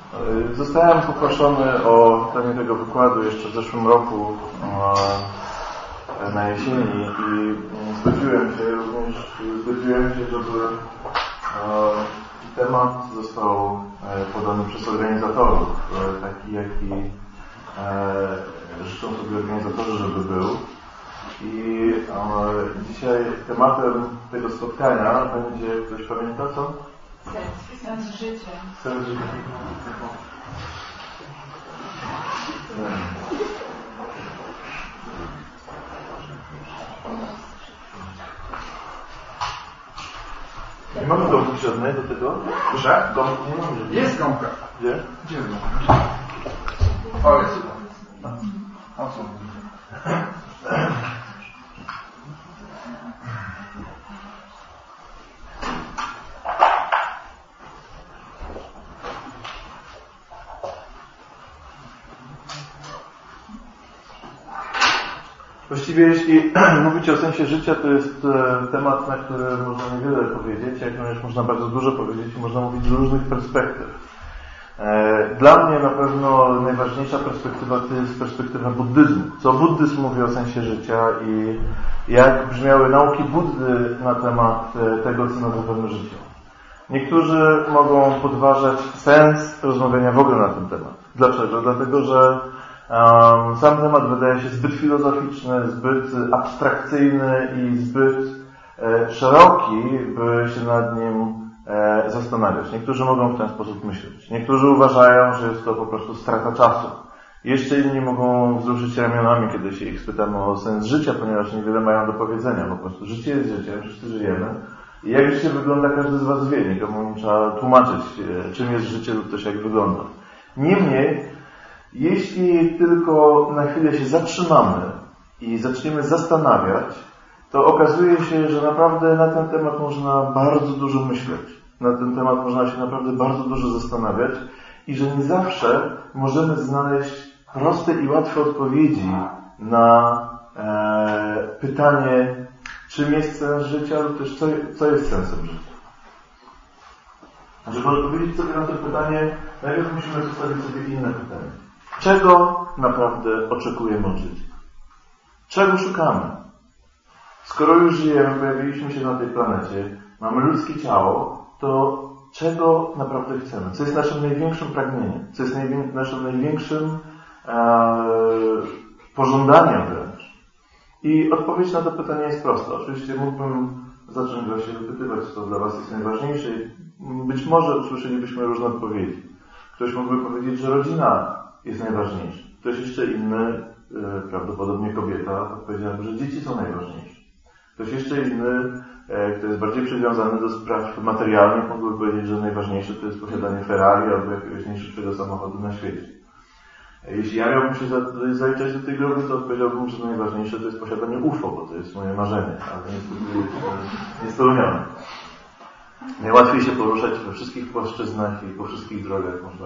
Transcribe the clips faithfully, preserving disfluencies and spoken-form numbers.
Zostałem poproszony o danie tego wykładu jeszcze w zeszłym roku na jesieni i zgodziłem się również, zgodziłem się, żeby temat został podany przez organizatorów, taki jaki życzą sobie organizatorzy, żeby był. I dzisiaj tematem tego spotkania będzie, ktoś pamięta co? Sens, sens życia. Sens życia. Nie mamy gąbki żadnej do tego? Proszę? Gąbki nie mamy. Jest gąbka. Gdzie? Gdzie jest gąbka? O, jest. O co? Właściwie jeśli mówić o sensie życia, to jest temat, na który można niewiele powiedzieć, jak również można bardzo dużo powiedzieć i można mówić z różnych perspektyw. Dla mnie na pewno najważniejsza perspektywa to jest perspektywa buddyzmu. Co buddyzm mówi o sensie życia i jak brzmiały nauki Buddy na temat tego, co nazywamy życiem. Niektórzy mogą podważać sens rozmawiania w ogóle na ten temat. Dlaczego? Dlatego, że Um, sam temat wydaje się zbyt filozoficzny, zbyt abstrakcyjny i zbyt e, szeroki, by się nad nim e, zastanawiać. Niektórzy mogą w ten sposób myśleć. Niektórzy uważają, że jest to po prostu strata czasu. Jeszcze inni mogą wzruszyć ramionami, kiedy się ich spytamy o sens życia, ponieważ niewiele mają do powiedzenia. Po prostu życie jest życiem, wszyscy żyjemy. I jak życie wygląda, każdy z Was wie. Nikomu nie trzeba tłumaczyć, e, czym jest życie lub też jak wygląda. Niemniej, jeśli tylko na chwilę się zatrzymamy i zaczniemy zastanawiać, to okazuje się, że naprawdę na ten temat można bardzo dużo myśleć. Na ten temat można się naprawdę bardzo dużo zastanawiać i że nie zawsze możemy znaleźć proste i łatwe odpowiedzi na e, pytanie, czym jest sens życia lub też co, co jest sensem życia. Żeby odpowiedzieć sobie na to pytanie, najpierw musimy zostawić sobie inne pytanie. Czego naprawdę oczekujemy od życia? Czego szukamy? Skoro już żyjemy, pojawiliśmy się na tej planecie, mamy ludzkie ciało, to czego naprawdę chcemy? Co jest naszym największym pragnieniem? Co jest najwię- naszym największym e, pożądaniem wręcz? I odpowiedź na to pytanie jest prosta. Oczywiście mógłbym zacząć właśnie wypytywać, co dla Was jest najważniejsze i być może usłyszelibyśmy różne odpowiedzi. Ktoś mógłby powiedzieć, że rodzina jest najważniejszy. Ktoś jeszcze inny, prawdopodobnie kobieta, odpowiedziałaby, że dzieci są najważniejsze. Ktoś jeszcze inny, kto jest bardziej przywiązany do spraw materialnych, mógłby powiedzieć, że najważniejsze to jest posiadanie Ferrari albo jakiegoś najszybszego samochodu na świecie. Jeśli ja miałbym się zaliczać do tej grupy, to odpowiedziałbym, że najważniejsze to jest posiadanie U F O, bo to jest moje marzenie, ale niestety jest niespełnione. Najłatwiej się poruszać we wszystkich płaszczyznach i po wszystkich drogach można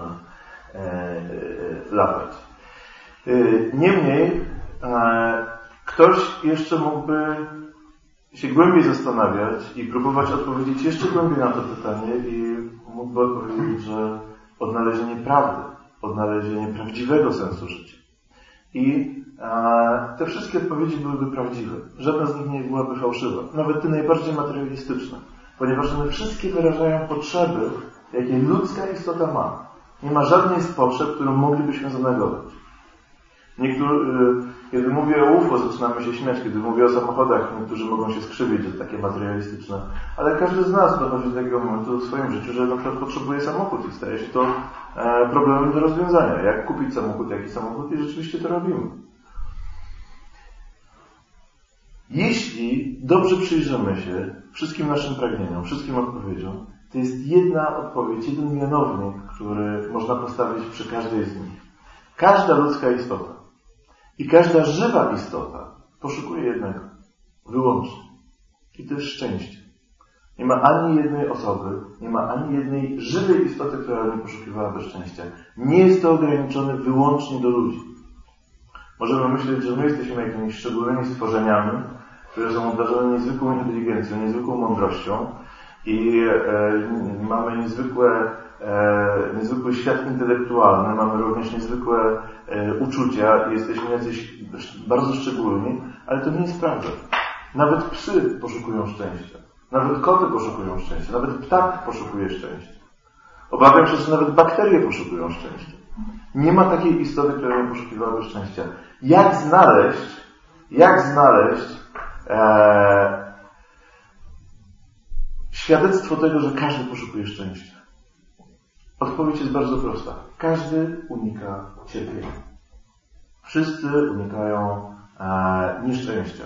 latać. Niemniej ktoś jeszcze mógłby się głębiej zastanawiać i próbować odpowiedzieć jeszcze głębiej na to pytanie i mógłby odpowiedzieć, że odnalezienie prawdy, odnalezienie prawdziwego sensu życia. I te wszystkie odpowiedzi byłyby prawdziwe. Żadna z nich nie byłaby fałszywa. Nawet te najbardziej materialistyczne. Ponieważ one wszystkie wyrażają potrzeby, jakie ludzka istota ma. Nie ma żadnej z potrzeb, którą moglibyśmy zanegować. Niektórzy, kiedy mówię o U F O, zaczynamy się śmiać. Kiedy mówię o samochodach, niektórzy mogą się skrzywić, że takie materialistyczne. Ale każdy z nas dochodzi do takiego momentu w swoim życiu, że na przykład potrzebuje samochód i staje się to problemem do rozwiązania. Jak kupić samochód, jaki samochód i rzeczywiście to robimy. Jeśli dobrze przyjrzymy się wszystkim naszym pragnieniom, wszystkim odpowiedziom, to jest jedna odpowiedź, jeden mianownik, który można postawić przy każdej z nich. Każda ludzka istota i każda żywa istota poszukuje jednego, wyłącznie. I to jest szczęście. Nie ma ani jednej osoby, nie ma ani jednej żywej istoty, która nie poszukiwałaby szczęścia. Nie jest to ograniczone wyłącznie do ludzi. Możemy myśleć, że my jesteśmy jakimiś szczególnymi stworzeniami, które są obdarzone niezwykłą inteligencją, niezwykłą mądrością i e, mamy niezwykłe e, niezwykły świat intelektualny, mamy również niezwykłe e, uczucia i jesteśmy jacyś bardzo szczególni, ale to nie jest prawda. Nawet psy poszukują szczęścia. Nawet koty poszukują szczęścia. Nawet ptak poszukuje szczęścia. Obawiam się, że nawet bakterie poszukują szczęścia. Nie ma takiej istoty, która nie poszukiwałaby szczęścia. Jak znaleźć, jak znaleźć e, świadectwo tego, że każdy poszukuje szczęścia? Odpowiedź jest bardzo prosta. Każdy unika cierpienia. Wszyscy unikają e, nieszczęścia.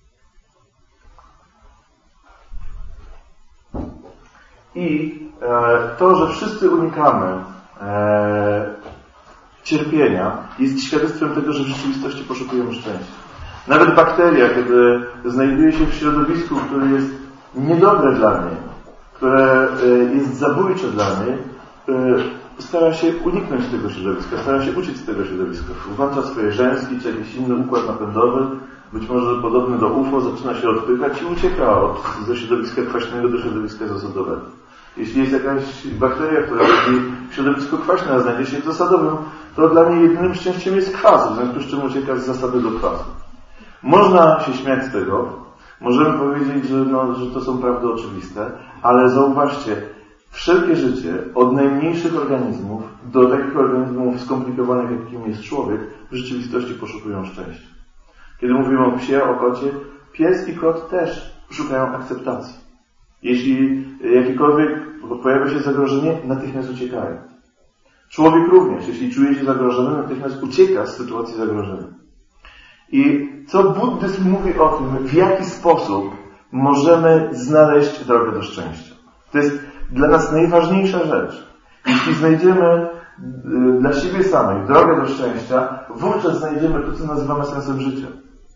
I e, to, że wszyscy unikamy e, cierpienia, jest świadectwem tego, że w rzeczywistości poszukujemy szczęścia. Nawet bakteria, kiedy znajduje się w środowisku, które jest niedobre dla niej, które e, jest zabójcze dla niej, e, stara się uniknąć tego środowiska, stara się uciec z tego środowiska. Włącza swoje rzęski czy jakiś inny układ napędowy, być może podobny do U F O, zaczyna się odpychać i ucieka od, ze środowiska kwaśnego do środowiska zasadowego. Jeśli jest jakaś bakteria, która robi środowisko kwaśne, a znajdzie się w zasadowym, to dla niej jedynym szczęściem jest kwas, w związku z czym ucieka z zasady do kwasu. Można się śmiać z tego, możemy powiedzieć, że, no, że to są prawdy oczywiste, ale zauważcie, wszelkie życie, od najmniejszych organizmów do takich organizmów skomplikowanych, jakim jest człowiek, w rzeczywistości poszukują szczęścia. Kiedy mówimy o psie, o kocie, pies i kot też szukają akceptacji. Jeśli jakiekolwiek pojawia się zagrożenie, natychmiast uciekają. Człowiek również, jeśli czuje się zagrożony, natychmiast ucieka z sytuacji zagrożenia. I co buddyzm mówi o tym, w jaki sposób możemy znaleźć drogę do szczęścia. To jest dla nas najważniejsza rzecz. Jeśli znajdziemy dla siebie samych drogę do szczęścia, wówczas znajdziemy to, co nazywamy sensem życia.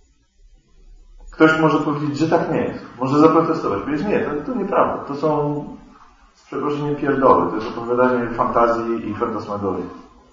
Ktoś może powiedzieć, że tak nie jest. Może zaprotestować. Powiedzieć, nie, to, to nieprawda. To są, z przeproszeniem, pierdoły. To jest opowiadanie fantazji i fantasmagorii.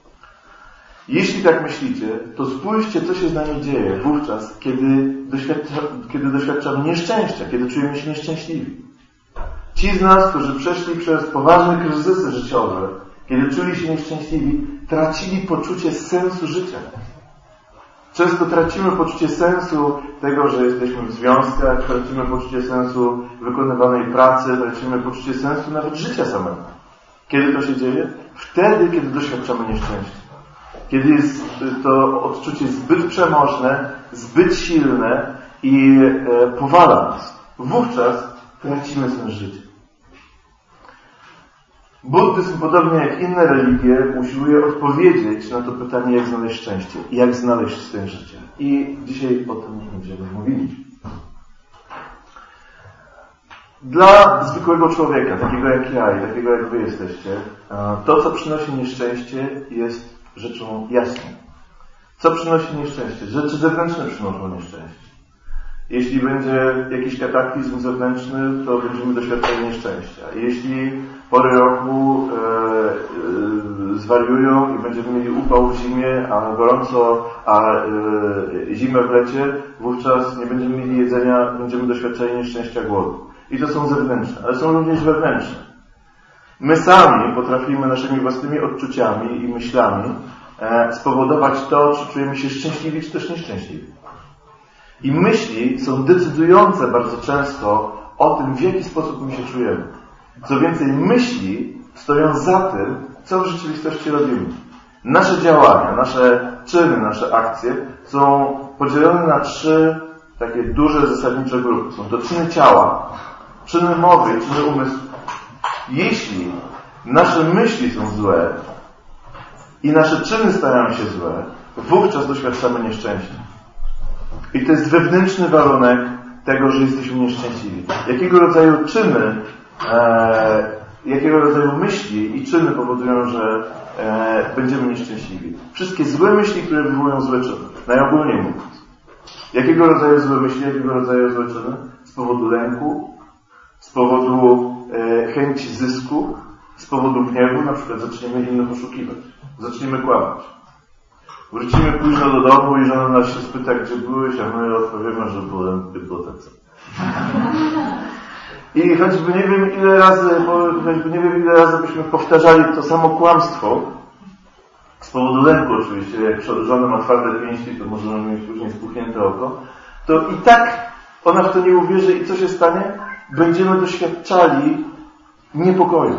Jeśli tak myślicie, to spójrzcie, co się z nami dzieje wówczas, kiedy, doświadcza, kiedy doświadczamy nieszczęścia, kiedy czujemy się nieszczęśliwi. Ci z nas, którzy przeszli przez poważne kryzysy życiowe, kiedy czuli się nieszczęśliwi, tracili poczucie sensu życia. Często tracimy poczucie sensu tego, że jesteśmy w związkach, tracimy poczucie sensu wykonywanej pracy, tracimy poczucie sensu nawet życia samego. Kiedy to się dzieje? Wtedy, kiedy doświadczamy nieszczęścia. Kiedy jest to odczucie zbyt przemożne, zbyt silne i e, powala nas. Wówczas tracimy sens życia. Buddyzm, podobnie jak inne religie, usiłuje odpowiedzieć na to pytanie, jak znaleźć szczęście i jak znaleźć sens życia. I dzisiaj o tym będziemy mówili. Dla zwykłego człowieka, takiego jak ja i takiego jak wy jesteście, to, co przynosi nieszczęście, jest rzeczą jasną. Co przynosi nieszczęście? Rzeczy zewnętrzne przynoszą nieszczęście. Jeśli będzie jakiś kataklizm zewnętrzny, to będziemy doświadczali nieszczęścia. Jeśli pory roku e, e, zwariują i będziemy mieli upał w zimie, a gorąco, a e, zimę w lecie, wówczas nie będziemy mieli jedzenia, będziemy doświadczali nieszczęścia, głodu. I to są zewnętrzne, ale są również wewnętrzne. My sami potrafimy naszymi własnymi odczuciami i myślami e, spowodować to, czy czujemy się szczęśliwi, czy też nieszczęśliwi. I myśli są decydujące bardzo często o tym, w jaki sposób my się czujemy. Co więcej, myśli stoją za tym, co w rzeczywistości robimy. Nasze działania, nasze czyny, nasze akcje są podzielone na trzy takie duże, zasadnicze grupy. Są to czyny ciała, czyny mowy i czyny umysłu. Jeśli nasze myśli są złe i nasze czyny stają się złe, wówczas doświadczamy nieszczęścia. I to jest wewnętrzny warunek tego, że jesteśmy nieszczęśliwi. Jakiego rodzaju czyny, e, jakiego rodzaju myśli i czyny powodują, że e, będziemy nieszczęśliwi. Wszystkie złe myśli, które wywołują złe czyny. Najogólniej mówiąc. Jakiego rodzaju złe myśli, jakiego rodzaju złe czyny? Z powodu lęku, z powodu e, chęci zysku, z powodu gniewu, na przykład zaczniemy innych oszukiwać. Zaczniemy kłamać. Wrócimy późno do domu i żona nas się spyta, gdzie byłeś, a my odpowiemy, że byłem w bibliotece. I choćby nie wiem ile razy, bo choćby nie wiem ile razy byśmy powtarzali to samo kłamstwo, z powodu lęku oczywiście, jak przed żoną ma twarde pięści, to możemy mieć później spuchnięte oko, to i tak ona w to nie uwierzy i co się stanie? Będziemy doświadczali niepokoju.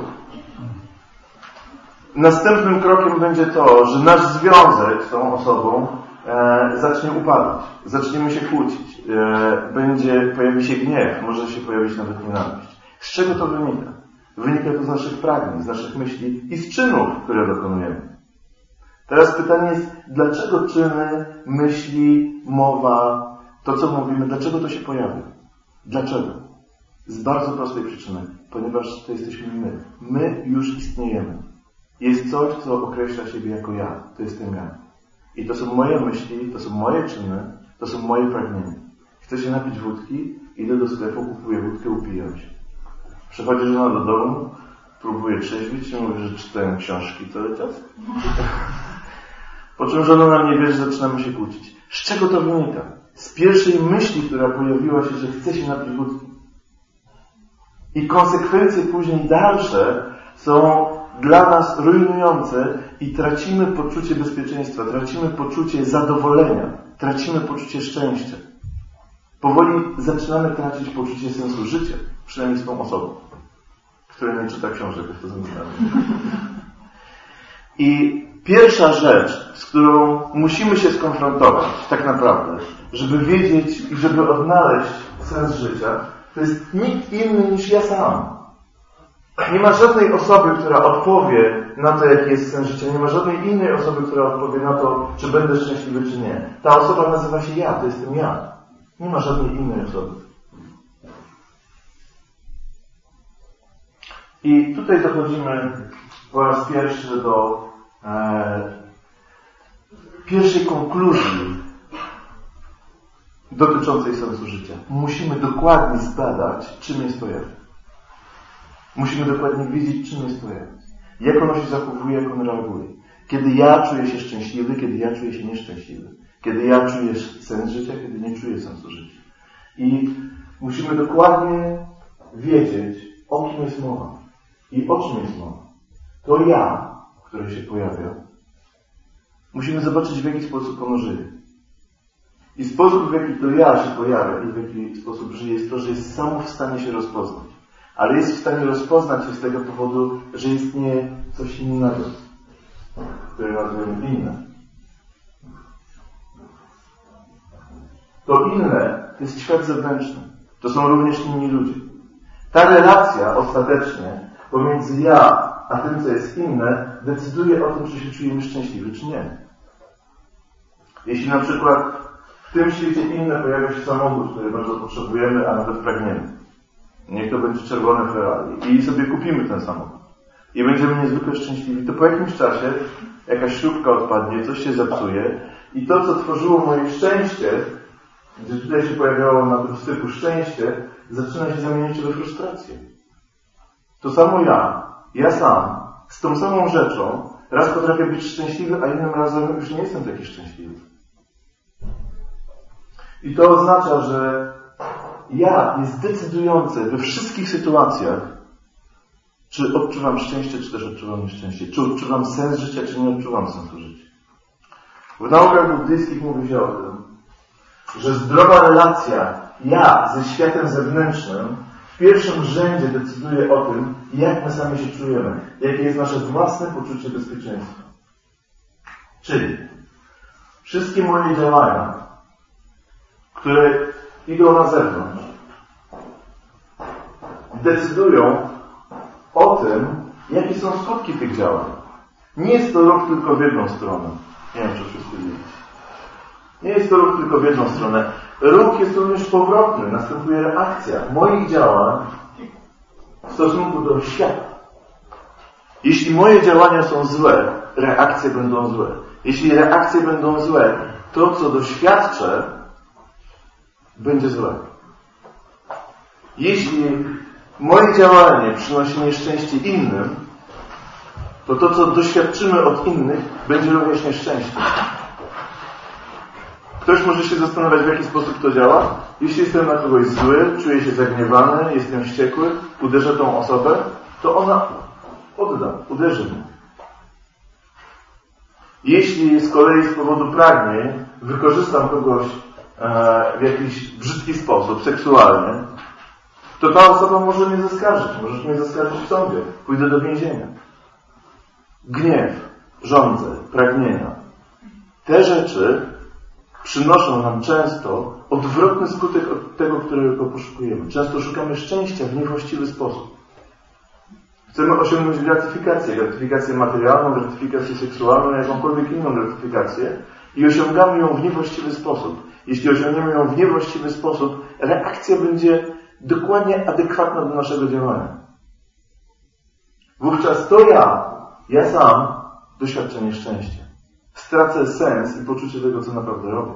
Następnym krokiem będzie to, że nasz związek z tą osobą e, zacznie upadać, zaczniemy się kłócić, e, będzie, pojawi się gniew, może się pojawić nawet nienawiść. Z czego to wynika? Wynika to z naszych pragnień, z naszych myśli i z czynów, które dokonujemy. Teraz pytanie jest, dlaczego czyny, myśli, mowa, to co mówimy, dlaczego to się pojawia? Dlaczego? Z bardzo prostej przyczyny, ponieważ to jesteśmy my. My już istniejemy. Jest coś, co określa siebie jako ja. To jestem ja. I to są moje myśli, to są moje czyny, to są moje pragnienia. Chcę się napić wódki, idę do sklepu, kupuję wódkę, upijam się. Przychodzi żona do domu, próbuje trzeźwić i mówi, że czytają książki cały czas. Po czym żona nam nie wierzy, zaczynamy się kłócić. Z czego to wynika? Z pierwszej myśli, która pojawiła się, że chce się napić wódki. I konsekwencje później dalsze są dla nas rujnujące i tracimy poczucie bezpieczeństwa, tracimy poczucie zadowolenia, tracimy poczucie szczęścia. Powoli zaczynamy tracić poczucie sensu życia, przynajmniej z tą osobą, która nie czyta książek, jak to zamyślamy. I pierwsza rzecz, z którą musimy się skonfrontować tak naprawdę, żeby wiedzieć i żeby odnaleźć sens życia, to jest nikt inny niż ja sam. Nie ma żadnej osoby, która odpowie na to, jaki jest sens życia. Nie ma żadnej innej osoby, która odpowie na to, czy będę szczęśliwy, czy nie. Ta osoba nazywa się ja, to jestem ja. Nie ma żadnej innej osoby. I tutaj dochodzimy po raz pierwszy do e, pierwszej konkluzji dotyczącej sensu życia. Musimy dokładnie zbadać, czym jest to ja. Musimy dokładnie wiedzieć, czym jest to ja. Jak ono się zachowuje, jak on reaguje. Kiedy ja czuję się szczęśliwy, kiedy ja czuję się nieszczęśliwy. Kiedy ja czuję sens życia, kiedy nie czuję sensu życia. I musimy dokładnie wiedzieć, o kim jest mowa. I o czym jest mowa. To ja, które się pojawia, musimy zobaczyć, w jaki sposób ono żyje. I sposób, w jaki to ja się pojawia i w jaki sposób żyje, jest to, że jest samo w stanie się rozpoznać. Ale jest w stanie rozpoznać się z tego powodu, że istnieje coś innego, które nazywamy inne. To inne to jest świat zewnętrzny. To są również inni ludzie. Ta relacja ostatecznie pomiędzy ja a tym, co jest inne, decyduje o tym, czy się czujemy szczęśliwi, czy nie. Jeśli na przykład w tym świecie inne pojawia się samochód, który bardzo potrzebujemy, a nawet pragniemy. Niech to będzie czerwone Ferrari. I sobie kupimy ten samochód. I będziemy niezwykle szczęśliwi. To po jakimś czasie jakaś śrubka odpadnie, coś się zepsuje i to, co tworzyło moje szczęście, gdzie tutaj się pojawiało na tym styku szczęście, zaczyna się zamieniać we frustrację. To samo ja, ja sam, z tą samą rzeczą, raz potrafię być szczęśliwy, a innym razem już nie jestem taki szczęśliwy. I to oznacza, że ja jest decydujące we wszystkich sytuacjach, czy odczuwam szczęście, czy też odczuwam nieszczęście. Czy odczuwam sens życia, czy nie odczuwam sensu życia. W naukach buddyjskich mówi się o tym, że zdrowa relacja ja ze światem zewnętrznym w pierwszym rzędzie decyduje o tym, jak my sami się czujemy, jakie jest nasze własne poczucie bezpieczeństwa. Czyli wszystkie moje działania, które idą na zewnątrz, decydują o tym, jakie są skutki tych działań. Nie jest to ruch tylko w jedną stronę. Nie wiem, czy wszyscy wiecie. Nie jest to ruch tylko w jedną stronę. Ruch jest również powrotny. Następuje reakcja moich działań w stosunku do świata. Jeśli moje działania są złe, reakcje będą złe. Jeśli reakcje będą złe, to, co doświadczę, będzie złe. Jeśli moje działanie przynosi nieszczęście innym, to to, co doświadczymy od innych, będzie również nieszczęście. Ktoś może się zastanawiać, w jaki sposób to działa. Jeśli jestem na kogoś zły, czuję się zagniewany, jestem wściekły, uderzę tą osobę, to ona odda, uderzy mnie. Jeśli z kolei z powodu pragnień wykorzystam kogoś e, w jakiś brzydki sposób, seksualny, to ta osoba może mnie zaskarżyć. Możesz mnie zaskarżyć w sądzie. Pójdę do więzienia. Gniew, żądze, pragnienia. Te rzeczy przynoszą nam często odwrotny skutek od tego, którego poszukujemy. Często szukamy szczęścia w niewłaściwy sposób. Chcemy osiągnąć gratyfikację, gratyfikację materialną, gratyfikację seksualną, jakąkolwiek inną gratyfikację i osiągamy ją w niewłaściwy sposób. Jeśli osiągniemy ją w niewłaściwy sposób, reakcja będzie dokładnie adekwatna do naszego działania. Wówczas to ja, ja sam, doświadczę nieszczęścia. Stracę sens i poczucie tego, co naprawdę robię.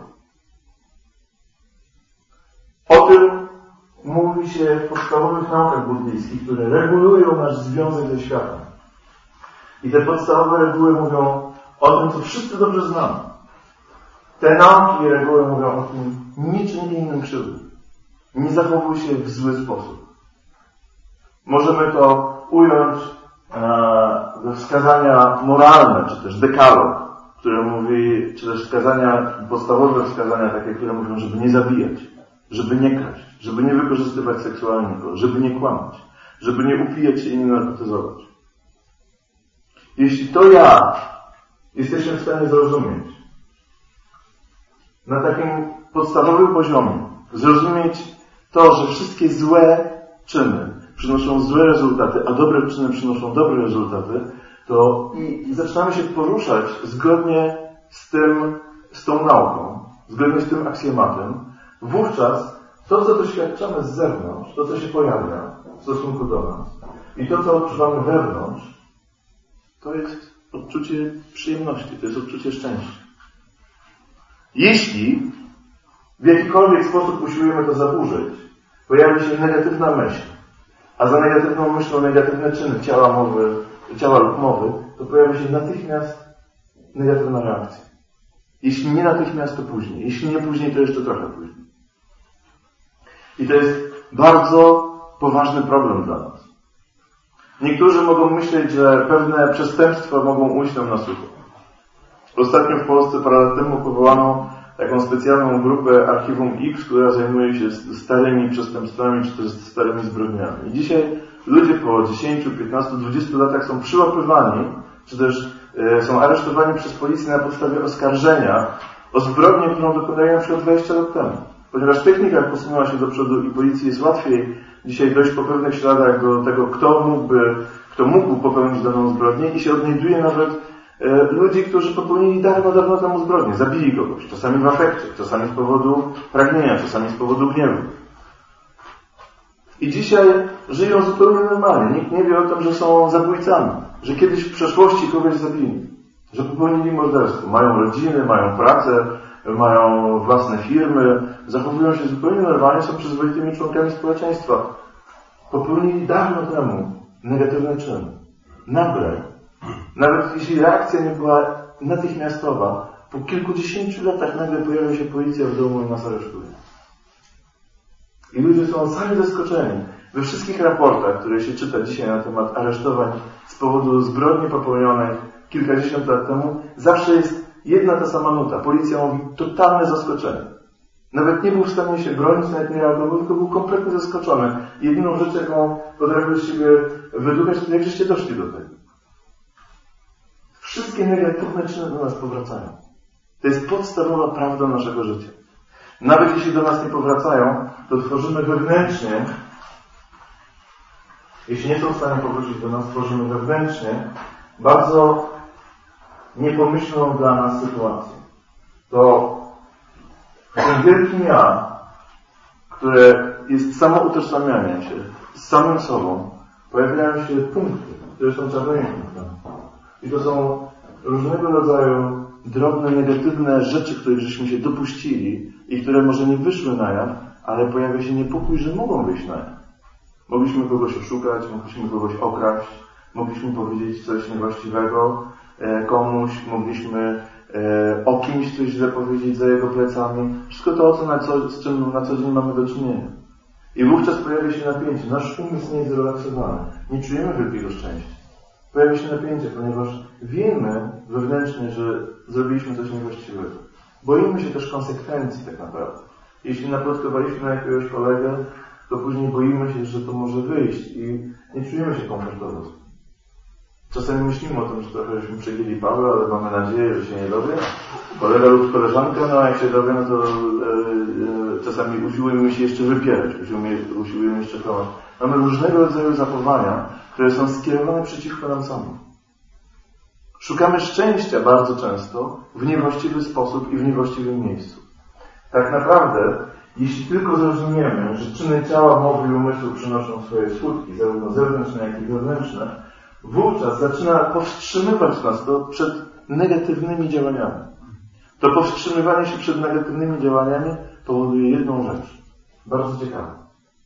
O tym mówi się w podstawowych naukach buddyjskich, które regulują nasz związek ze światem. I te podstawowe reguły mówią o tym, co wszyscy dobrze znamy. Te nauki i reguły mówią o tym niczym innym krzywdy. Nie zachowuj się w zły sposób. Możemy to ująć we wskazania moralne, czy też dekalog, które mówi, czy też wskazania, podstawowe wskazania takie, które mówią, żeby nie zabijać, żeby nie kraść, żeby nie wykorzystywać seksualnie, żeby nie kłamać, żeby nie upijać się i nie narkotyzować. Jeśli to ja jesteśmy w stanie zrozumieć na takim podstawowym poziomie, zrozumieć to, że wszystkie złe czyny przynoszą złe rezultaty, a dobre czyny przynoszą dobre rezultaty, to i zaczynamy się poruszać zgodnie z tym, z tą nauką, zgodnie z tym aksjomatem, wówczas to, co doświadczamy z zewnątrz, to, co się pojawia w stosunku do nas i to, co odczuwamy wewnątrz, to jest odczucie przyjemności, to jest odczucie szczęścia. Jeśli w jakikolwiek sposób usiłujemy to zaburzyć, pojawi się negatywna myśl, a za negatywną myślą negatywne czyny ciała, mowy, ciała lub mowy, to pojawi się natychmiast negatywna reakcja. Jeśli nie natychmiast, to później. Jeśli nie później, to jeszcze trochę później. I to jest bardzo poważny problem dla nas. Niektórzy mogą myśleć, że pewne przestępstwa mogą ujść nam na sucho. Ostatnio w Polsce parę lat temu powołano taką specjalną grupę Archiwum X, która zajmuje się starymi przestępstwami, czy też starymi zbrodniami. I dzisiaj ludzie po dziesięciu, piętnastu, dwudziestu latach są przyłapywani, czy też e, są aresztowani przez policję na podstawie oskarżenia o zbrodnię, którą dokonali na przykład dwadzieścia lat temu. Ponieważ technika posunęła się do przodu i policji jest łatwiej dzisiaj dojść po pewnych śladach do tego, kto mógłby, kto mógł popełnić daną zbrodnię i się odnajduje nawet e, ludzi, którzy popełnili dawno, dawno temu zbrodnię. Zabili kogoś, czasami w afekcie, czasami z powodu pragnienia, czasami z powodu gniewu. I dzisiaj żyją zupełnie normalnie. Nikt nie wie o tym, że są zabójcami, że kiedyś w przeszłości kogoś zabili, że popełnili morderstwo. Mają rodziny, mają pracę, mają własne firmy, zachowują się zupełnie normalnie, są przyzwoitymi członkami społeczeństwa. Popełnili dawno temu negatywny czyn. Nagle, nawet jeśli reakcja nie była natychmiastowa, po kilkudziesięciu latach nagle pojawia się policja w domu i nas aresztuje. I ludzie są sami zaskoczeni. We wszystkich raportach, które się czyta dzisiaj na temat aresztowań z powodu zbrodni popełnionej kilkadziesiąt lat temu, zawsze jest jedna ta sama nuta. Policja mówi totalne zaskoczenie. Nawet nie był w stanie się bronić, nawet nie reagował, tylko był kompletnie zaskoczony. Jedyną rzecz, jaką potrafił z siebie wydukać, to jak żeście doszli do tego. Wszystkie negatywne czyny do nas powracają. To jest podstawowa prawda naszego życia. Nawet jeśli do nas nie powracają, to tworzymy wewnętrznie, jeśli nie są w stanie powrócić do nas, tworzymy wewnętrznie bardzo niepomyślną dla nas sytuację. To w tym wielkim ja, które jest samoutożsamianiem się z samym sobą, pojawiają się punkty, które są czarnymi punktami. I to są różnego rodzaju drobne, negatywne rzeczy, których żeśmy się dopuścili i które może nie wyszły na jaw, ale pojawia się niepokój, że mogą wyjść na jaw. Mogliśmy kogoś oszukać, mogliśmy kogoś okraść, mogliśmy powiedzieć coś niewłaściwego komuś, mogliśmy e, o kimś coś źle powiedzieć za jego plecami. Wszystko to, co na co, z czym na co dzień mamy do czynienia. I wówczas pojawia się napięcie. Nasz umysł nie jest zrelaksowany. Nie czujemy wielkiego szczęścia. Pojawia się napięcie, ponieważ wiemy wewnętrznie, że zrobiliśmy coś niewłaściwego. Boimy się też konsekwencji tak naprawdę. Jeśli naplotkowaliśmy na jakiegoś kolegę, to później boimy się, że to może wyjść i nie czujemy się komfortowo. Czasami myślimy o tym, że trochę żeśmy przegięli Pawła, ale mamy nadzieję, że się nie dowie. Kolega lub koleżanka, no a jak się dowie, no to e, e, czasami usiłujemy się jeszcze wypierać, usiłujemy, usiłujemy jeszcze kłamać. Mamy różnego rodzaju zachowania, które są skierowane przeciwko nam samym. Szukamy szczęścia bardzo często w niewłaściwy sposób i w niewłaściwym miejscu. Tak naprawdę, jeśli tylko zrozumiemy, że czyny ciała, mowy i umysłu przynoszą swoje skutki, zarówno zewnętrzne, jak i wewnętrzne, wówczas zaczyna powstrzymywać nas to przed negatywnymi działaniami. To powstrzymywanie się przed negatywnymi działaniami powoduje jedną rzecz. Bardzo ciekawą.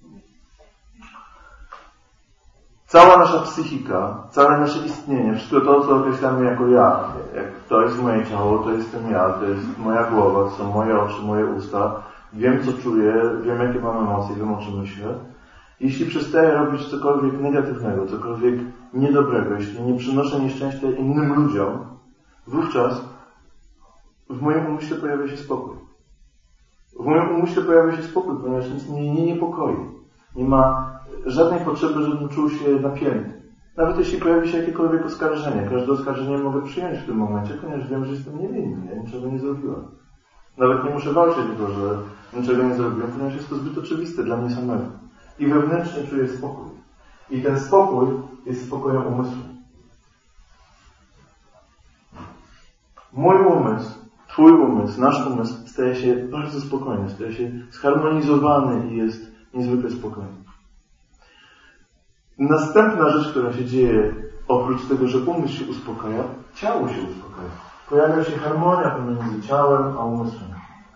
Cała nasza psychika, całe nasze istnienie, wszystko to, co określamy jako ja, jak to jest moje ciało, to jestem ja, to jest moja głowa, to są moje oczy, moje usta, wiem co czuję, wiem jakie mam emocje, wiem o czym myślę. Jeśli przestaję robić cokolwiek negatywnego, cokolwiek niedobrego, jeśli nie przynoszę nieszczęścia innym ludziom, wówczas w moim umyśle pojawia się spokój. W moim umyśle pojawia się spokój, ponieważ nic mnie nie niepokoi. Nie ma żadnej potrzeby, żebym czuł się napięty. Nawet jeśli pojawi się jakiekolwiek oskarżenie, każde oskarżenie mogę przyjąć w tym momencie, ponieważ wiem, że jestem niewinny, ja niczego nie zrobiłem. Nawet nie muszę walczyć o to, że niczego nie zrobiłem, ponieważ jest to zbyt oczywiste dla mnie samego. I wewnętrznie czuję spokój. I ten spokój jest spokojem umysłu. Mój umysł, twój umysł, nasz umysł staje się bardzo spokojny, staje się zharmonizowany i jest niezwykle spokojny. Następna rzecz, która się dzieje, oprócz tego, że umysł się uspokaja, ciało się uspokaja. Pojawia się harmonia pomiędzy ciałem a umysłem.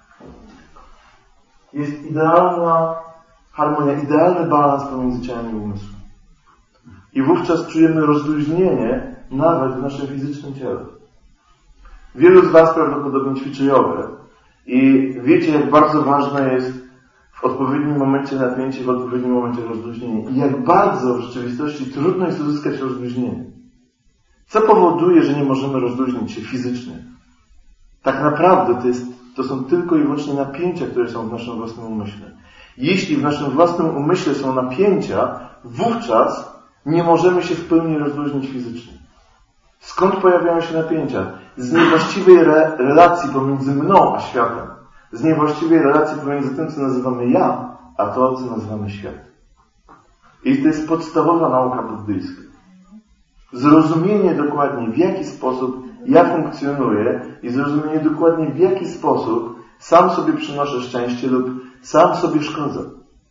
Jest idealna harmonia, idealny balans pomiędzy ciałem i umysłem. I wówczas czujemy rozluźnienie nawet w naszym fizycznym ciele. Wielu z Was prawdopodobnie ćwiczy jogę i wiecie, jak bardzo ważne jest w odpowiednim momencie napięcie, w odpowiednim momencie rozluźnienie. I jak bardzo w rzeczywistości trudno jest uzyskać rozluźnienie. Co powoduje, że nie możemy rozluźnić się fizycznie? Tak naprawdę to, jest, to są tylko i wyłącznie napięcia, które są w naszym własnym umyśle. Jeśli w naszym własnym umyśle są napięcia, wówczas nie możemy się w pełni rozluźnić fizycznie. Skąd pojawiają się napięcia? Z niewłaściwej re- relacji pomiędzy mną a światem. Z niewłaściwej relacji pomiędzy tym, co nazywamy ja, a to, co nazywamy świat. I to jest podstawowa nauka buddyjska. Zrozumienie dokładnie, w jaki sposób ja funkcjonuję i zrozumienie dokładnie, w jaki sposób sam sobie przynoszę szczęście lub sam sobie szkodzę.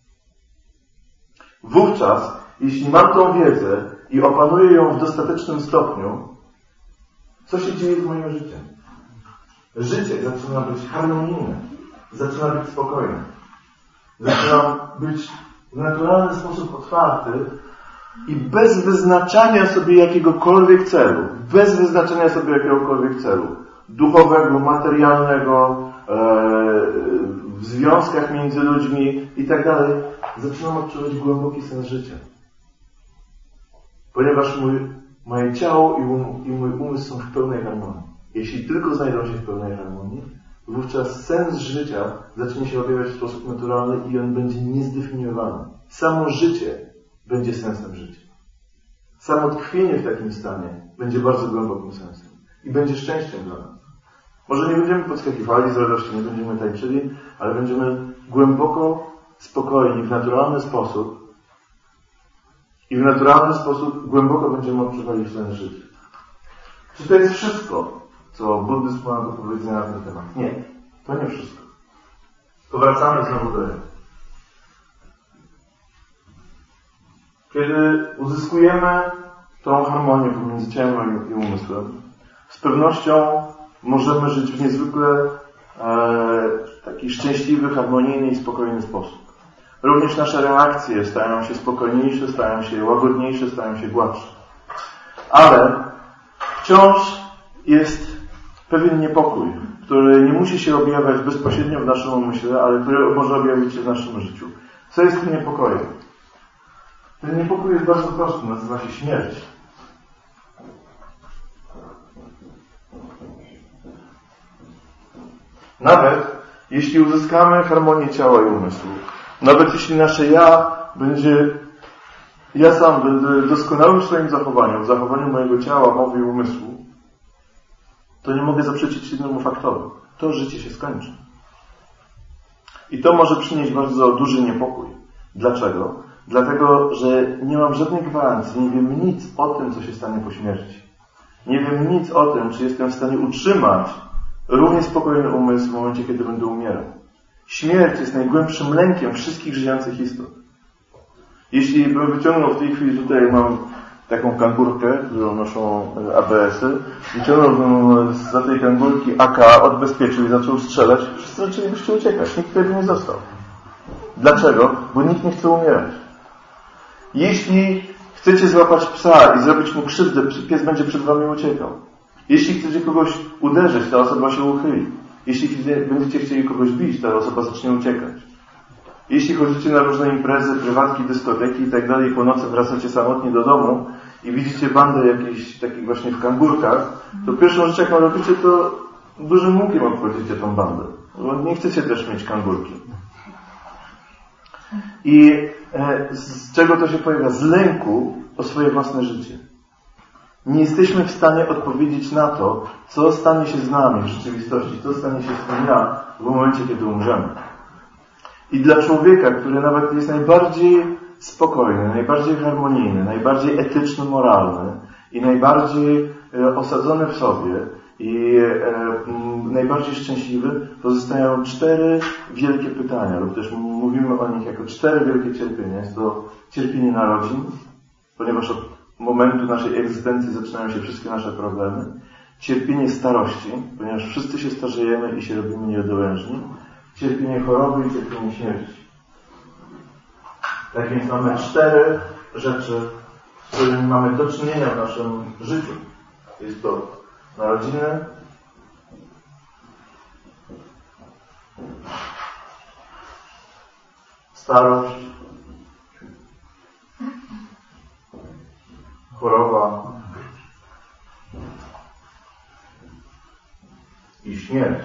Wówczas, jeśli mam tą wiedzę i opanuję ją w dostatecznym stopniu, co się dzieje z moim życiem? Życie zaczyna być harmonijne, zaczyna być spokojne, zaczyna być w naturalny sposób otwarty i bez wyznaczania sobie jakiegokolwiek celu, bez wyznaczania sobie jakiegokolwiek celu, duchowego, materialnego, e, w związkach między ludźmi i tak dalej, zaczynam odczuwać głęboki sens życia. Ponieważ mój, moje ciało i, um, i mój umysł są w pełnej harmonii. Jeśli tylko znajdą się w pełnej harmonii, wówczas sens życia zacznie się objawiać w sposób naturalny i on będzie niezdefiniowany. Samo życie będzie sensem życia. Samo tkwienie w takim stanie będzie bardzo głębokim sensem. I będzie szczęściem dla nas. Może nie będziemy podskakiwali z radości, nie będziemy tańczyli, ale będziemy głęboko spokojni w naturalny sposób i w naturalny sposób głęboko będziemy odczuwali sens życia. Czy to jest wszystko, co buddyzm ma do powiedzenia na ten temat? Nie, to nie wszystko. Powracamy znowu do ręki. Kiedy uzyskujemy tą harmonię pomiędzy ciałem i umysłem, z pewnością możemy żyć w niezwykle e, taki szczęśliwy, harmonijny i spokojny sposób. Również nasze reakcje stają się spokojniejsze, stają się łagodniejsze, stają się gładsze. Ale wciąż jest pewien niepokój, który nie musi się objawiać bezpośrednio w naszym umyśle, ale który może objawić się w naszym życiu. Co jest tym niepokojem? Ten niepokój jest bardzo prosty, nazywa się śmierć. Nawet jeśli uzyskamy harmonię ciała i umysłu, nawet jeśli nasze ja będzie, ja sam będę doskonały w swoim zachowaniu, w zachowaniu mojego ciała, mowy i umysłu, to nie mogę zaprzeczyć jednemu faktorowi. To życie się skończy. I to może przynieść bardzo duży niepokój. Dlaczego? Dlatego, że nie mam żadnej gwarancji, nie wiem nic o tym, co się stanie po śmierci. Nie wiem nic o tym, czy jestem w stanie utrzymać równie spokojny umysł w momencie, kiedy będę umierał. Śmierć jest najgłębszym lękiem wszystkich żyjących istot. Jeśli bym wyciągnął w tej chwili, tutaj mam taką kangurkę, którą noszą A B S-y, wyciągnąłbym za tej kangurki A K, odbezpieczył i zaczął strzelać, wszyscy zaczęlibyście uciekać. Nikt wtedy nie został. Dlaczego? Bo nikt nie chce umierać. Jeśli chcecie złapać psa i zrobić mu krzywdę, pies będzie przed wami uciekał. Jeśli chcecie kogoś uderzyć, ta osoba się uchyli. Jeśli będziecie chcieli kogoś bić, ta osoba zacznie uciekać. Jeśli chodzicie na różne imprezy, prywatki, dyskoteki i tak dalej, po nocy wracacie samotnie do domu i widzicie bandę jakichś takich właśnie w kangurkach, to pierwszą rzecz, jaką robicie, to dużym łukiem obchodzicie tą bandę. Bo nie chcecie też mieć kangurki. I e, z czego to się pojawia? Z lęku o swoje własne życie. Nie jesteśmy w stanie odpowiedzieć na to, co stanie się z nami w rzeczywistości, co stanie się z tym ja w momencie, kiedy umrzemy. I dla człowieka, który nawet jest najbardziej spokojny, najbardziej harmonijny, najbardziej etyczny, moralny i najbardziej e, osadzony w sobie i e, m, najbardziej szczęśliwy, pozostają cztery wielkie pytania, lub też mówimy o nich jako cztery wielkie cierpienia. Jest to cierpienie narodzin, ponieważ od momentu naszej egzystencji zaczynają się wszystkie nasze problemy. Cierpienie starości, ponieważ wszyscy się starzejemy i się robimy niedołężni. Cierpienie choroby i cierpienie śmierci. Tak więc mamy cztery rzeczy, z którymi mamy do czynienia w naszym życiu. Jest to narodziny, starość, choroba i śmierć.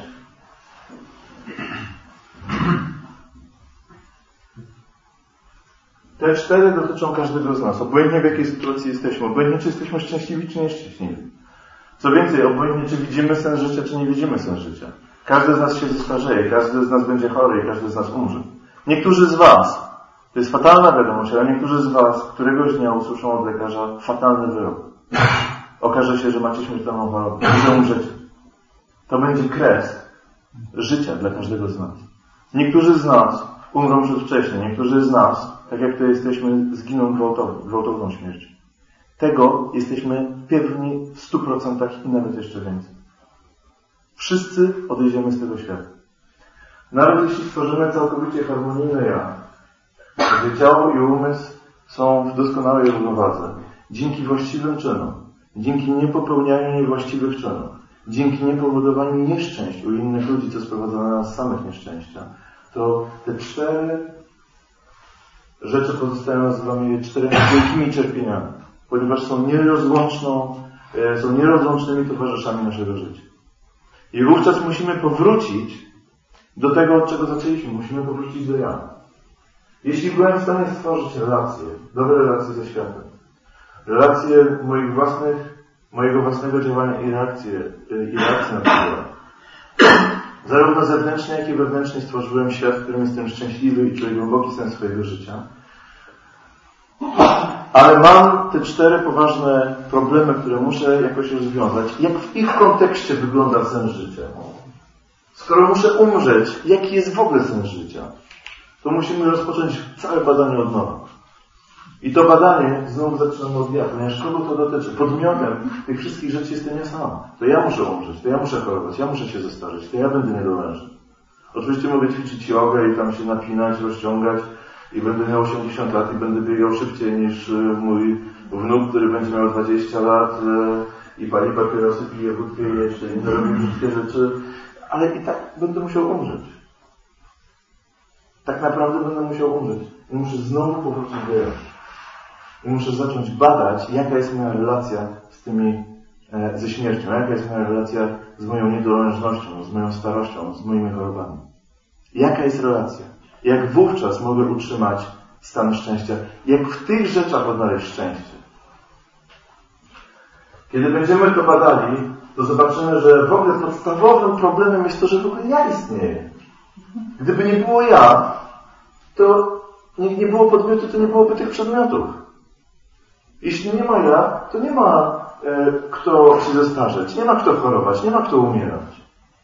Te cztery dotyczą każdego z nas. Obojętnie w jakiej sytuacji jesteśmy. Obojętnie czy jesteśmy szczęśliwi, czy nieszczęśliwi. Co więcej, obojętnie czy widzimy sens życia, czy nie widzimy sens życia. Każdy z nas się zestarzeje, każdy z nas będzie chory i każdy z nas umrze. Niektórzy z was, to jest fatalna wiadomość, ale niektórzy z was któregoś dnia usłyszą od lekarza fatalny wyrok. Okaże się, że macie śmiertelną chorobę, że umrzecie. To będzie kres życia dla każdego z nas. Niektórzy z nas umrą przedwcześnie, niektórzy z nas, tak jak to jesteśmy, zginą gwałtowną, gwałtowną śmiercią. Tego jesteśmy pewni w stu procentach i nawet jeszcze więcej. Wszyscy odejdziemy z tego świata. Nawet jeśli stworzymy całkowicie harmonijne ja, gdzie ciało i umysł są w doskonałej równowadze, dzięki właściwym czynom, dzięki niepopełnianiu niewłaściwych czynów, dzięki niepowodowaniu nieszczęść u innych ludzi, co sprowadza na nas samych nieszczęścia, to te cztery rzeczy pozostają nazywamy czterema wielkimi cierpieniami, ponieważ są nierozłączną, są nierozłącznymi towarzyszami naszego życia. I wówczas musimy powrócić do tego, od czego zaczęliśmy. Musimy powrócić do ja. Jeśli byłem w stanie stworzyć relacje, dobre relacje ze światem, relacje moich własnych, mojego własnego działania i reakcje, i reakcje na to, zarówno zewnętrznie, jak i wewnętrznie stworzyłem świat, w którym jestem szczęśliwy i czuję głęboki sens swojego życia. Ale mam te cztery poważne problemy, które muszę jakoś rozwiązać. Jak w ich kontekście wygląda sens życia? Skoro muszę umrzeć, jaki jest w ogóle sens życia? To musimy rozpocząć całe badanie od nowa. I to badanie znowu zaczynamy od ja, ponieważ kogo to dotyczy? Podmiotem tych wszystkich rzeczy jestem ja sam. To ja muszę umrzeć, to ja muszę chorować, ja muszę się zestarzeć, to ja będę niedolężny. Oczywiście mogę ćwiczyć jogę i tam się napinać, rozciągać i będę miał osiemdziesiąt lat i będę biegał szybciej niż mój wnuk, który będzie miał dwadzieścia lat i pali papierosy, pije wódkę i jeszcze inne robi wszystkie rzeczy, ale i tak będę musiał umrzeć. Tak naprawdę będę musiał umrzeć. I muszę znowu powrócić do Jana. I muszę zacząć badać, jaka jest moja relacja z tymi, e, ze śmiercią, jaka jest moja relacja z moją niedoręcznością, z moją starością, z moimi chorobami. Jaka jest relacja? Jak wówczas mogę utrzymać stan szczęścia? Jak w tych rzeczach odnaleźć szczęście? Kiedy będziemy to badali, to zobaczymy, że w ogóle podstawowym problemem jest to, że w ogóle ja istnieję. Gdyby nie było ja, to nie, nie było podmiotu, to nie byłoby tych przedmiotów. Jeśli nie ma ja, to nie ma e, kto się zestarzeć, nie ma kto chorować, nie ma kto umierać.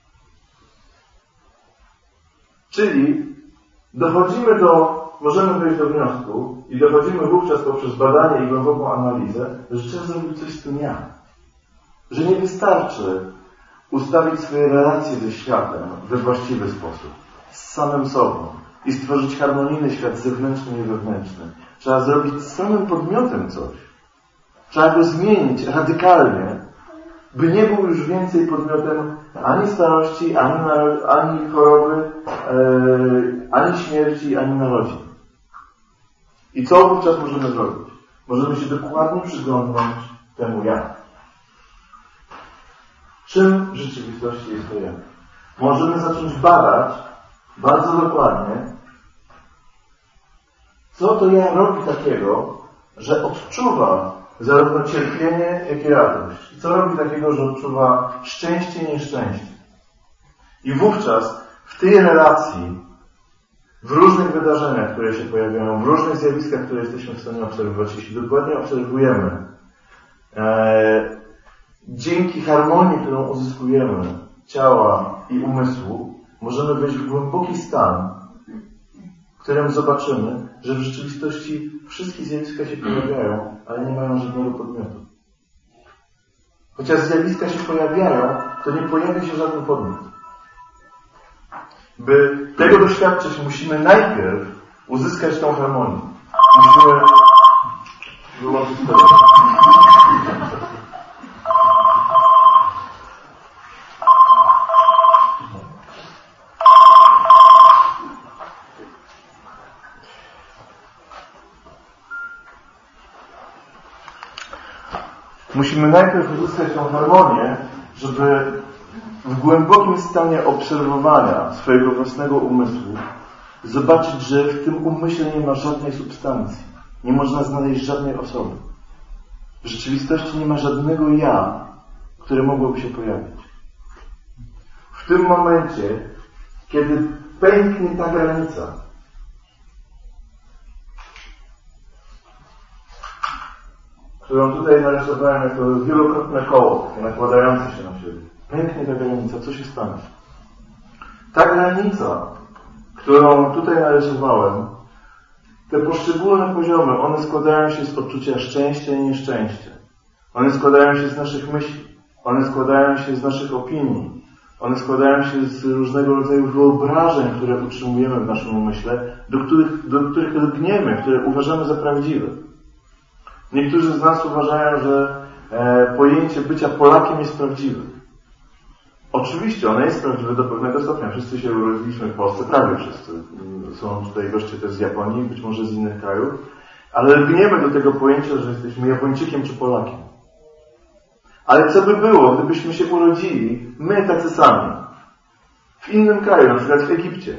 Czyli dochodzimy do, możemy dojść do wniosku i dochodzimy wówczas poprzez badanie i głęboką analizę, że trzeba zrobić coś z tym ja. Że nie wystarczy ustawić swoje relacje ze światem we właściwy sposób, z samym sobą i stworzyć harmonijny świat zewnętrzny i wewnętrzny. Trzeba zrobić z samym podmiotem coś. Trzeba go zmienić radykalnie, by nie był już więcej podmiotem ani starości, ani, ani choroby, yy, ani śmierci, ani narodzin. I co wówczas możemy zrobić? Możemy się dokładnie przyglądnąć temu ja. Czym w rzeczywistości jest to ja? Możemy zacząć badać bardzo dokładnie, co to ja robi takiego, że odczuwa zarówno cierpienie, jak i radość. I co robi takiego, że odczuwa szczęście i nieszczęście. I wówczas w tej relacji, w różnych wydarzeniach, które się pojawiają, w różnych zjawiskach, które jesteśmy w stanie obserwować, jeśli dokładnie obserwujemy, e, dzięki harmonii, którą uzyskujemy ciała i umysłu, możemy wejść w głęboki stan, w którym zobaczymy, że w rzeczywistości wszystkie zjawiska się pojawiają, ale nie mają żadnego podmiotu. Chociaż zjawiska się pojawiają, to nie pojawia się żaden podmiot. By tego doświadczyć, musimy najpierw uzyskać tą harmonię. Musimy wyłączyć telefon. Musimy najpierw uzyskać tą harmonię, żeby w głębokim stanie obserwowania swojego własnego umysłu zobaczyć, że w tym umyśle nie ma żadnej substancji. Nie można znaleźć żadnej osoby. W rzeczywistości nie ma żadnego ja, które mogłoby się pojawić. W tym momencie, kiedy pęknie ta granica, którą tutaj narysowałem jako wielokrotne koło, takie nakładające się na siebie. Pęknie ta granica, co się stanie? Ta granica, którą tutaj narysowałem, te poszczególne poziomy, one składają się z odczucia szczęścia i nieszczęścia. One składają się z naszych myśli. One składają się z naszych opinii. One składają się z różnego rodzaju wyobrażeń, które utrzymujemy w naszym umyśle, do których, do których lgniemy, które uważamy za prawdziwe. Niektórzy z nas uważają, że e, pojęcie bycia Polakiem jest prawdziwe. Oczywiście ono jest prawdziwe do pewnego stopnia. Wszyscy się urodziliśmy w Polsce, prawie wszyscy. Są tutaj goście też z Japonii, być może z innych krajów. Ale lgniemy do tego pojęcia, że jesteśmy Japończykiem czy Polakiem. Ale co by było, gdybyśmy się urodzili, my tacy sami, w innym kraju, na przykład w Egipcie?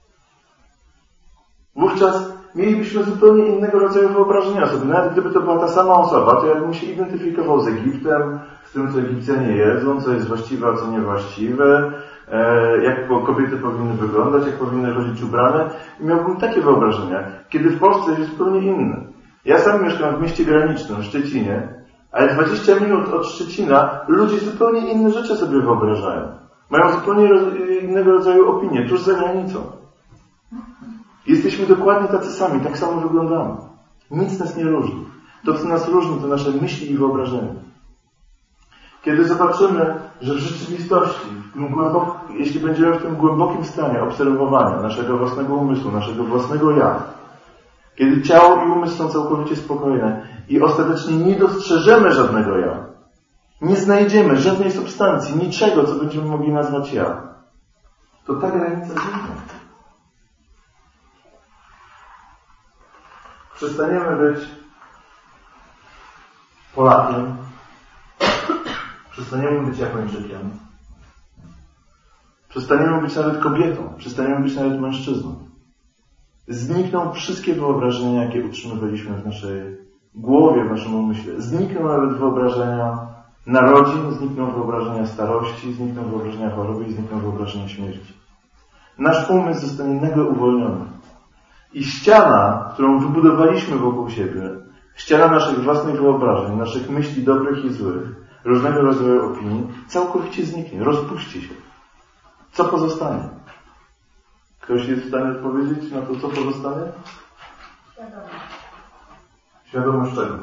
Wówczas mielibyśmy zupełnie innego rodzaju wyobrażenia o sobie. Nawet gdyby to była ta sama osoba, to ja bym się identyfikował z Egiptem, z tym, co Egipcjanie jedzą, co jest właściwe, a co niewłaściwe, e, jak kobiety powinny wyglądać, jak powinny chodzić ubrane. I miałbym takie wyobrażenia, kiedy w Polsce jest zupełnie inne. Ja sam mieszkam w mieście granicznym, w Szczecinie, ale dwadzieścia minut od Szczecina ludzie zupełnie inne rzeczy sobie wyobrażają. Mają zupełnie innego rodzaju opinie, tuż za granicą. Jesteśmy dokładnie tacy sami, tak samo wyglądamy. Nic nas nie różni. To, co nas różni, to nasze myśli i wyobrażenia. Kiedy zobaczymy, że w rzeczywistości, w tym głębok... jeśli będziemy w tym głębokim stanie obserwowania naszego własnego umysłu, naszego własnego ja, kiedy ciało i umysł są całkowicie spokojne i ostatecznie nie dostrzeżemy żadnego ja, nie znajdziemy żadnej substancji, niczego, co będziemy mogli nazwać ja, to ta granica zniknie. Przestaniemy być Polakiem, przestaniemy być Japończykiem, przestaniemy być nawet kobietą, przestaniemy być nawet mężczyzną. Znikną wszystkie wyobrażenia, jakie utrzymywaliśmy w naszej głowie, w naszym umyśle. Znikną nawet wyobrażenia narodzin, znikną wyobrażenia starości, znikną wyobrażenia choroby i znikną wyobrażenia śmierci. Nasz umysł zostanie nagle uwolniony. I ściana, którą wybudowaliśmy wokół siebie, ściana naszych własnych wyobrażeń, naszych myśli dobrych i złych, różnego rodzaju opinii, całkowicie zniknie, rozpuści się. Co pozostanie? Ktoś jest w stanie odpowiedzieć na to, co pozostanie? Świadomość. Świadomość czego?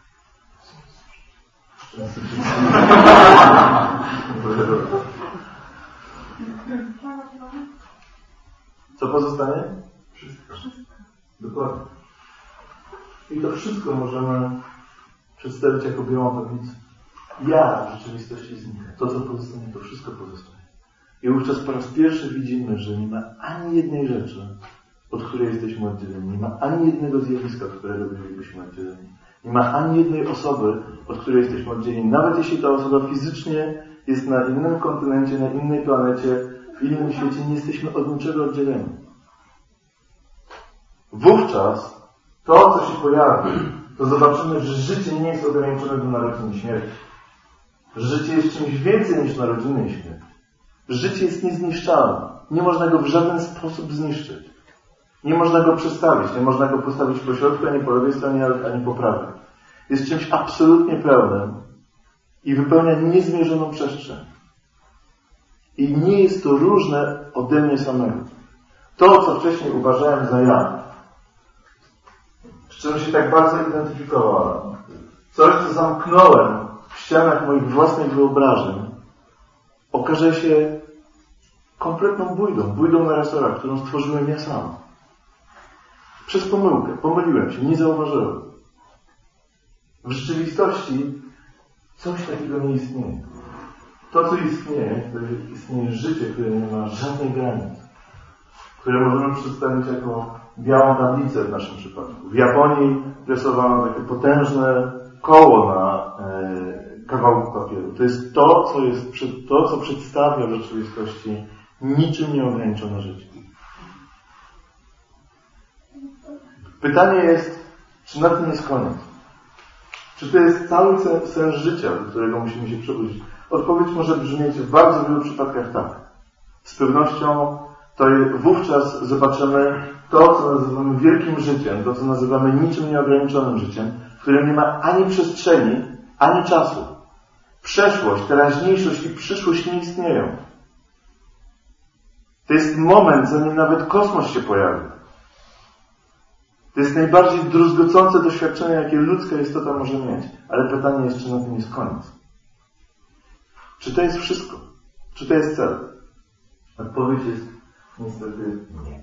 Co pozostanie? Wszystko. Dokładnie. I to wszystko możemy przedstawić jako białą tablicę. Ja w rzeczywistości znika. To, co pozostanie, to wszystko pozostanie. I wówczas po raz pierwszy widzimy, że nie ma ani jednej rzeczy, od której jesteśmy oddzieleni. Nie ma ani jednego zjawiska, od którego bylibyśmy oddzieleni. Nie ma ani jednej osoby, od której jesteśmy oddzieleni. Nawet jeśli ta osoba fizycznie jest na innym kontynencie, na innej planecie, w innym świecie, nie jesteśmy od niczego oddzieleni. Wówczas to, co się pojawi, to zobaczymy, że życie nie jest ograniczone do narodzin i śmierci. Życie jest czymś więcej niż narodziny i śmierć. Życie jest niezniszczalne. Nie można go w żaden sposób zniszczyć. Nie można go przestawić. Nie można go postawić po środku, ani po lewej stronie, ani po prawej. Jest czymś absolutnie pełnym i wypełnia niezmierzoną przestrzeń. I nie jest to różne ode mnie samego. To, co wcześniej uważałem za ja, z czym się tak bardzo identyfikowałem, coś, co zamknąłem w ścianach moich własnych wyobrażeń, okaże się kompletną bójdą, bójdą na resora, którą stworzyłem ja sam. Przez pomyłkę, pomyliłem się, nie zauważyłem. W rzeczywistości coś takiego nie istnieje. To, co istnieje, to istnieje życie, które nie ma żadnej granic, które możemy przedstawić jako białą tablicę w naszym przypadku. W Japonii rysowano takie potężne koło na e, kawałku papieru. To jest to, co jest to, co przedstawia w rzeczywistości niczym nieograniczone życie. Pytanie jest, czy na tym jest koniec? Czy to jest cały sens życia, do którego musimy się przebudzić? Odpowiedź może brzmieć w bardzo wielu przypadkach tak. Z pewnością to wówczas zobaczymy to, co nazywamy wielkim życiem, to, co nazywamy niczym nieograniczonym życiem, w którym nie ma ani przestrzeni, ani czasu. Przeszłość, teraźniejszość i przyszłość nie istnieją. To jest moment, zanim nawet kosmos się pojawi. To jest najbardziej druzgocące doświadczenie, jakie ludzka istota może mieć. Ale pytanie jest, czy na tym jest koniec. Czy to jest wszystko? Czy to jest cel? Odpowiedź jest niestety nie.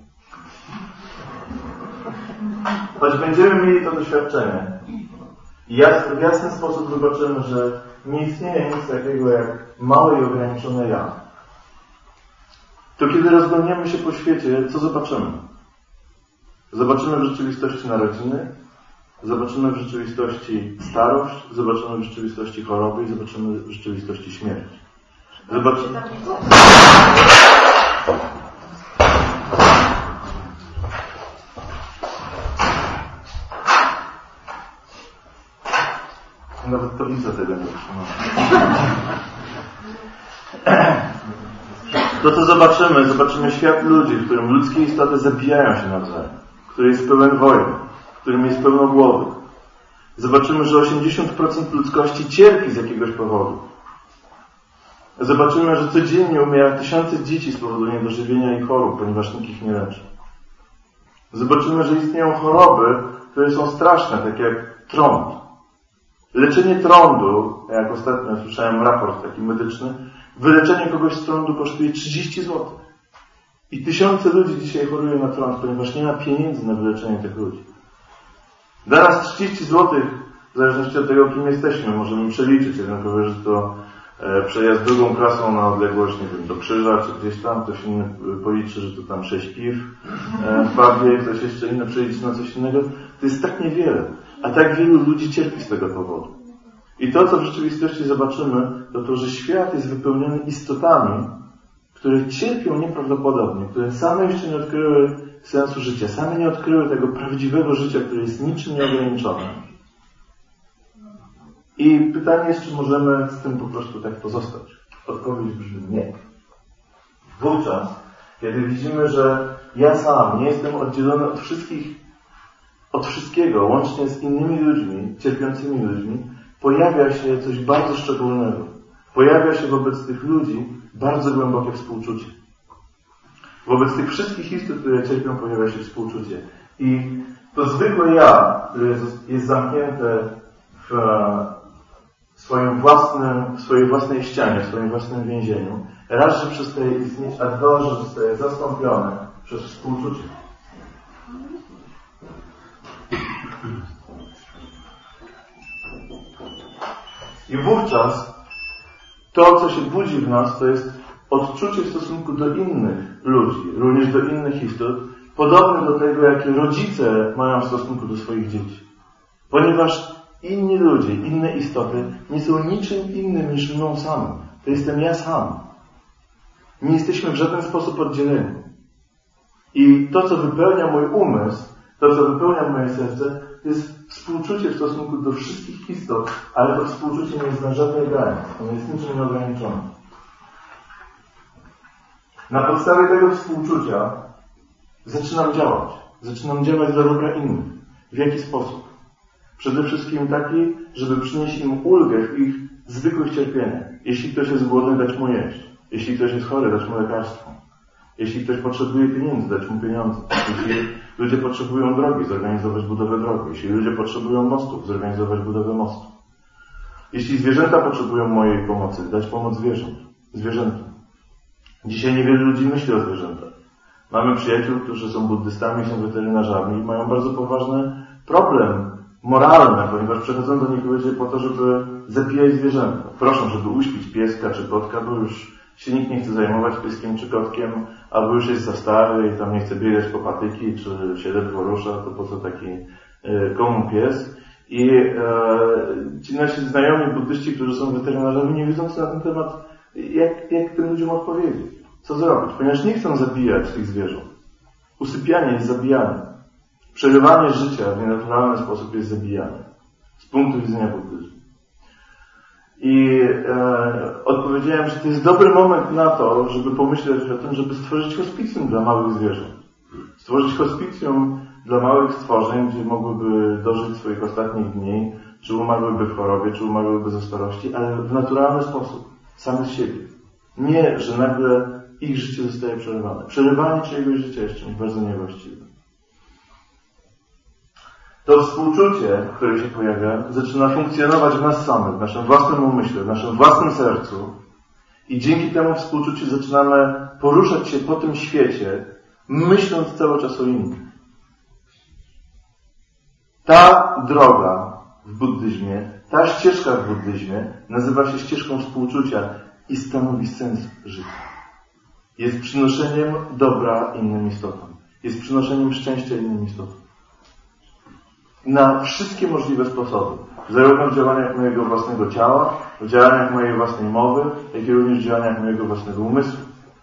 Choć będziemy mieli to doświadczenie i w jasny sposób zobaczymy, że nie istnieje nic takiego jak małe i ograniczone ja, to kiedy rozglądniemy się po świecie, co zobaczymy? Zobaczymy w rzeczywistości narodziny, zobaczymy w rzeczywistości starość, zobaczymy w rzeczywistości choroby i zobaczymy w rzeczywistości śmierć. Zobaczymy... Nawet tablica tego nie otrzymała. To, co zobaczymy, zobaczymy świat ludzi, w którym ludzkie istoty zabijają się nawzajem, który jest pełen wojen, w którym jest pełno głodu. Zobaczymy, że osiemdziesiąt procent ludzkości cierpi z jakiegoś powodu. Zobaczymy, że codziennie umiera tysiące dzieci z powodu niedożywienia i chorób, ponieważ nikt ich nie leczy. Zobaczymy, że istnieją choroby, które są straszne, takie jak trąd. Leczenie trądu, jak ostatnio słyszałem raport taki medyczny, wyleczenie kogoś z trądu kosztuje trzydzieści złotych. I tysiące ludzi dzisiaj chorują na trąd, ponieważ nie ma pieniędzy na wyleczenie tych ludzi. Dla nas trzydzieści złotych W zależności od tego, kim jesteśmy, możemy przeliczyć. Jeden powie, że to przejazd drugą klasą na odległość, nie wiem, do Krzyża, czy gdzieś tam, ktoś inny policzy, że to tam sześć piw w pubie, ktoś jeszcze inny przeliczy na coś innego. To jest tak niewiele, a tak wielu ludzi cierpi z tego powodu. I to, co w rzeczywistości zobaczymy, to to, że świat jest wypełniony istotami, które cierpią nieprawdopodobnie, które same jeszcze nie odkryły sensu życia, same nie odkryły tego prawdziwego życia, które jest niczym nieograniczone. I pytanie jest, czy możemy z tym po prostu tak pozostać. Odpowiedź brzmi nie. Wówczas, kiedy widzimy, że ja sam nie jestem oddzielony od wszystkich, od wszystkiego, łącznie z innymi ludźmi, cierpiącymi ludźmi, pojawia się coś bardzo szczególnego. Pojawia się wobec tych ludzi bardzo głębokie współczucie. Wobec tych wszystkich istot, które cierpią, pojawia się współczucie. I to zwykłe ja, które jest, jest zamknięte w swoim własnym, w swojej własnej ścianie, w swoim własnym więzieniu, raz, że przestaje istnieć, a dwa, że zostaje zastąpione przez współczucie. I wówczas to, co się budzi w nas, to jest odczucie w stosunku do innych ludzi, również do innych istot, podobne do tego, jakie rodzice mają w stosunku do swoich dzieci. Ponieważ inni ludzie, inne istoty nie są niczym innym niż mną samym. To jestem ja sam. Nie jesteśmy w żaden sposób oddzieleni. I to, co wypełnia mój umysł, to, co wypełnia moje serce, to jest współczucie w stosunku do wszystkich istot, ale to współczucie nie zna żadnej granic. Ono jest niczym nieograniczone. Na podstawie tego współczucia zaczynam działać. Zaczynam działać dla dobra innych. W jaki sposób? Przede wszystkim taki, żeby przynieść im ulgę w ich zwykłych cierpieniach. Jeśli ktoś jest głodny, dać mu jeść. Jeśli ktoś jest chory, dać mu lekarstwo. Jeśli ktoś potrzebuje pieniędzy, dać mu pieniądze. Jeśli ludzie potrzebują drogi, zorganizować budowę drogi. Jeśli ludzie potrzebują mostów, zorganizować budowę mostu. Jeśli zwierzęta potrzebują mojej pomocy, dać pomoc zwierząt. zwierzętom. Dzisiaj niewiele ludzi myśli o zwierzętach. Mamy przyjaciół, którzy są buddystami, są weterynarzami i mają bardzo poważny problem moralny, ponieważ przychodzą do nich ludzie po to, żeby zabijać zwierzęta. Proszą, żeby uśpić pieska czy kotka, bo już się nikt nie chce zajmować pieskiem czy kotkiem, albo już jest za stary i tam nie chce biegać po patyki, czy się ledwo rusza, to po co taki y, komu pies. I e, ci nasi znajomi buddyści, którzy są weterynarzami, nie wiedzą co na ten temat, jak, jak tym ludziom odpowiedzieć. Co zrobić? Ponieważ nie chcą zabijać tych zwierząt. Usypianie jest zabijanie. Przerywanie życia w nienaturalny sposób jest zabijanie. Z punktu widzenia buddyzmu. I e, odpowiedziałem, że to jest dobry moment na to, żeby pomyśleć o tym, żeby stworzyć hospicjum dla małych zwierząt. Stworzyć hospicjum dla małych stworzeń, gdzie mogłyby dożyć swoich ostatnich dni, czy umarłyby w chorobie, czy umarłyby ze starości, ale w naturalny sposób, same z siebie. Nie, że nagle ich życie zostaje przerywane. Przerywanie czyjegoś życia jest czymś bardzo niewłaściwym. To współczucie, które się pojawia, zaczyna funkcjonować w nas samych, w naszym własnym umyśle, w naszym własnym sercu i dzięki temu współczuciu zaczynamy poruszać się po tym świecie, myśląc cały czas o innych. Ta droga w buddyzmie, ta ścieżka w buddyzmie nazywa się ścieżką współczucia i stanowi sens życia. Jest przynoszeniem dobra innym istotom. Jest przynoszeniem szczęścia innym istotom. Na wszystkie możliwe sposoby. Zarówno w działaniach mojego własnego ciała, w działaniach mojej własnej mowy, jak i również w działaniach mojego własnego umysłu.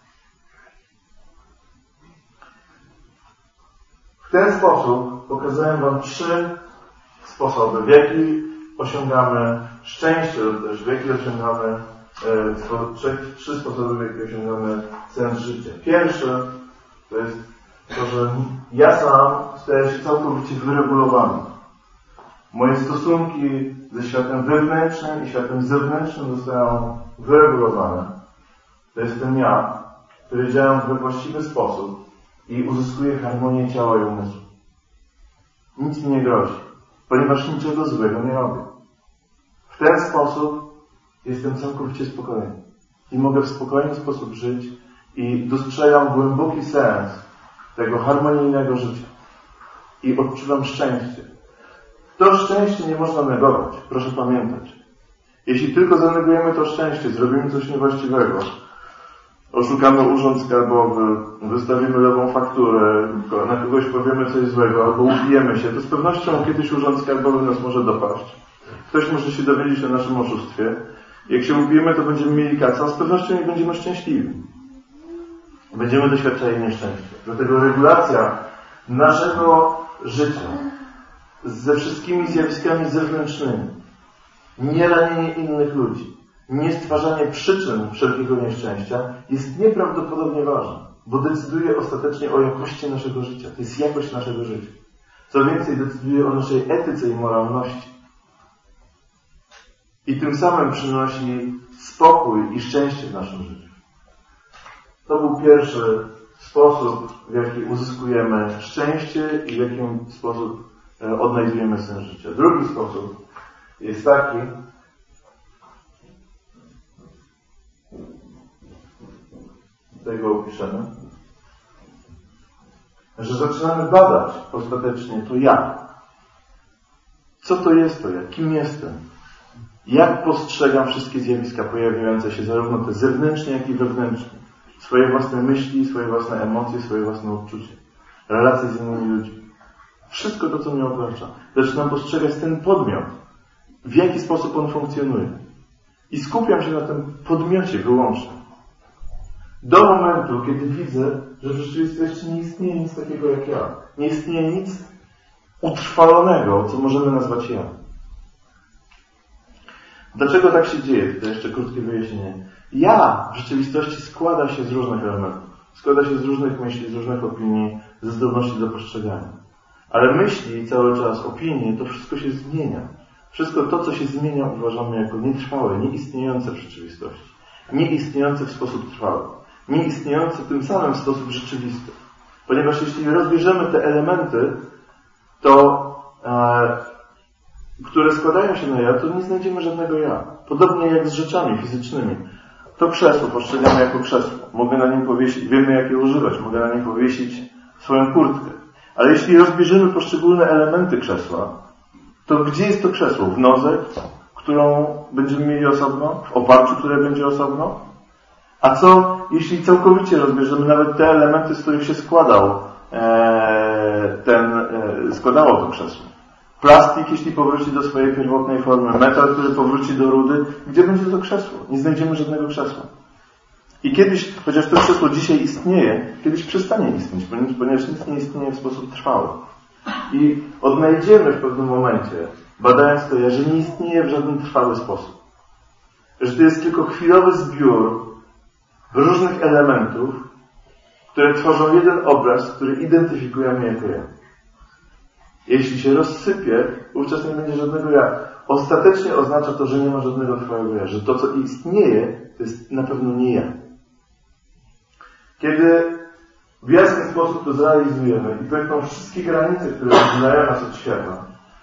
W ten sposób pokazałem Wam trzy sposoby, w jaki osiągamy szczęście, lub też w jaki osiągamy e, trzy, trzy sposoby, w jaki osiągamy sens życia. Pierwszy to jest to, że ja sam staję się całkowicie wyregulowany. Moje stosunki ze światem wewnętrznym i światem zewnętrznym zostają wyregulowane. To jestem ja, który działam we właściwy sposób i uzyskuję harmonię ciała i umysłu. Nic mi nie grozi, ponieważ niczego złego nie robię. W ten sposób jestem całkowicie spokojny i mogę w spokojny sposób żyć i dostrzegam głęboki sens tego harmonijnego życia i odczuwam szczęście. To szczęście nie można negować, proszę pamiętać. Jeśli tylko zanegujemy to szczęście, zrobimy coś niewłaściwego, oszukamy urząd skarbowy, wystawimy lewą fakturę, na kogoś powiemy coś złego, albo ubijemy się, to z pewnością kiedyś urząd skarbowy nas może dopaść. Ktoś może się dowiedzieć o naszym oszustwie. Jak się ubijemy, to będziemy mieli kaca, z pewnością nie będziemy szczęśliwi. Będziemy doświadczali nieszczęścia. Dlatego regulacja naszego życia ze wszystkimi zjawiskami zewnętrznymi, nie ranienie innych ludzi, nie stwarzanie przyczyn wszelkiego nieszczęścia jest nieprawdopodobnie ważne, bo decyduje ostatecznie o jakości naszego życia. To jest jakość naszego życia. Co więcej, decyduje o naszej etyce i moralności. I tym samym przynosi spokój i szczęście w naszym życiu. To był pierwszy sposób, w jaki uzyskujemy szczęście i w jaki sposób odnajdujemy sens życia. Drugi sposób jest taki, tego opiszemy, że zaczynamy badać ostatecznie to ja. Co to jest to ja? Kim jestem? Jak postrzegam wszystkie zjawiska pojawiające się, zarówno te zewnętrzne, jak i wewnętrzne. Swoje własne myśli, swoje własne emocje, swoje własne odczucia. Relacje z innymi ludźmi. Wszystko to, co mnie otacza. Zaczynam postrzegać ten podmiot. W jaki sposób on funkcjonuje. I skupiam się na tym podmiocie wyłącznie. Do momentu, kiedy widzę, że w rzeczywistości nie istnieje nic takiego jak ja. Nie istnieje nic utrwalonego, co możemy nazwać ja. Dlaczego tak się dzieje? To jeszcze krótkie wyjaśnienie. Ja w rzeczywistości składa się z różnych elementów. Składa się z różnych myśli, z różnych opinii, ze zdolności do postrzegania. Ale myśli, cały czas opinie, to wszystko się zmienia. Wszystko to, co się zmienia, uważamy jako nietrwałe, nieistniejące w rzeczywistości. Nieistniejące w sposób trwały. Nieistniejące tym samym w sposób rzeczywisty. Ponieważ jeśli rozbierzemy te elementy, to e, które składają się na ja, to nie znajdziemy żadnego ja. Podobnie jak z rzeczami fizycznymi. To krzesło postrzegamy jako krzesło. Mogę na nim powiesić, wiemy jak je używać, mogę na nim powiesić swoją kurtkę. Ale jeśli rozbierzemy poszczególne elementy krzesła, to gdzie jest to krzesło? W nodze, którą będziemy mieli osobno? W oparciu, które będzie osobno? A co, jeśli całkowicie rozbierzemy nawet te elementy, z których się składał e, ten, e, składało to krzesło? Plastik, jeśli powróci do swojej pierwotnej formy, metal, który powróci do rudy, gdzie będzie to krzesło? Nie znajdziemy żadnego krzesła. I kiedyś, chociaż to krzesło dzisiaj istnieje, kiedyś przestanie istnieć, ponieważ nic nie istnieje w sposób trwały. I odnajdziemy w pewnym momencie, badając to, że nie istnieje w żaden trwały sposób. Że to jest tylko chwilowy zbiór różnych elementów, które tworzą jeden obraz, który identyfikujemy jako ja. Jeśli się rozsypie, wówczas nie będzie żadnego ja. Ostatecznie oznacza to, że nie ma żadnego trwałego ja. Że to, co istnieje, to jest na pewno nie ja. Kiedy w jasny sposób to zrealizujemy i pękną wszystkie granice, które oddzielają nas od świata.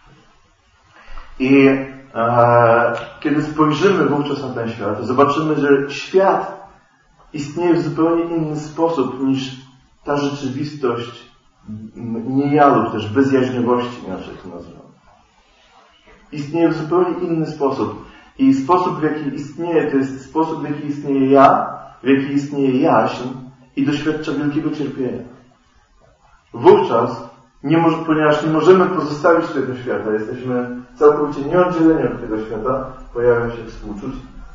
I e, kiedy spojrzymy wówczas na ten świat, zobaczymy, że świat istnieje w zupełnie inny sposób niż ta rzeczywistość nie lub też bezjaźniowości, inaczej to nazywam. Istnieje w zupełnie inny sposób. I sposób, w jaki istnieje, to jest sposób, w jaki istnieje ja, w jaki istnieje jaźń i doświadcza wielkiego cierpienia. Wówczas, nie może, ponieważ nie możemy pozostawić tego świata, jesteśmy całkowicie nieoddzieleni od tego świata, pojawia się współczucie.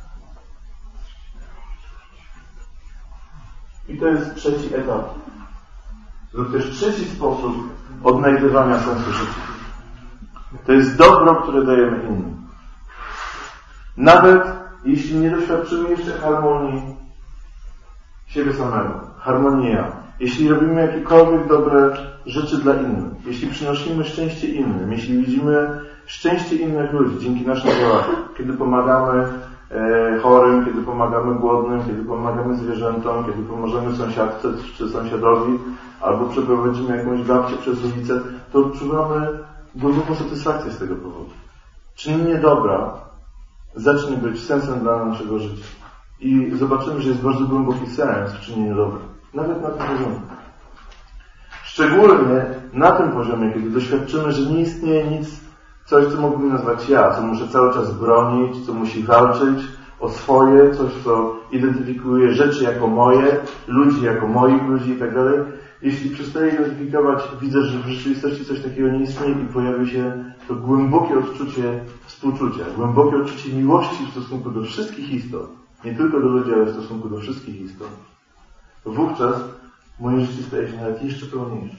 I to jest trzeci etap. lub też trzeci sposób odnajdywania sensu życia. To jest dobro, które dajemy innym. Nawet jeśli nie doświadczymy jeszcze harmonii siebie samego, harmonii ja. Jeśli robimy jakiekolwiek dobre rzeczy dla innych, jeśli przynosimy szczęście innym, jeśli widzimy szczęście innych ludzi dzięki naszym działaniom, kiedy pomagamy e, chorym, kiedy pomagamy głodnym, kiedy pomagamy zwierzętom, kiedy pomożemy sąsiadce czy sąsiadowi, albo przeprowadzimy jakąś babcię przez ulicę, to odczuwamy głęboką satysfakcję z tego powodu. Czynienie dobra zacznie być sensem dla naszego życia. I zobaczymy, że jest bardzo głęboki sens w czynieniu dobra. Nawet na tym poziomie. Szczególnie na tym poziomie, kiedy doświadczymy, że nie istnieje nic Coś, co mógłbym nazwać ja, co muszę cały czas bronić, co musi walczyć o swoje, coś, co identyfikuje rzeczy jako moje, ludzi jako moich ludzi i tak dalej. Jeśli przestaję identyfikować, widzę, że w rzeczywistości coś takiego nie istnieje i pojawi się to głębokie odczucie współczucia, głębokie odczucie miłości w stosunku do wszystkich istot, nie tylko do ludzi, ale w stosunku do wszystkich istot. Wówczas moje życie staje się nawet jeszcze pełniejsze.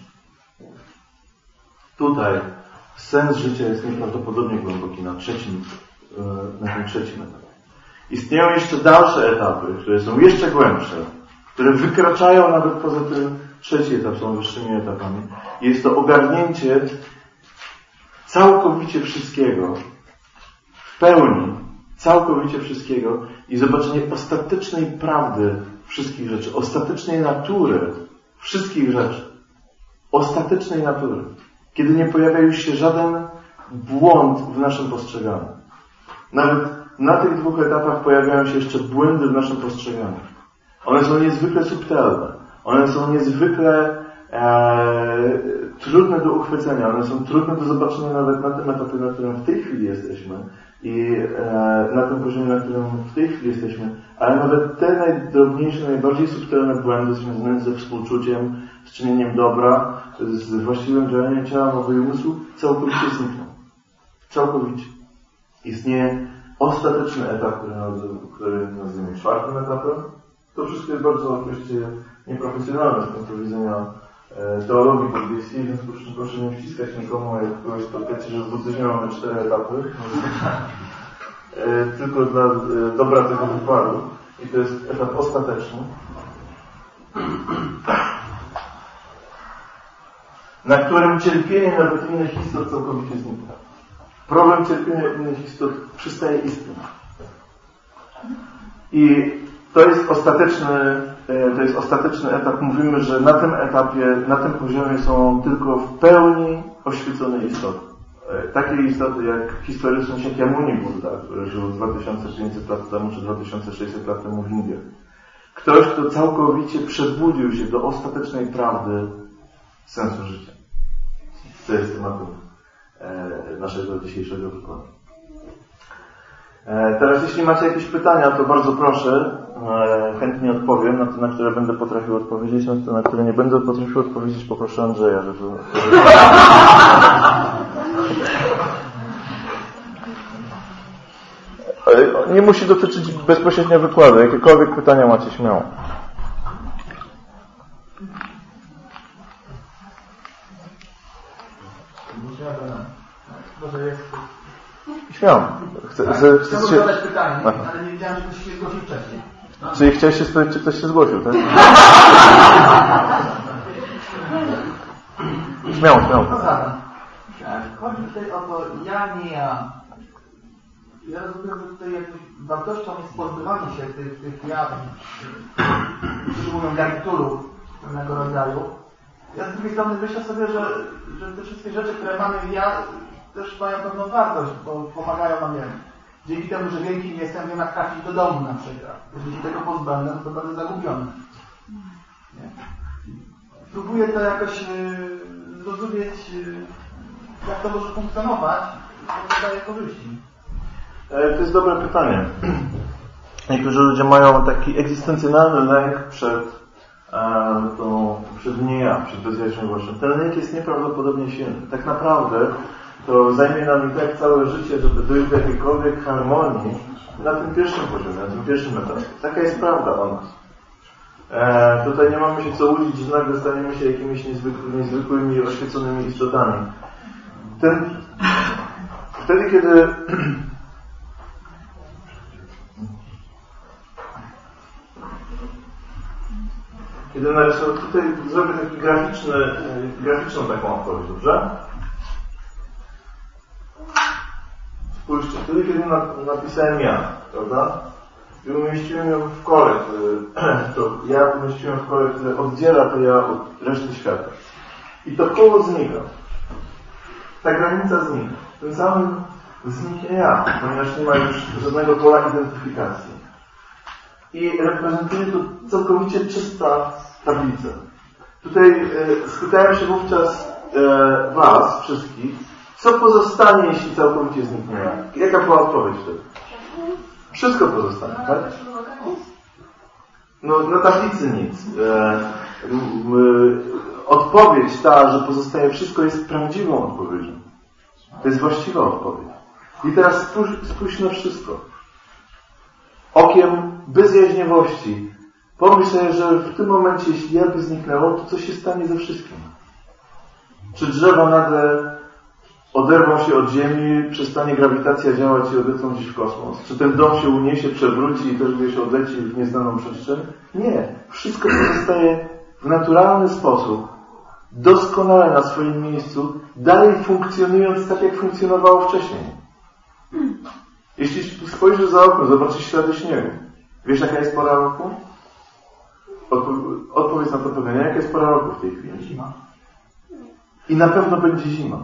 Tutaj sens życia jest nieprawdopodobnie głęboki na trzecim, na tym trzecim etapie. Istnieją jeszcze dalsze etapy, które są jeszcze głębsze, które wykraczają nawet poza ten trzeci etap, są wyższymi etapami. Jest to ogarnięcie całkowicie wszystkiego, w pełni, całkowicie wszystkiego i zobaczenie ostatecznej prawdy wszystkich rzeczy, ostatecznej natury wszystkich rzeczy, ostatecznej natury. Kiedy nie pojawia już się żaden błąd w naszym postrzeganiu. Nawet na tych dwóch etapach pojawiają się jeszcze błędy w naszym postrzeganiu. One są niezwykle subtelne. One są niezwykle e, trudne do uchwycenia. One są trudne do zobaczenia nawet na tym etapie, na którym w tej chwili jesteśmy i e, na tym poziomie, na którym w tej chwili jesteśmy. Ale nawet te najdrobniejsze, najbardziej subtelne błędy związane ze współczuciem, z czynieniem dobra, z właściwym działaniem ciała, mowy i umysłu całkowicie znikną. Całkowicie. Istnieje ostateczny etap, który, który nazywamy czwartym etapem. To wszystko jest bardzo oczywiście nieprofesjonalne z punktu widzenia e, teologii buddyjskiej, więc proszę, proszę nie wciskać nikomu, jak kogoś spotkacie, że w buddyzmie mamy cztery etapy. e, tylko dla e, dobra tego wykładu. I to jest etap ostateczny. Na którym cierpienie nawet innych istot całkowicie znika. Problem cierpienia innych istot przestaje istnieć. I to jest ostateczny, to jest ostateczny etap. Mówimy, że na tym etapie, na tym poziomie są tylko w pełni oświecone istoty. Takie istoty jak historyczny Shakyamuni Buddha, który żył dwa tysiące pięćset lat temu czy dwa tysiące sześćset lat temu w Indiach. Ktoś, kto całkowicie przebudził się do ostatecznej prawdy sensu życia. To jest tematem naszego dzisiejszego wykładu. Teraz jeśli macie jakieś pytania, to bardzo proszę, chętnie odpowiem na te, na które będę potrafił odpowiedzieć, na te, na które nie będę potrafił odpowiedzieć, poproszę Andrzeja, żeby... Nie musi dotyczyć bezpośrednio wykładu, jakiekolwiek pytania macie, śmiało. Może jest... Śmiało. Chcę, tak? chcę, chcę chcę się... zadać pytanie, Aha. ale nie wiedziałem, że ktoś się zgłosił wcześniej. No. Czyli chciałeś się spytać, czy ktoś się zgłosił, tak? Śmiało, śmiało. No zadam. Chodzi tutaj o to, ja, nie ja. Ja rozumiem, że tutaj jakby wartością jest pozbywanie się tych, tych ja, którzy mówią garniturów pewnego rodzaju. Ja z drugiej strony myślę sobie, że, że te wszystkie rzeczy, które mamy ja, też mają pewną wartość, bo pomagają nam, nie wiem, dzięki temu, że wielkim jestem, wiem jak trafić do domu na przykład. Jeżeli tego pozbędę, to będę zagubiony. Nie? Próbuję to jakoś yy, zrozumieć, yy, jak to może funkcjonować, bo to daje korzyści. To jest dobre pytanie. Niektórzy ludzie mają taki egzystencjonalny lęk przed e, tą, przed nie ja, przed bezpieczeństwem. Ten lęk jest nieprawdopodobnie silny. Tak naprawdę to zajmie nam i tak całe życie, żeby dojść do jakiejkolwiek harmonii na tym pierwszym poziomie, na tym pierwszym etapie. Taka jest prawda o nas. E, tutaj nie mamy się co łudzić, że nagle staniemy się jakimiś niezwykłymi, niezwykłymi oświeconymi istotami. Ten, wtedy, kiedy Kiedy narysuję, tutaj zrobię taki graficzny, graficzną taką odpowiedź, dobrze? Spójrzcie, wtedy kiedy napisałem ja, prawda? I umieściłem ją w kole, to ja umieściłem w kole, które oddziela to ja od reszty świata. I to koło znika. Ta granica znika. Tym samym zniknie ja, ponieważ nie ma już żadnego pola identyfikacji. I reprezentuje to całkowicie czysta tablica. Tutaj e, spytałem się wówczas e, was, wszystkich, Co pozostanie, jeśli całkowicie zniknie ja? Jaka była odpowiedź wtedy? Wszystko pozostanie, tak? No na tablicy nic. E, e, odpowiedź ta, że pozostaje wszystko, jest prawdziwą odpowiedzią. To jest właściwa odpowiedź. I teraz spójrz, spójrz na wszystko. Okiem bezjaźniowości. Pomyśl sobie, że w tym momencie, jeśli ja by zniknęło, to co się stanie ze wszystkim? Czy drzewa nagle oderwą się od ziemi, przestanie grawitacja działać i odlecą gdzieś w kosmos? Czy ten dom się uniesie, przewróci i też gdzieś odleci w nieznaną przestrzeń? Nie. Wszystko pozostaje w naturalny sposób, doskonale na swoim miejscu, dalej funkcjonując tak, jak funkcjonowało wcześniej. Jeśli spojrzysz za okno, zobaczysz ślady śniegu. Wiesz, jaka jest pora roku? Odpo- odpowiedz na to pytanie. Jaka jest pora roku w tej chwili? Zima. I na pewno będzie zima.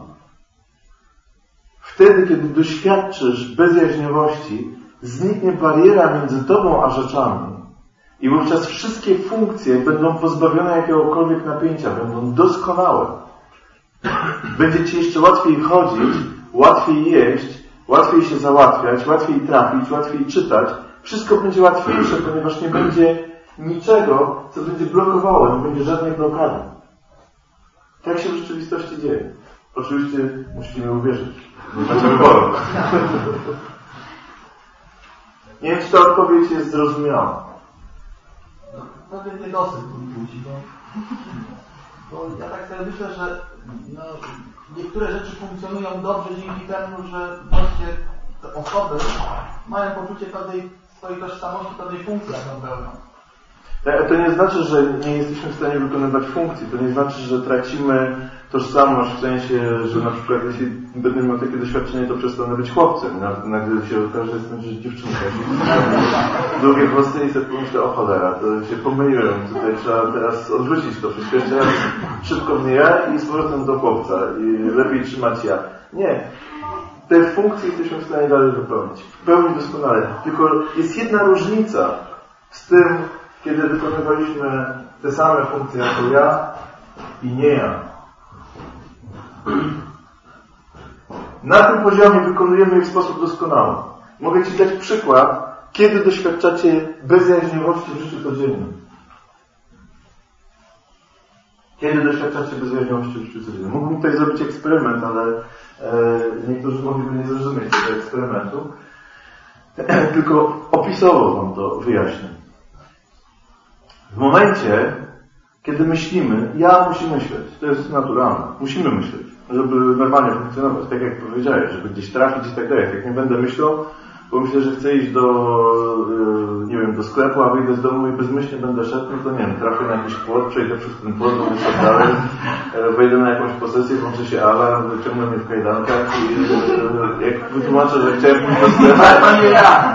Wtedy, kiedy doświadczysz bezjaźniowości, zniknie bariera między tobą a rzeczami. I wówczas wszystkie funkcje będą pozbawione jakiegokolwiek napięcia, będą doskonałe. Będzie ci jeszcze łatwiej chodzić, łatwiej jeść, łatwiej się załatwiać, łatwiej trafić, łatwiej czytać. Wszystko będzie łatwiejsze, ponieważ nie będzie niczego, co będzie blokowało, nie będzie żadnej blokady. Tak się w rzeczywistości dzieje. Oczywiście musicie mi uwierzyć. Nie macie wyboru. Nie wiem, czy ta odpowiedź jest zrozumiała. No, pewien niedosyt mi budzi, bo, bo ja tak sobie myślę, że no, niektóre rzeczy funkcjonują dobrze dzięki temu, że właśnie te osoby mają poczucie pewnej swojej tożsamości, pewnej funkcji, jaką pełnią. To nie znaczy, że nie jesteśmy w stanie wykonywać funkcji. To nie znaczy, że tracimy tożsamość w sensie, że na przykład jeśli będę miał takie doświadczenie, to przestanę być chłopcem. Nagle się okaże, że jestem gdzieś dziewczynką. Drugie włosy i sobie pomyślę, o cholera, to się pomyliłem. Tutaj trzeba teraz odwrócić to wszystko. Jeszcze raz szybko mnie ja i z powrotem do chłopca. I lepiej trzymać ja. Nie. Te funkcje jesteśmy w stanie dalej wypełnić. W pełni doskonale. Tylko jest jedna różnica z tym, kiedy wykonywaliśmy te same funkcje jako ja i nie ja. Na tym poziomie wykonujemy je w sposób doskonały. Mogę Ci dać przykład, kiedy doświadczacie bezjaźniowości w życiu codziennym. Kiedy doświadczacie bezjaźniowości w życiu codziennym. Mógłbym tutaj zrobić eksperyment, ale e, niektórzy mogliby nie zrozumieć tego eksperymentu. Tylko opisowo Wam to wyjaśnię. W momencie, kiedy myślimy, ja musi myśleć, to jest naturalne, musimy myśleć, żeby normalnie funkcjonować, tak jak powiedziałeś, żeby gdzieś trafić i tak dalej. Jak nie będę myślał, bo myślę, że chcę iść do, nie wiem, do sklepu, a wyjdę z domu i bezmyślnie będę szedł, no to nie wiem, trafię na jakiś płot, przejdę przez ten płot, będę szedł dalej, wejdę na jakąś posesję, włączy się alarm, wyciągnę mnie w kajdankach i jak wytłumaczę, że chciałem pójść do sklepu... Ale to nie ja!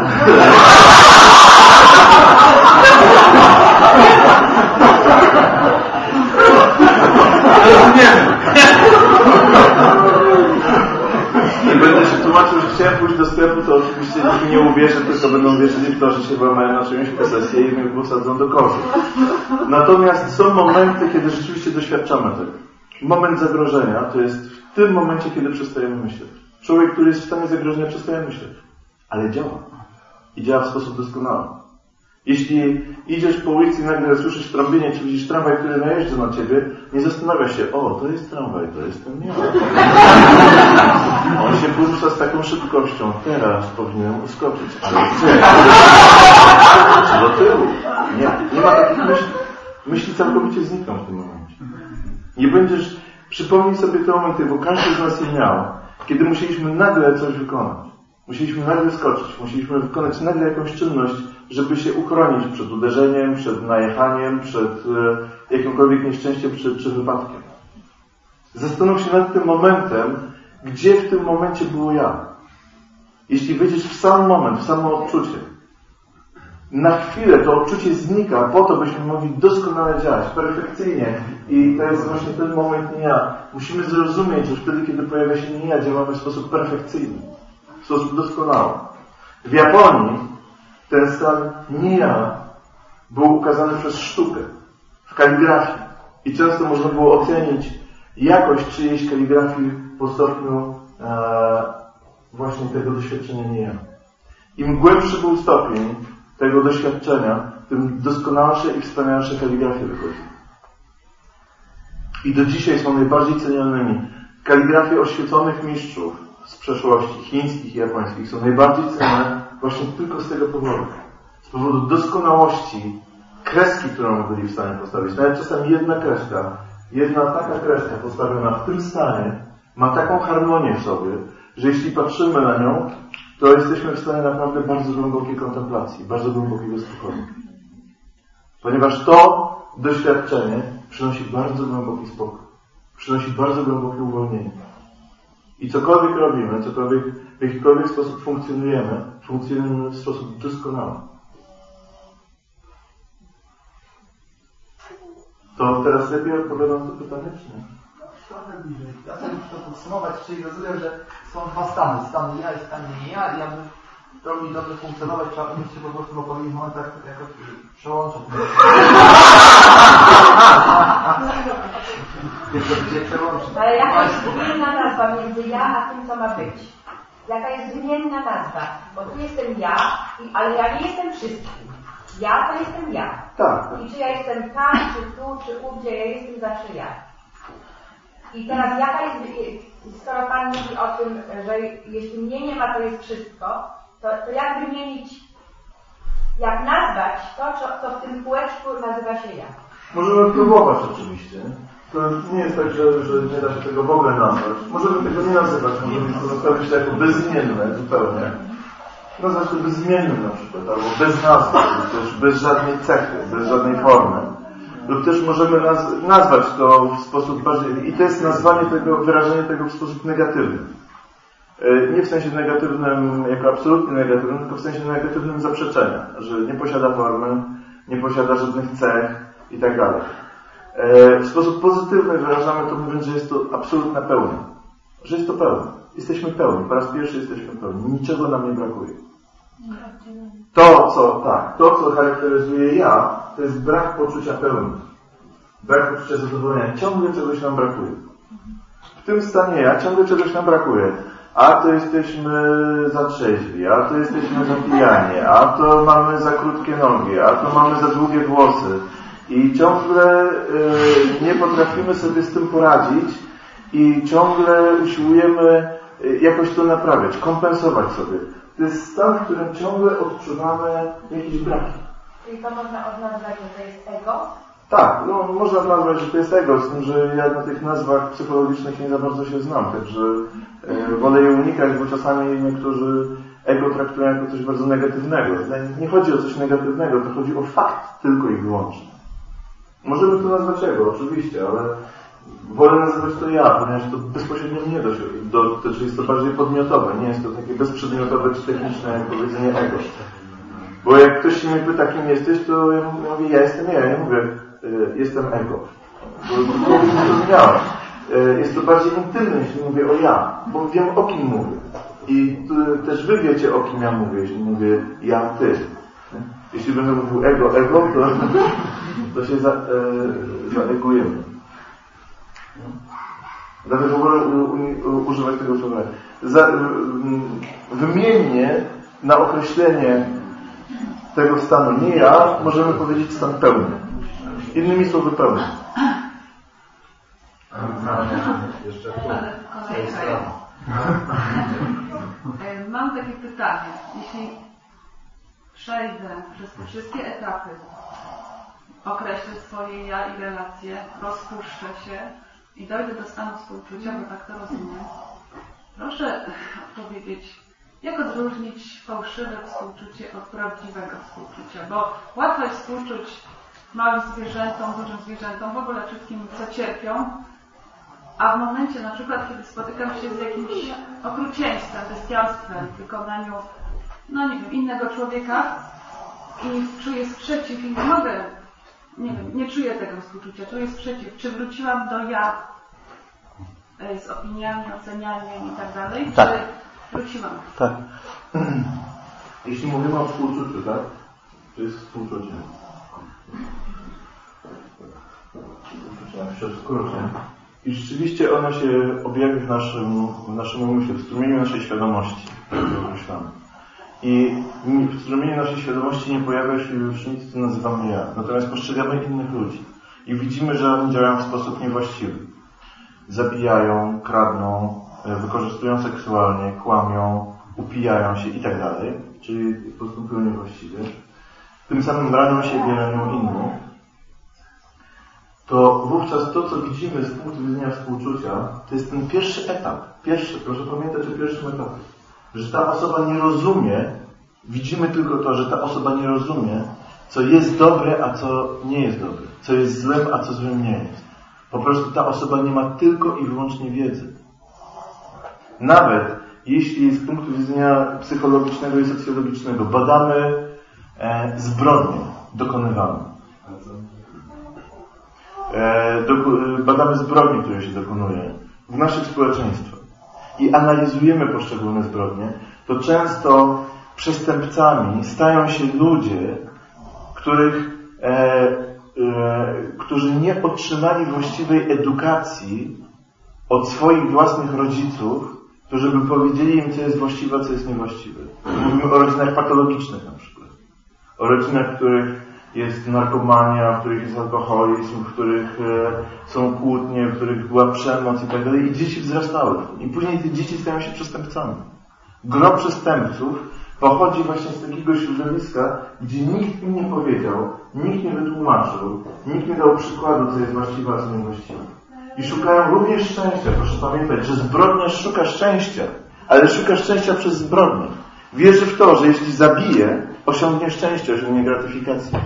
Rozumiemy. I będę się tłumaczył, że chciałem pójść do sklepu, to oczywiście nikt mi nie uwierzy, tylko będą wierzyli w to, że się włamają na czyjąś posesję i mnie wsadzą do koszy. Natomiast są momenty, kiedy rzeczywiście doświadczamy tego. Moment zagrożenia to jest w tym momencie, kiedy przestajemy myśleć. Człowiek, który jest w stanie zagrożenia, przestaje myśleć. Ale działa. I działa w sposób doskonały. Jeśli idziesz po ulicy i nagle słyszysz trąbienie, czy widzisz tramwaj, który najeżdża na ciebie, nie zastanawiasz się, o, to jest tramwaj, to jestem ja. On się porusza z taką szybkością, teraz powinienem uskoczyć. Ale gdzie? Czy do tyłu? Nie, nie ma takich myśli. Myśli całkowicie znikną w tym momencie. Nie będziesz, przypomnij sobie te momenty, bo każdy z nas je miał, kiedy musieliśmy nagle coś wykonać. Musieliśmy nagle skoczyć, musieliśmy wykonać nagle jakąś czynność, żeby się uchronić przed uderzeniem, przed najechaniem, przed e, jakimkolwiek nieszczęściem czy, czy wypadkiem. Zastanów się nad tym momentem, gdzie w tym momencie było ja. Jeśli wejdziesz w sam moment, w samo odczucie, na chwilę to odczucie znika po to, byśmy mogli doskonale działać, perfekcyjnie. I to jest właśnie ten moment nie ja. Musimy zrozumieć, że wtedy, kiedy pojawia się nie ja, działamy w sposób perfekcyjny, w sposób doskonały. W Japonii ten stan nie ja był ukazany przez sztukę, w kaligrafii. I często można było ocenić jakość czyjejś kaligrafii po stopniu e, właśnie tego doświadczenia nie ja. Im głębszy był stopień tego doświadczenia, tym doskonalsze i wspanialsze kaligrafie wychodzi. I do dzisiaj są najbardziej cenionymi. Kaligrafie oświeconych mistrzów z przeszłości, chińskich i japońskich, są najbardziej cenione właśnie tylko z tego powodu. Z powodu doskonałości kreski, którą byli w stanie postawić. Nawet czasami jedna kreska, jedna taka kreska postawiona w tym stanie ma taką harmonię w sobie, że jeśli patrzymy na nią, to jesteśmy w stanie naprawdę bardzo głębokiej kontemplacji, bardzo głębokiego spokoju. Ponieważ to doświadczenie przynosi bardzo głęboki spokój. Przynosi bardzo głębokie uwolnienie. I cokolwiek robimy, cokolwiek, w jakikolwiek sposób funkcjonujemy, funkcjonujemy w sposób doskonały. To teraz lepiej odpowiadam na to pytanie, czy nie? Trochę bliżej. Ja chcę już to podsumować, czyli rozumiem, że są dwa stany. Stan ja i stan nie ja. I aby to mi dobrze funkcjonować, trzeba umieć się po prostu w odpowiednich momentach jakoś przełączyć. Ale jaka jest wymienna nazwa między ja a tym, co ma być? Jaka jest wymienna nazwa? Bo tu jestem ja, ale ja nie jestem wszystkim. Ja to jestem ja. Tak. I czy ja jestem tam, czy tu, czy ówdzie, ja jestem zawsze ja. I teraz jaka jest, skoro Pan mówi o tym, że jeśli mnie nie ma, to jest wszystko, to, to jak wymienić, jak nazwać to, co, co w tym kółeczku nazywa się ja? Możemy próbować oczywiście. To nie jest tak, że, że nie da się tego w ogóle nazwać. Możemy tego nie nazywać, możemy to zostawić jako bezimienne zupełnie. Nazwać to bezimiennym na przykład, albo bez nazwy, lub też bez żadnej cechy, bez żadnej formy. Lub też możemy naz nazwać to w sposób bardziej... I to jest nazwanie tego, wyrażenie tego w sposób negatywny. Nie w sensie negatywnym, jako absolutnie negatywnym, tylko w sensie negatywnym zaprzeczenia, że nie posiada formy, nie posiada żadnych cech i tak dalej. W sposób pozytywny wyrażamy to, mówiąc, że jest to absolutna pełnia. Że jest to pełnia. Jesteśmy pełni. Po raz pierwszy jesteśmy pełni. Niczego nam nie brakuje. To, co, tak, to, co charakteryzuje ja, to jest brak poczucia pełni. Brak poczucia zadowolenia. Ciągle czegoś nam brakuje. W tym stanie ja ciągle czegoś nam brakuje. A to jesteśmy za trzeźwi, a to jesteśmy za pijani, a to mamy za krótkie nogi, a to mamy za długie włosy. I ciągle y, nie potrafimy sobie z tym poradzić i ciągle usiłujemy y, jakoś to naprawiać, kompensować sobie. To jest stan, w którym ciągle odczuwamy jakieś braki. Czyli to można nazwać, że to jest ego? Tak, no, można nazwać, że to jest ego, z tym, że ja na tych nazwach psychologicznych nie za bardzo się znam, także y, wolę je unikać, bo czasami niektórzy ego traktują jako coś bardzo negatywnego. Nie chodzi o coś negatywnego, to chodzi o fakt tylko i wyłącznie. Możemy to nazwać ego, oczywiście, ale wolę nazywać to ja, ponieważ to bezpośrednio mnie dotyczy, jest to bardziej podmiotowe, nie jest to takie bezprzedmiotowe czy techniczne jak powiedzenie ego. Bo jak ktoś się mnie pyta, kim jesteś, to ja mówię, ja jestem ja, ja nie mówię, y, jestem ego. Bo to nie zrozumiałem. Y, jest to bardziej intymne, jeśli mówię o ja, bo wiem, o kim mówię. I tu, też wy wiecie, o kim ja mówię, jeśli mówię ja, ty. Jeśli będę mówił ego, ego, to, to się za, e, zaegujemy. Dlatego w ogóle u, u, używać tego słowa. Za, wymiennie na określenie tego stanu nie ja możemy powiedzieć stan pełny. Innymi słowy pełny. Jeszcze mam takie pytanie. Jeśli przejdę przez te wszystkie etapy, określę swoje ja i relacje, rozpuszczę się i dojdę do stanu współczucia, bo tak to rozumiem. Proszę powiedzieć, jak odróżnić fałszywe współczucie od prawdziwego współczucia? Bo łatwo jest współczuć małym zwierzętom, dużym zwierzętom, w ogóle wszystkim, co cierpią, a w momencie na przykład, kiedy spotykam się z jakimś okrucieństwem, bestialstwem w wykonaniu, no nie wiem, innego człowieka i czuję sprzeciw i nie mogę, nie wiem, nie czuję tego współczucia, czuję sprzeciw. Czy wróciłam do ja z opiniami, ocenianiem i tak dalej? Tak. Czy wróciłam? Tak. Jeśli mówimy o współczuciu, tak? To jest współczucie. Współczucie w skrócie. I rzeczywiście ona się objawi w naszym, w naszym umyśle, w strumieniu naszej świadomości, jak to określamy. I w strumieniu naszej świadomości nie pojawia się już nic, co nazywamy ja. Natomiast postrzegamy innych ludzi. I widzimy, że oni działają w sposób niewłaściwy. Zabijają, kradną, wykorzystują seksualnie, kłamią, upijają się i tak dalej. Czyli postępują niewłaściwie. Tym samym ranią siebie, ranią innych. To wówczas to, co widzimy z punktu widzenia współczucia, to jest ten pierwszy etap. Pierwszy, proszę pamiętać o pierwszym etapie. Że ta osoba nie rozumie, widzimy tylko to, że ta osoba nie rozumie, co jest dobre, a co nie jest dobre. Co jest złem, a co złym nie jest. Po prostu ta osoba nie ma tylko i wyłącznie wiedzy. Nawet jeśli z punktu widzenia psychologicznego i socjologicznego badamy e, zbrodnie dokonywane. E, do, badamy zbrodnie, które się dokonuje w naszych społeczeństwach i analizujemy poszczególne zbrodnie, to często przestępcami stają się ludzie, których, e, e, którzy nie otrzymali właściwej edukacji od swoich własnych rodziców, którzy by powiedzieli im, co jest właściwe, a co jest niewłaściwe. Mówimy o rodzinach patologicznych na przykład. O rodzinach, w których jest narkomania, w których jest alkoholizm, w których e, są kłótnie, w których była przemoc i tak dalej. I dzieci wzrastały. I później te dzieci stają się przestępcami. Gro przestępców pochodzi właśnie z takiego środowiska, gdzie nikt im nie powiedział, nikt nie wytłumaczył, nikt nie dał przykładu, co jest właściwe, a co niewłaściwe. I szukają również szczęścia. Proszę pamiętać, że zbrodniarz szuka szczęścia, ale szuka szczęścia przez zbrodnię. Wierzy w to, że jeśli zabije, osiągnie szczęście, osiągnie gratyfikację.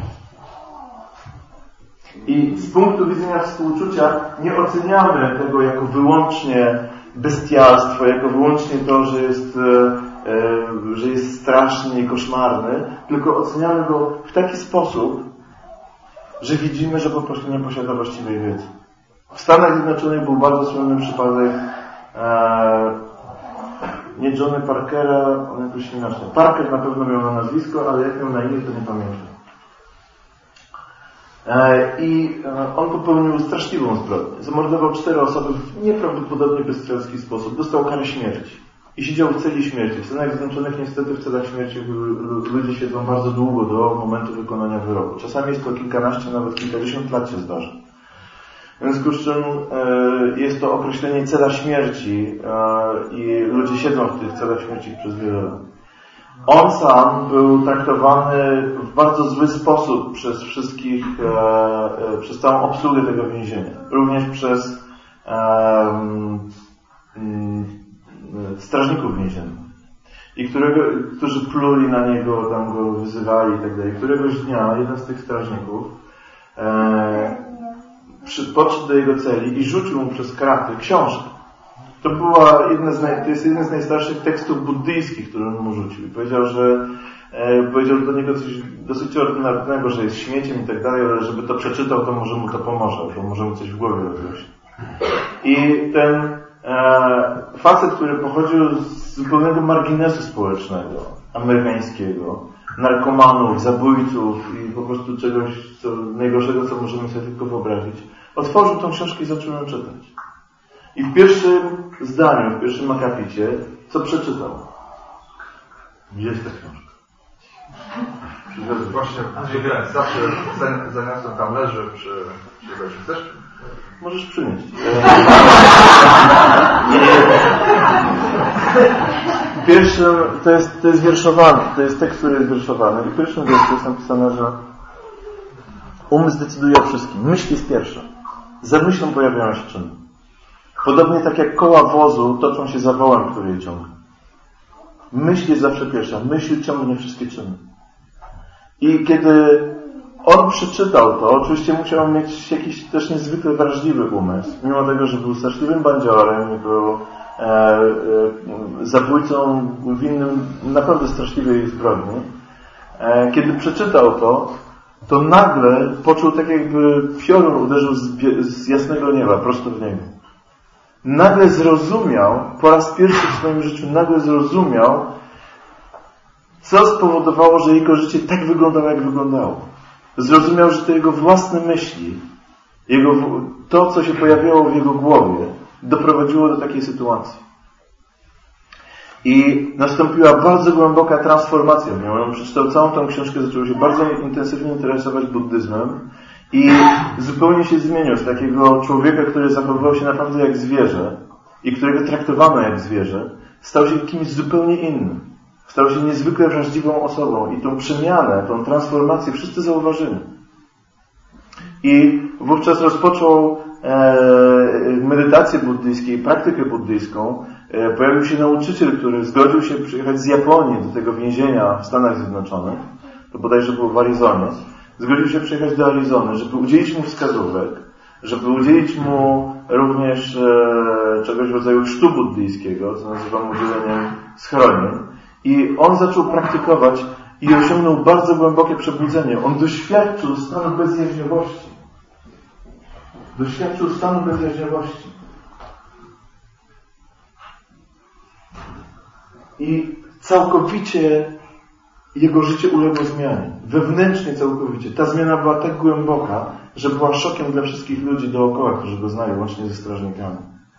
I z punktu widzenia współczucia nie oceniamy tego jako wyłącznie bestialstwo, jako wyłącznie to, że jest, e, e, że jest straszny i koszmarny, tylko oceniamy go w taki sposób, że widzimy, że po prostu nie posiada właściwej wiedzy. W Stanach Zjednoczonych był bardzo słynny przypadek e, nie Johnny Parkera, on jakoś inaczej. Parker na pewno miał na nazwisko, ale jak miał na imię, to nie pamiętam. E, I e, on popełnił straszliwą zbrodnię. Zamordował cztery osoby w nieprawdopodobnie bezstrzelski sposób. Dostał karę śmierci. I siedział w celi śmierci. W Stanach Zjednoczonych niestety w celach śmierci ludzie siedzą bardzo długo do momentu wykonania wyroku. Czasami jest to kilkanaście, nawet kilkadziesiąt lat się zdarza. W związku z czym e, jest to określenie cela śmierci e, i ludzie siedzą w tych celach śmierci przez wiele lat. On sam był traktowany w bardzo zły sposób przez wszystkich, e, e, przez całą obsługę tego więzienia. Również przez e, m, strażników więziennych. I którego, którzy pluli na niego, tam go wyzywali i tak dalej. Któregoś dnia jeden z tych strażników e, podszedł do jego celi i rzucił mu przez kraty książkę. To była jedna z naj, to jest jeden z najstarszych tekstów buddyjskich, który on mu rzucił. I powiedział, że e, powiedział do niego coś dosyć ordynarnego, że jest śmieciem i tak dalej, ale żeby to przeczytał, to może mu to pomoże, bo może mu coś w głowie rozrośnie. I ten e, facet, który pochodził z zupełnego marginesu społecznego, amerykańskiego, narkomanów, zabójców i po prostu czegoś co, najgorszego, co możemy sobie tylko wyobrazić, otworzył tą książkę i zaczął ją czytać. I w pierwszym zdaniu, w pierwszym akapicie, co przeczytał? Gdzie jest ta książka? Właśnie, zawsze zaniosłem tam leży przy, przy wejściu. Chcesz? Możesz przynieść. Pierwszym, to jest, to jest wierszowany, to jest tekst, który jest wierszowany. I w pierwszym wierszu jest napisane, że umysł decyduje o wszystkim. Myśl jest pierwsza. Za myślą pojawiają się czyny. Podobnie tak jak koła wozu toczą się za wołem, który je ciągnie. Myśl jest zawsze pierwsza. Myśl ciągnie wszystkie czyny. I kiedy on przeczytał to, oczywiście musiał mieć jakiś też niezwykle wrażliwy umysł. Mimo tego, że był straszliwym bandziorem i był e, e, zabójcą winnym naprawdę straszliwej zbrodni. E, kiedy przeczytał to, to nagle poczuł tak jakby piorun uderzył z, z jasnego nieba, prosto w niego. Nagle zrozumiał, po raz pierwszy w swoim życiu nagle zrozumiał, co spowodowało, że jego życie tak wyglądało, jak wyglądało. Zrozumiał, że to jego własne myśli Jego, to, co się pojawiało w jego głowie, doprowadziło do takiej sytuacji. I nastąpiła bardzo głęboka transformacja w nim. On przeczytał całą tą książkę, zaczął się bardzo intensywnie interesować buddyzmem i zupełnie się zmienił z takiego człowieka, który zachowywał się naprawdę jak zwierzę i którego traktowano jak zwierzę, stał się kimś zupełnie innym. Stał się niezwykle wrażliwą osobą i tą przemianę, tą transformację wszyscy zauważyli. I wówczas rozpoczął e, medytację buddyjską, praktykę buddyjską. E, pojawił się nauczyciel, który zgodził się przyjechać z Japonii do tego więzienia w Stanach Zjednoczonych. To bodajże było w Arizonie. Zgodził się przyjechać do Arizony, żeby udzielić mu wskazówek, żeby udzielić mu również e, czegoś w rodzaju chrztu buddyjskiego, co nazywam udzieleniem schronień. I on zaczął praktykować i osiągnął bardzo głębokie przebudzenie. On doświadczył stanu bezjaźniowości. Doświadczył stanu bezjaźniowości. I całkowicie jego życie uległo zmianie. Wewnętrznie całkowicie. Ta zmiana była tak głęboka, że była szokiem dla wszystkich ludzi dookoła, którzy go znają, łącznie ze strażnikami.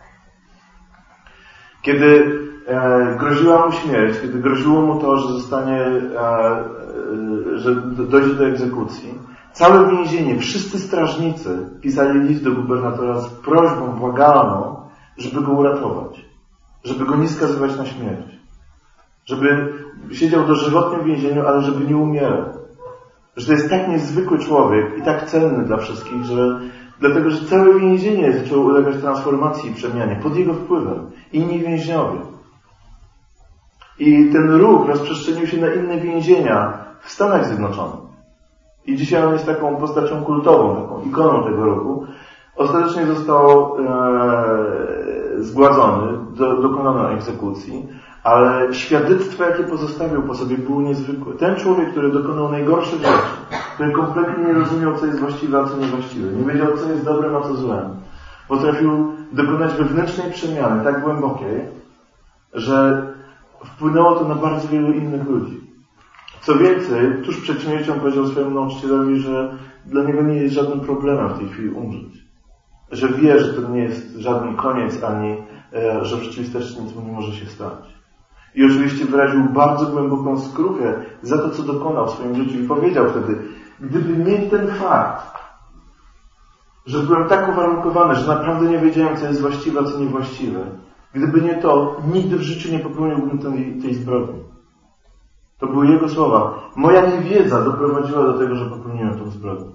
Kiedy e, groziła mu śmierć, kiedy groziło mu to, że zostanie, e, e, że dojdzie do egzekucji, całe więzienie, wszyscy strażnicy pisali list do gubernatora z prośbą błagalną, żeby go uratować, żeby go nie skazywać na śmierć, żeby siedział dożywotnie w więzieniu, ale żeby nie umierał. Że to jest tak niezwykły człowiek i tak cenny dla wszystkich, że dlatego, że całe więzienie zaczęło ulegać transformacji i przemianie pod jego wpływem. Inni więźniowie. I ten ruch rozprzestrzenił się na inne więzienia w Stanach Zjednoczonych. I dzisiaj on jest taką postacią kultową, taką ikoną tego ruchu. Ostatecznie został e, zgładzony, do, dokonano egzekucji, ale świadectwo, jakie pozostawił po sobie, było niezwykłe. Ten człowiek, który dokonał najgorszych rzeczy, który kompletnie nie rozumiał, co jest właściwe, a co niewłaściwe, nie wiedział, co jest dobrem, a co złem, potrafił dokonać wewnętrznej przemiany tak głębokiej, że wpłynęło to na bardzo wielu innych ludzi. Co więcej, tuż przed śmiercią powiedział swojemu nauczycielowi, że dla niego nie jest żadnym problemem w tej chwili umrzeć. Że wie, że to nie jest żaden koniec, ani e, że w rzeczywistości nic mu nie może się stać. I oczywiście wyraził bardzo głęboką skruchę za to, co dokonał w swoim życiu i powiedział wtedy, gdyby nie ten fakt, że byłem tak uwarunkowany, że naprawdę nie wiedziałem, co jest właściwe, a co niewłaściwe, gdyby nie to, nigdy w życiu nie popełniłbym tej, tej zbrodni. To były jego słowa. Moja niewiedza doprowadziła do tego, że popełniłem tę zbrodnię.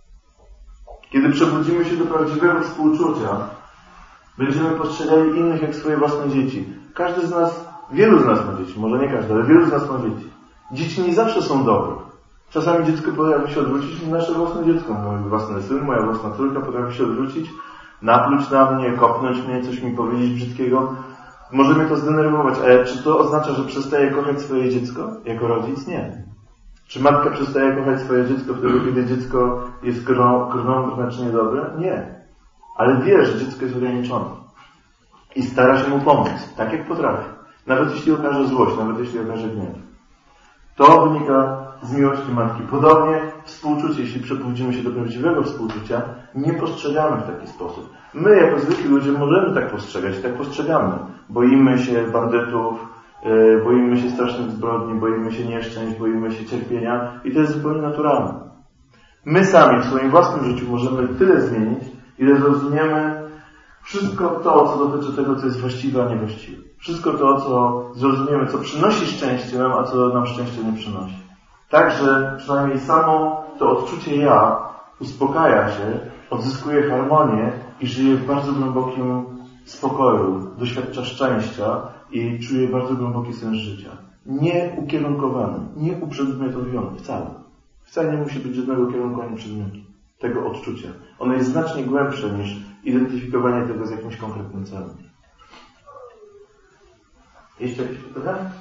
Kiedy przebudzimy się do prawdziwego współczucia, będziemy postrzegali innych jak swoje własne dzieci. Każdy z nas, wielu z nas ma dzieci, może nie każdy, ale wielu z nas ma dzieci. Dzieci nie zawsze są dobre. Czasami dziecko potrafi się odwrócić, nasze własne dziecko, mój własny syn, moja własna córka potrafi się odwrócić, napluć na mnie, kopnąć mnie, coś mi powiedzieć brzydkiego. Może mnie to zdenerwować, ale czy to oznacza, że przestaje kochać swoje dziecko jako rodzic? Nie. Czy matka przestaje kochać swoje dziecko wtedy, kiedy dziecko jest krwią, krwią znacznie dobre? Nie. Ale wie, że dziecko jest ograniczone. I stara się mu pomóc, tak jak potrafi. Nawet jeśli okaże złość, nawet jeśli okaże gniew. To wynika z miłości matki. Podobnie współczucie, jeśli przebudzimy się do prawdziwego współczucia, nie postrzegamy w taki sposób. My, jako zwykli ludzie, możemy tak postrzegać, tak postrzegamy. Boimy się bandytów, yy, boimy się strasznych zbrodni, boimy się nieszczęść, boimy się cierpienia i to jest zupełnie naturalne. My sami w swoim własnym życiu możemy tyle zmienić, ile zrozumiemy wszystko to, co dotyczy tego, co jest właściwe, a niewłaściwe. Wszystko to, co zrozumiemy, co przynosi szczęście nam, a co nam szczęście nie przynosi. Także przynajmniej samo to odczucie ja uspokaja się, odzyskuje harmonię i żyje w bardzo głębokim spokoju, doświadcza szczęścia i czuje bardzo głęboki sens życia. Nie ukierunkowany, nie uprzedmiotowiony, wcale. Wcale nie musi być żadnego kierunku ani przedmiotu, tego odczucia. Ono jest znacznie głębsze niż identyfikowanie tego z jakimś konkretnym celem. Jeszcze jakieś pytania?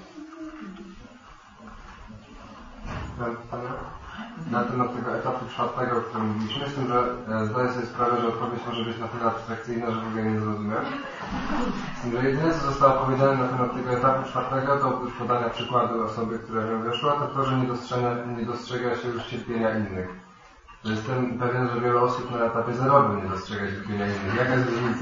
Na temat tego etapu czwartego, o którym mówiliśmy, z tym, że zdaję sobie sprawę, że odpowiedź może być na tyle abstrakcyjna, że w ogóle nie zrozumiem. Z tym, że jedyne, co zostało powiedziane na temat tego etapu czwartego, to oprócz podania przykładu osoby, która w nią weszła, to to, że nie dostrzega, nie dostrzega się już cierpienia innych. to jestem pewien, że wiele osób na etapie zerowym nie dostrzega cierpienia innych. Jaka jest różnica?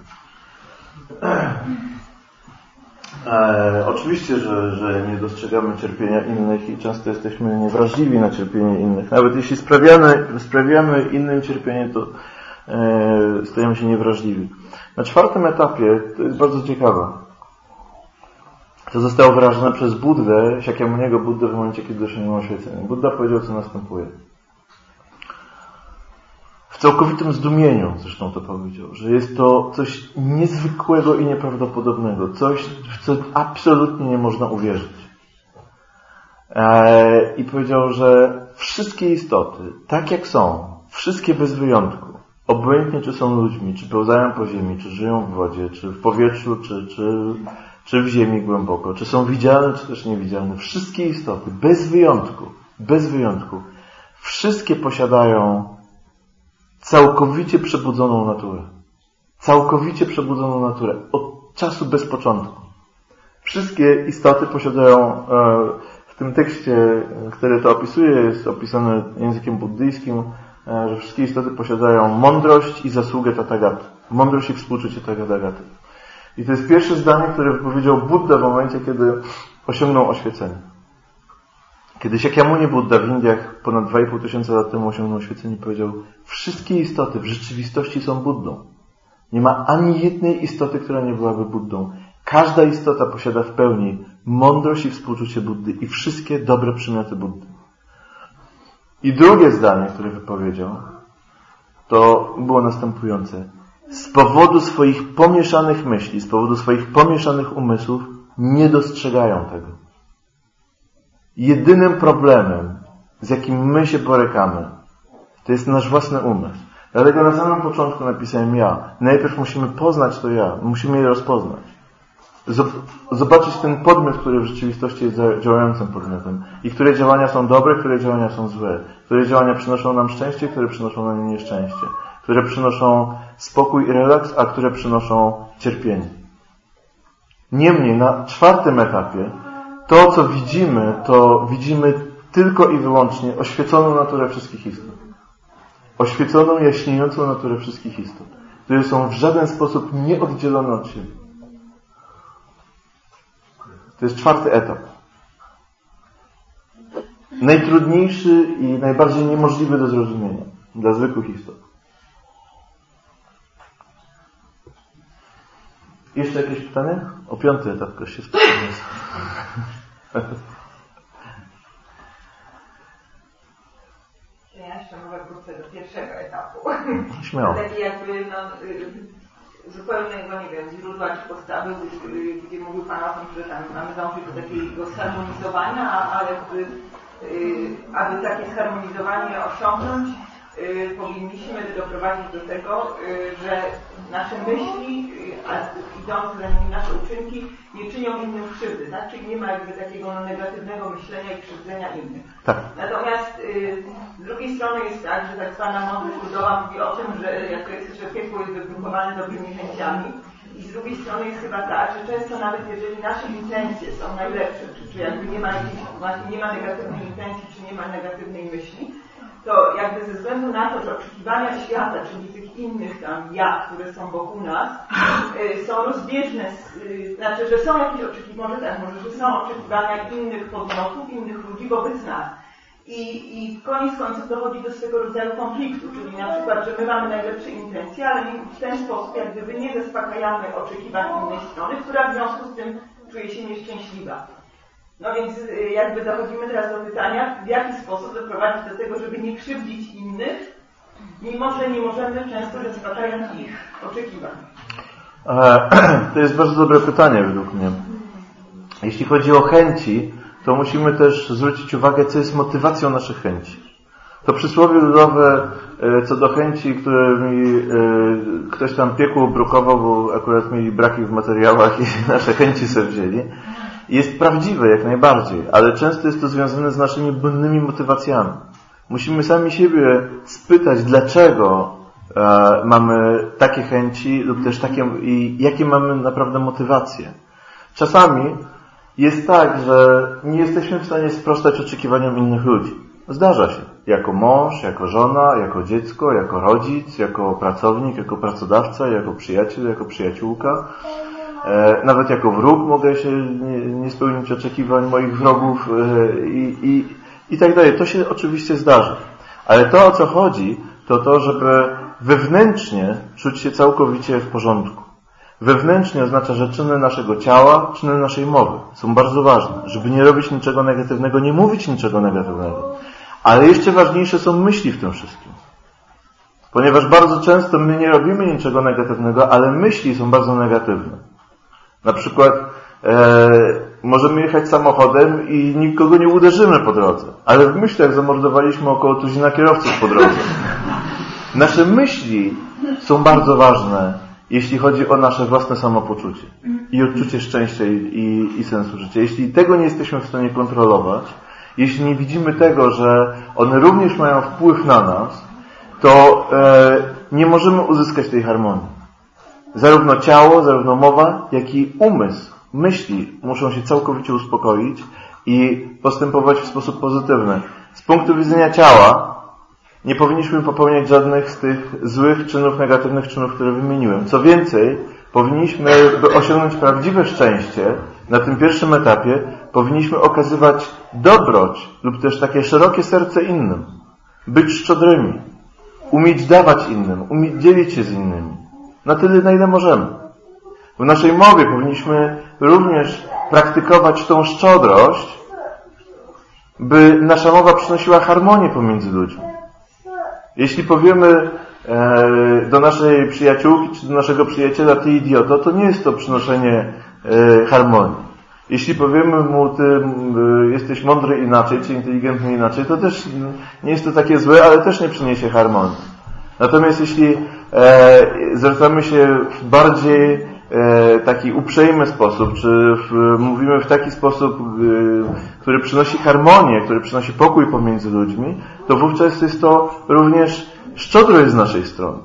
E, oczywiście, że, że nie dostrzegamy cierpienia innych i często jesteśmy niewrażliwi na cierpienie innych. Nawet jeśli sprawiamy, sprawiamy innym cierpienie, to e, stajemy się niewrażliwi. Na czwartym etapie, to jest bardzo ciekawe, to zostało wyrażone przez Buddę, Siakyamuniego Buddę w momencie, kiedy osiągnął oświecenie. Budda powiedział, co następuje. W całkowitym zdumieniu zresztą to powiedział, że jest to coś niezwykłego i nieprawdopodobnego, coś, w co absolutnie nie można uwierzyć. Eee, I powiedział, że wszystkie istoty, tak jak są, wszystkie bez wyjątku, obojętnie czy są ludźmi, czy pełzają po ziemi, czy żyją w wodzie, czy w powietrzu, czy, czy, czy w ziemi głęboko, czy są widzialne, czy też niewidzialne, wszystkie istoty, bez wyjątku, bez wyjątku, wszystkie posiadają całkowicie przebudzoną naturę. Całkowicie przebudzoną naturę. Od czasu bez początku. Wszystkie istoty posiadają, w tym tekście, który to opisuje, jest opisane językiem buddyjskim, że wszystkie istoty posiadają mądrość i zasługę Tathagata. Mądrość i współczucie Tathagata. I to jest pierwsze zdanie, które wypowiedział Budda w momencie, kiedy osiągnął oświecenie. Kiedy Shakyamuni Budda w Indiach ponad dwa i pół tysiąca lat temu osiągnął oświecenie, powiedział: wszystkie istoty w rzeczywistości są Buddą. Nie ma ani jednej istoty, która nie byłaby Buddą. Każda istota posiada w pełni mądrość i współczucie Buddy i wszystkie dobre przymioty Buddy. I drugie zdanie, które wypowiedział, to było następujące. Z powodu swoich pomieszanych myśli, z powodu swoich pomieszanych umysłów nie dostrzegają tego. Jedynym problemem, z jakim my się borykamy, to jest nasz własny umysł. Dlatego na samym początku napisałem ja. Najpierw musimy poznać to ja. Musimy je rozpoznać. Zobaczyć ten podmiot, który w rzeczywistości jest działającym podmiotem. I które działania są dobre, które działania są złe. Które działania przynoszą nam szczęście, które przynoszą nam nieszczęście. Które przynoszą spokój i relaks, a które przynoszą cierpienie. Niemniej na czwartym etapie to, co widzimy, to widzimy tylko i wyłącznie oświeconą naturę wszystkich istot. Oświeconą, jaśniejącą naturę wszystkich istot, które są w żaden sposób nieoddzielone od siebie. To jest czwarty etap. Najtrudniejszy i najbardziej niemożliwy do zrozumienia dla zwykłych istot. Jeszcze jakieś pytanie? O piąty etap ktoś się spytał. Ja jeszcze mogę wrócę do pierwszego etapu. Śmiało. Taki jakby no, zupełnego, nie wiem, źródła czy postawy, gdzie mówił Pan o tym, że tam mamy dążyć do takiego zharmonizowania, a jakby, aby takie zharmonizowanie osiągnąć, powinniśmy doprowadzić do tego, że nasze myśli, a idące za nimi nasze uczynki, nie czynią innym krzywdy, tak? Czyli nie ma jakby takiego negatywnego myślenia i krzywdzenia innych. Tak. Natomiast y, z drugiej strony jest tak, że tak zwana mądrość ludowa mówi o tym, że, jak to jest, że piekło jest wypróbowane dobrymi chęciami. I z drugiej strony jest chyba tak, że często nawet jeżeli nasze intencje są najlepsze, czy, czy jakby nie ma jakiejś, właśnie nie ma negatywnej intencji, czy nie ma negatywnej myśli, to jakby ze względu na to, że oczekiwania świata, czyli tych innych tam ja, które są wokół nas, y, są rozbieżne, z, y, znaczy, że są jakieś oczekiwania, może tak, może, że są oczekiwania innych podmiotów, innych ludzi wobec nas. I, i koniec końców dochodzi do swego rodzaju konfliktu, czyli na przykład, że my mamy najlepsze intencje, ale w ten sposób jak gdyby nie zaspokajamy oczekiwań innej strony, która w związku z tym czuje się nieszczęśliwa. No więc jakby dochodzimy teraz do pytania, w jaki sposób doprowadzić do tego, żeby nie krzywdzić innych, mimo że nie możemy często zaspokajać ich oczekiwań. To jest bardzo dobre pytanie według mnie. Jeśli chodzi o chęci, to musimy też zwrócić uwagę, co jest motywacją naszych chęci. To przysłowie ludowe co do chęci, którymi ktoś tam piekło brukował, bo akurat mieli braki w materiałach i nasze chęci sobie wzięli, jest prawdziwe jak najbardziej, ale często jest to związane z naszymi błędnymi motywacjami. Musimy sami siebie spytać, dlaczego e, mamy takie chęci lub też takie i jakie mamy naprawdę motywacje. Czasami jest tak, że nie jesteśmy w stanie sprostać oczekiwaniom innych ludzi. Zdarza się. Jako mąż, jako żona, jako dziecko, jako rodzic, jako pracownik, jako pracodawca, jako przyjaciel, jako przyjaciółka. E, nawet jako wróg mogę się nie, nie spełnić oczekiwań moich wrogów e, i, i, i tak dalej. To się oczywiście zdarzy. Ale to, o co chodzi, to to, żeby wewnętrznie czuć się całkowicie w porządku. Wewnętrznie oznacza, że czyny naszego ciała, czyny naszej mowy są bardzo ważne. Żeby nie robić niczego negatywnego, nie mówić niczego negatywnego. Ale jeszcze ważniejsze są myśli w tym wszystkim. Ponieważ bardzo często my nie robimy niczego negatywnego, ale myśli są bardzo negatywne. Na przykład e, możemy jechać samochodem i nikogo nie uderzymy po drodze. Ale w myślach zamordowaliśmy około tuzina kierowców po drodze. Nasze myśli są bardzo ważne, jeśli chodzi o nasze własne samopoczucie i odczucie szczęścia i, i, i sensu życia. Jeśli tego nie jesteśmy w stanie kontrolować, jeśli nie widzimy tego, że one również mają wpływ na nas, to e, nie możemy uzyskać tej harmonii. Zarówno ciało, zarówno mowa, jak i umysł, myśli muszą się całkowicie uspokoić i postępować w sposób pozytywny. Z punktu widzenia ciała nie powinniśmy popełniać żadnych z tych złych czynów, negatywnych czynów, które wymieniłem. Co więcej, powinniśmy, by osiągnąć prawdziwe szczęście, na tym pierwszym etapie powinniśmy okazywać dobroć lub też takie szerokie serce innym. Być szczodrymi. Umieć dawać innym. Umieć dzielić się z innymi. Na tyle, na ile możemy. W naszej mowie powinniśmy również praktykować tą szczodrość, by nasza mowa przynosiła harmonię pomiędzy ludźmi. Jeśli powiemy e, do naszej przyjaciółki czy do naszego przyjaciela ty idioto, to nie jest to przynoszenie e, harmonii. Jeśli powiemy mu ty e, jesteś mądry inaczej, czy inteligentny inaczej, to też nie jest to takie złe, ale też nie przyniesie harmonii. Natomiast jeśli e, zwracamy się w bardziej e, taki uprzejmy sposób, czy w, mówimy w taki sposób, e, który przynosi harmonię, który przynosi pokój pomiędzy ludźmi, to wówczas jest to również szczodrość z naszej strony.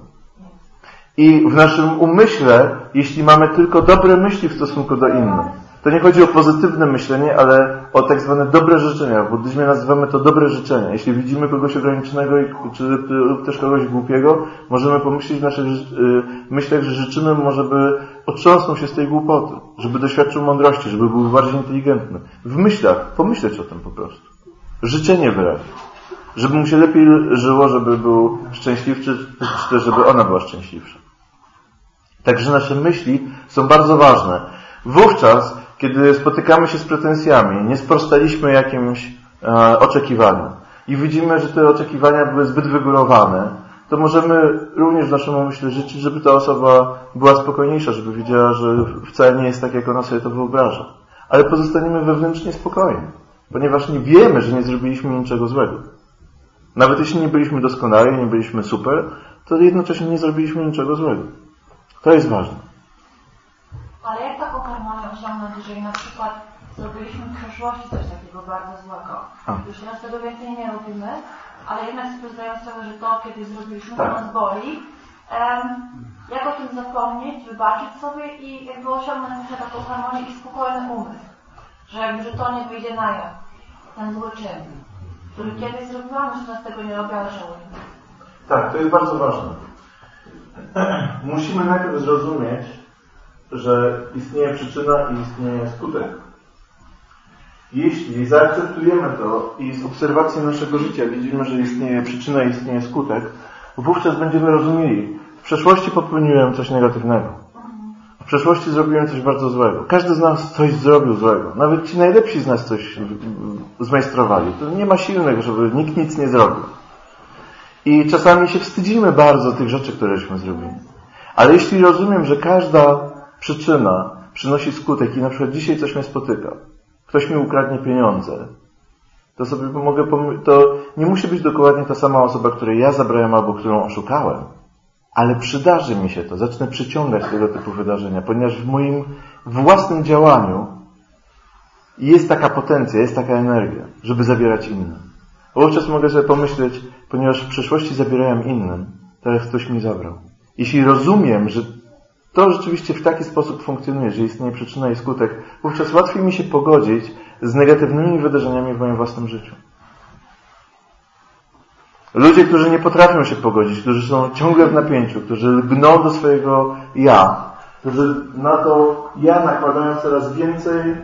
I w naszym umyśle, jeśli mamy tylko dobre myśli w stosunku do innych, to nie chodzi o pozytywne myślenie, ale o tak zwane dobre życzenia. W buddyzmie nazywamy to dobre życzenia. Jeśli widzimy kogoś ograniczonego czy lub też kogoś głupiego, możemy pomyśleć w naszych myślach, że życzymy mu, żeby otrząsnął się z tej głupoty, żeby doświadczył mądrości, żeby był bardziej inteligentny. W myślach pomyśleć o tym po prostu. Życzenie wyrazić. Żeby mu się lepiej żyło, żeby był szczęśliwszy, czy też żeby ona była szczęśliwsza. Także nasze myśli są bardzo ważne. Wówczas, kiedy spotykamy się z pretensjami, nie sprostaliśmy jakimś e, oczekiwaniom i widzimy, że te oczekiwania były zbyt wygórowane, to możemy również w naszym umyśle życzyć, żeby ta osoba była spokojniejsza, żeby wiedziała, że wcale nie jest tak, jak ona sobie to wyobraża. Ale pozostaniemy wewnętrznie spokojni, ponieważ nie wiemy, że nie zrobiliśmy niczego złego. Nawet jeśli nie byliśmy doskonali, nie byliśmy super, to jednocześnie nie zrobiliśmy niczego złego. To jest ważne. Ale jak taką harmonię osiągnąć, jeżeli na przykład zrobiliśmy w przeszłości coś takiego bardzo złego? A. Już teraz tego więcej nie robimy, ale jednak sobie zdaję sprawę, że to, kiedy zrobiliśmy, to nas boli. Um, jak o tym zapomnieć, wybaczyć sobie i jakby osiągnąć taką harmonię i spokojny umysł? Że jakby, że to nie wyjdzie na jaw, ten zły czyn, który kiedyś zrobiłam, że teraz tego nie robię, ale żałuję. Tak, to jest bardzo ważne. Musimy najpierw zrozumieć, że istnieje przyczyna i istnieje skutek. Jeśli zaakceptujemy to i z obserwacji naszego życia widzimy, że istnieje przyczyna i istnieje skutek, wówczas będziemy rozumieli, w przeszłości popełniłem coś negatywnego. W przeszłości zrobiłem coś bardzo złego. Każdy z nas coś zrobił złego. Nawet ci najlepsi z nas coś zmajstrowali. To nie ma silnych, żeby nikt nic nie zrobił. I czasami się wstydzimy bardzo tych rzeczy, któreśmy zrobili. Ale jeśli rozumiem, że każda przyczyna przynosi skutek i na przykład dzisiaj coś mnie spotyka, ktoś mi ukradnie pieniądze, to sobie mogę pom- to nie musi być dokładnie ta sama osoba, której ja zabrałem albo którą oszukałem, ale przydarzy mi się to, zacznę przyciągać tego typu wydarzenia, ponieważ w moim własnym działaniu jest taka potencja, jest taka energia, żeby zabierać innym. Wówczas mogę sobie pomyśleć, ponieważ w przeszłości zabierałem innym, teraz ktoś mi zabrał. Jeśli rozumiem, że to rzeczywiście w taki sposób funkcjonuje, że istnieje przyczyna i skutek, wówczas łatwiej mi się pogodzić z negatywnymi wydarzeniami w moim własnym życiu. Ludzie, którzy nie potrafią się pogodzić, którzy są ciągle w napięciu, którzy gną do swojego ja, którzy na to ja nakładają coraz więcej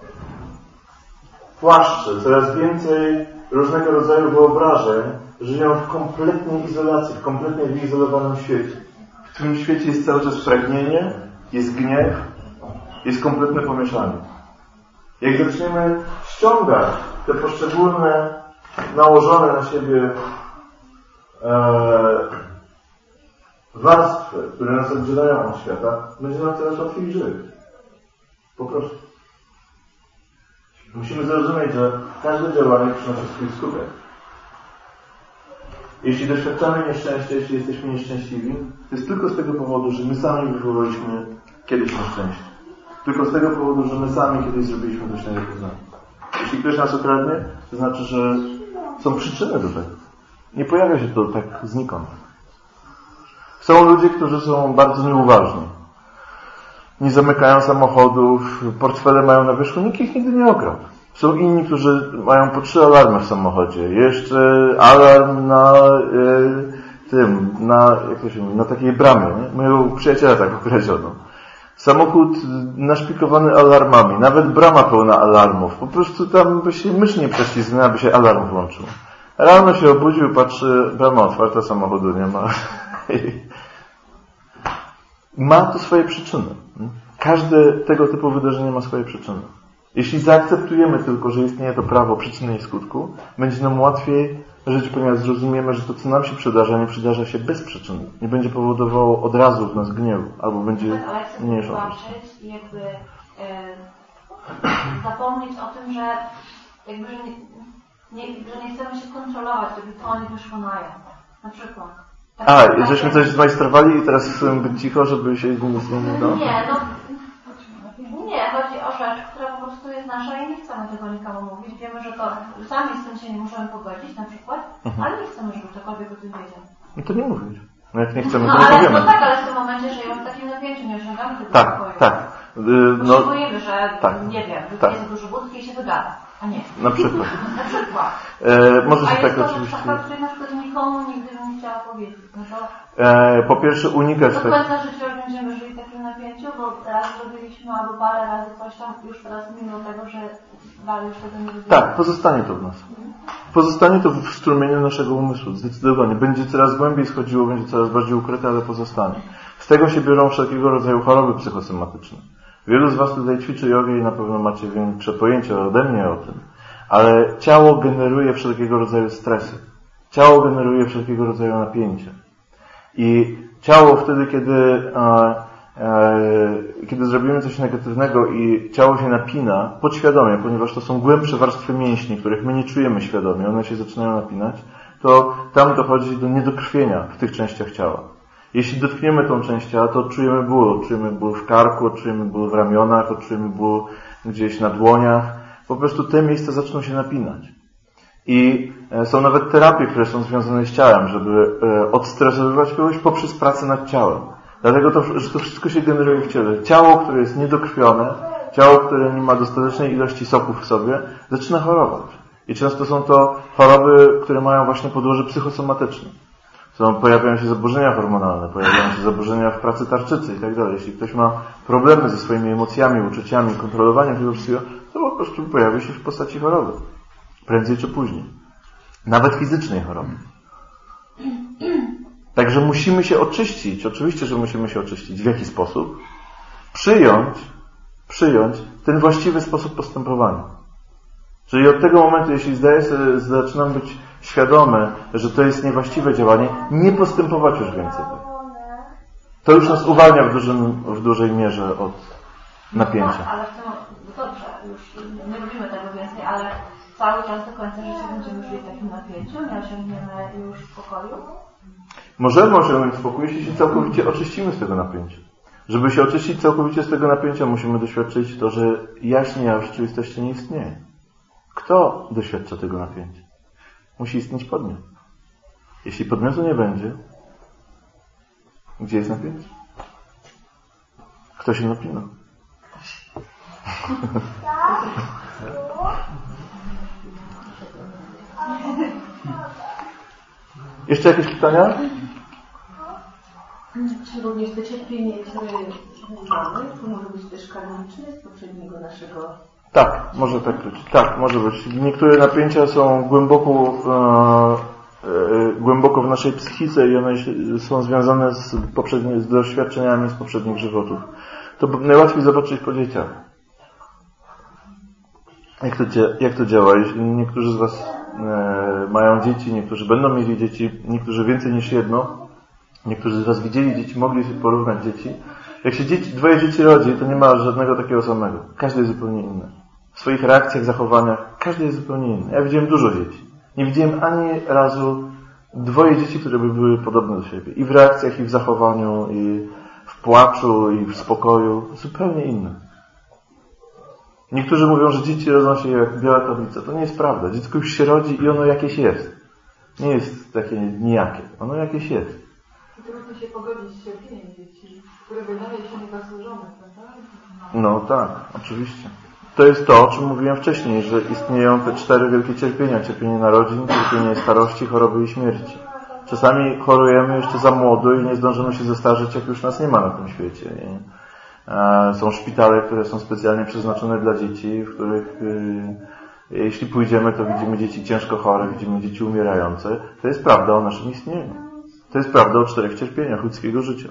płaszczy, coraz więcej różnego rodzaju wyobrażeń, żyją w kompletnej izolacji, w kompletnie wyizolowanym świecie. W tym świecie jest cały czas pragnienie, jest gniew, jest kompletne pomieszanie. Jak zaczniemy ściągać te poszczególne, nałożone na siebie e, warstwy, które nas oddzielają od świata, będzie nam coraz łatwiej żyć. Po prostu. Musimy zrozumieć, że każde działanie przynosi swój skutek. Jeśli doświadczamy nieszczęścia, jeśli jesteśmy nieszczęśliwi, to jest tylko z tego powodu, że my sami wywołaliśmy kiedyś nieszczęście. Tylko z tego powodu, że my sami kiedyś zrobiliśmy coś niedopuszczalnego. Jeśli ktoś nas okradnie, to znaczy, że są przyczyny do tego. Nie pojawia się to tak znikąd. Są ludzie, którzy są bardzo nieuważni. Nie zamykają samochodów, portfele mają na wierzchu, nikt ich nigdy nie okradł. Są inni, którzy mają po trzy alarmy w samochodzie. Jeszcze alarm na y, tym, na, jak to się mówi, na takiej bramie. Nie? Mojego przyjaciela tak okradziono. Samochód naszpikowany alarmami, nawet brama pełna alarmów. Po prostu tam by się mysz nie prześlizgnęła, by się alarm włączył. Rano się obudził, patrzy, brama otwarta, samochodu nie ma. Ma to swoje przyczyny. Każde tego typu wydarzenie ma swoje przyczyny. Jeśli zaakceptujemy tylko, że istnieje to prawo przyczyny i skutku, będzie nam łatwiej żyć, ponieważ zrozumiemy, że to, co nam się przydarza, nie przydarza się bez przyczyny. Nie będzie powodowało od razu w nas gniewu, albo będzie mniejszą. Ale chcę zobaczyć i jakby e, zapomnieć o tym, że jakby, że nie, nie, że nie chcemy się kontrolować, żeby to oni wyszło na jaw. Na przykład. Tak A, tak, żeśmy tak, coś zmajstrowali i teraz chcemy być cicho, żeby się nic nie dało? Nie, no nie, chodzi o rzecz, która po prostu jest nasza i nie chcemy tego nikomu mówić. Wiemy, że to sami z tym się nie możemy pogodzić na przykład, mhm. ale nie chcemy, żeby ktokolwiek o tym wiedział. No to nie mówić. No jak nie chcemy, no, to nie ale, powiemy. No tak, ale w tym momencie żyjemy w takim napięciu, nie osiągamy tego tak, spokoju. Tak, Bo no, się boimy, że tak, nie wiem, tak. jest dużo wódki i się wygada, a nie. Na przykład. na przykład. E, może się a tak jest oczywiście. A jest to której na przykład nikomu nigdy bym chciała powiedzieć. No to e, po pierwsze unikać do tak. końca życia już będziemy żyli w takim napięciu, bo raz zrobiliśmy albo parę razy coś tam, już teraz mimo tego, że dalej już tego nie robimy. Tak, pozostanie to w nas. Pozostanie to w strumieniu naszego umysłu, zdecydowanie. Będzie coraz głębiej schodziło, będzie coraz bardziej ukryte, ale pozostanie. Z tego się biorą wszelkiego rodzaju choroby psychosomatyczne. Wielu z Was tutaj ćwiczy jogę i na pewno macie większe pojęcie ode mnie o tym. Ale ciało generuje wszelkiego rodzaju stresy. Ciało generuje wszelkiego rodzaju napięcie. I ciało wtedy, kiedy, e, e, kiedy zrobimy coś negatywnego i ciało się napina podświadomie, ponieważ to są głębsze warstwy mięśni, których my nie czujemy świadomie, one się zaczynają napinać, to tam dochodzi do niedokrwienia w tych częściach ciała. Jeśli dotkniemy tą część ciała, to odczujemy ból. Odczujemy ból w karku, odczujemy ból w ramionach, odczujemy ból gdzieś na dłoniach. Po prostu te miejsca zaczną się napinać. I są nawet terapie, które są związane z ciałem, żeby odstresowywać kogoś poprzez pracę nad ciałem. Dlatego, to, że to wszystko się generuje w ciele. Ciało, które jest niedokrwione, ciało, które nie ma dostatecznej ilości soków w sobie, zaczyna chorować. I często są to choroby, które mają właśnie podłoże psychosomatyczne. Są, pojawiają się zaburzenia hormonalne, pojawiają się zaburzenia w pracy tarczycy i tak dalej. Jeśli ktoś ma problemy ze swoimi emocjami, uczuciami, kontrolowaniem tego wszystkiego, to po prostu pojawi się w postaci choroby. Prędzej czy później. Nawet fizycznej choroby. Także musimy się oczyścić. Oczywiście, że musimy się oczyścić. W jaki sposób? Przyjąć, przyjąć ten właściwy sposób postępowania. Czyli od tego momentu, jeśli zdaję sobie, zaczynam być świadomy, że to jest niewłaściwe działanie, nie postępować już więcej. To już nas uwalnia w, dużym, w dużej mierze od napięcia. Tak, ale w tym, dobrze, już nie robimy tego więcej, ale cały czas do końca życia będziemy żyli w takim napięciu, nie osiągniemy już spokoju? Możemy osiągnąć spokój, jeśli się całkowicie oczyścimy z tego napięcia. Żeby się oczyścić całkowicie z tego napięcia, musimy doświadczyć to, że jaśnie ja w rzeczywistości nie istnieje. Kto doświadcza tego napięcia? Musi istnieć podmiot. Jeśli podmiotu nie będzie, gdzie jest napięcie? Kto się napina? Jeszcze jakieś pytania? Czy również to cierpienie, które mamy, to może być też kanoniczne z poprzedniego naszego... Tak, może tak być. Tak, może być. Niektóre napięcia są głęboko, e, e, głęboko w naszej psychice i one są związane z, poprzedni, z doświadczeniami z poprzednich żywotów. To najłatwiej zobaczyć po dzieciach. Jak to, jak to działa? Jeśli niektórzy z Was e, mają dzieci, niektórzy będą mieli dzieci, niektórzy więcej niż jedno, niektórzy z Was widzieli dzieci, mogli sobie porównać dzieci. Jak się dzieci, dwoje dzieci rodzi, to nie ma żadnego takiego samego. Każdy jest zupełnie inny. W swoich reakcjach, zachowaniach, każdy jest zupełnie inny. Ja widziałem dużo dzieci. Nie widziałem ani razu dwoje dzieci, które by były podobne do siebie. I w reakcjach, i w zachowaniu, i w płaczu, i w spokoju. Zupełnie inne. Niektórzy mówią, że dzieci rodzą się jak biała tablica. To nie jest prawda. Dziecko już się rodzi i ono jakieś jest. Nie jest takie nijakie. Ono jakieś jest. Trudno się pogodzić z cierpieniem dzieci, które wydaje się niezasłużone, prawda? No tak, oczywiście. To jest to, o czym mówiłem wcześniej, że istnieją te cztery wielkie cierpienia. Cierpienie narodzin, cierpienie starości, choroby i śmierci. Czasami chorujemy jeszcze za młodo i nie zdążymy się zestarzeć, jak już nas nie ma na tym świecie. Nie? Są szpitale, które są specjalnie przeznaczone dla dzieci, w których jeśli pójdziemy, to widzimy dzieci ciężko chore, widzimy dzieci umierające. To jest prawda o naszym istnieniu. To jest prawda o czterech cierpieniach ludzkiego życia.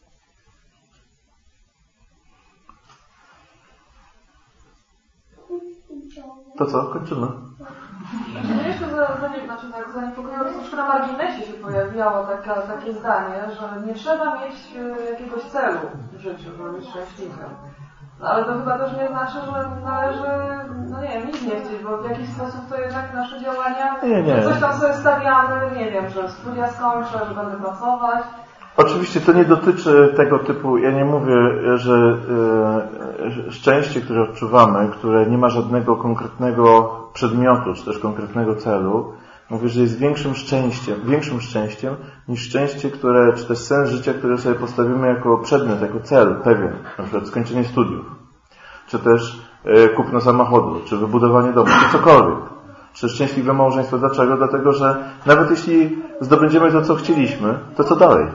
To co? Kończymy. Jeszcze znaczy, tak, zaniepokoiło, troszkę na marginesie się pojawiało taka, takie zdanie, że nie trzeba mieć jakiegoś celu w życiu, żeby być szczęśliwym. No, ale to chyba też nie znaczy, że należy, no nie wiem, nic nie chcieć, bo w jakiś sposób to jednak nasze działania, nie, nie. coś tam sobie stawiamy, nie wiem, że studia skończę, że będę pracować. Oczywiście to nie dotyczy tego typu, ja nie mówię, że e, szczęście, które odczuwamy, które nie ma żadnego konkretnego przedmiotu, czy też konkretnego celu, mówię, że jest większym szczęściem, większym szczęściem niż szczęście, które, czy też sens życia, które sobie postawimy jako przedmiot, jako cel pewien, na przykład skończenie studiów, czy też e, kupno samochodu, czy wybudowanie domu, czy cokolwiek. Czy szczęśliwe małżeństwo. Dlaczego? Dlatego, że nawet jeśli zdobędziemy to, co chcieliśmy, to co dalej?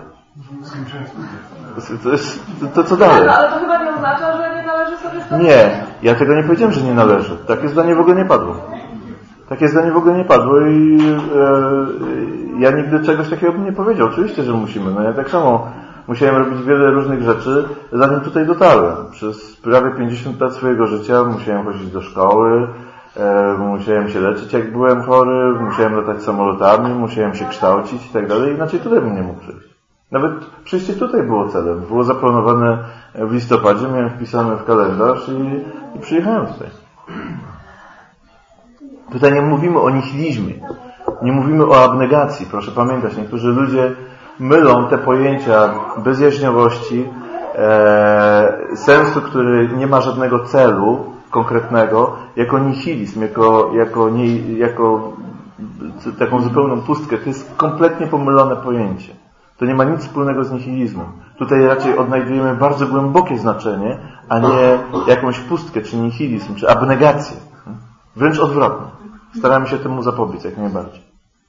To, jest, to, to co dalej? No, ale to chyba nie oznacza, że nie należy sobie stawiać. Nie, ja tego nie powiedziałem, że nie należy. Takie zdanie w ogóle nie padło. Takie zdanie w ogóle nie padło i e, ja nigdy czegoś takiego bym nie powiedział. Oczywiście, że musimy. No ja tak samo musiałem robić wiele różnych rzeczy, zanim tutaj dotarłem. Przez prawie pięćdziesiąt lat swojego życia musiałem chodzić do szkoły, e, musiałem się leczyć jak byłem chory, musiałem latać samolotami, musiałem się kształcić i tak dalej. Inaczej tutaj bym nie mógł przyjść. Nawet przyjście tutaj było celem. Było zaplanowane w listopadzie, miałem wpisane w kalendarz i, i przyjechałem tutaj. Tutaj nie mówimy o nihilizmie. Nie mówimy o abnegacji. Proszę pamiętać, niektórzy ludzie mylą te pojęcia bezjaźniowości, e, sensu, który nie ma żadnego celu konkretnego, jako nihilizm, jako, jako, nie, jako taką zupełną pustkę. To jest kompletnie pomylone pojęcie. To nie ma nic wspólnego z nihilizmem. Tutaj raczej odnajdujemy bardzo głębokie znaczenie, a nie jakąś pustkę, czy nihilizm, czy abnegację. Wręcz odwrotnie. Staramy się temu zapobiec jak najbardziej.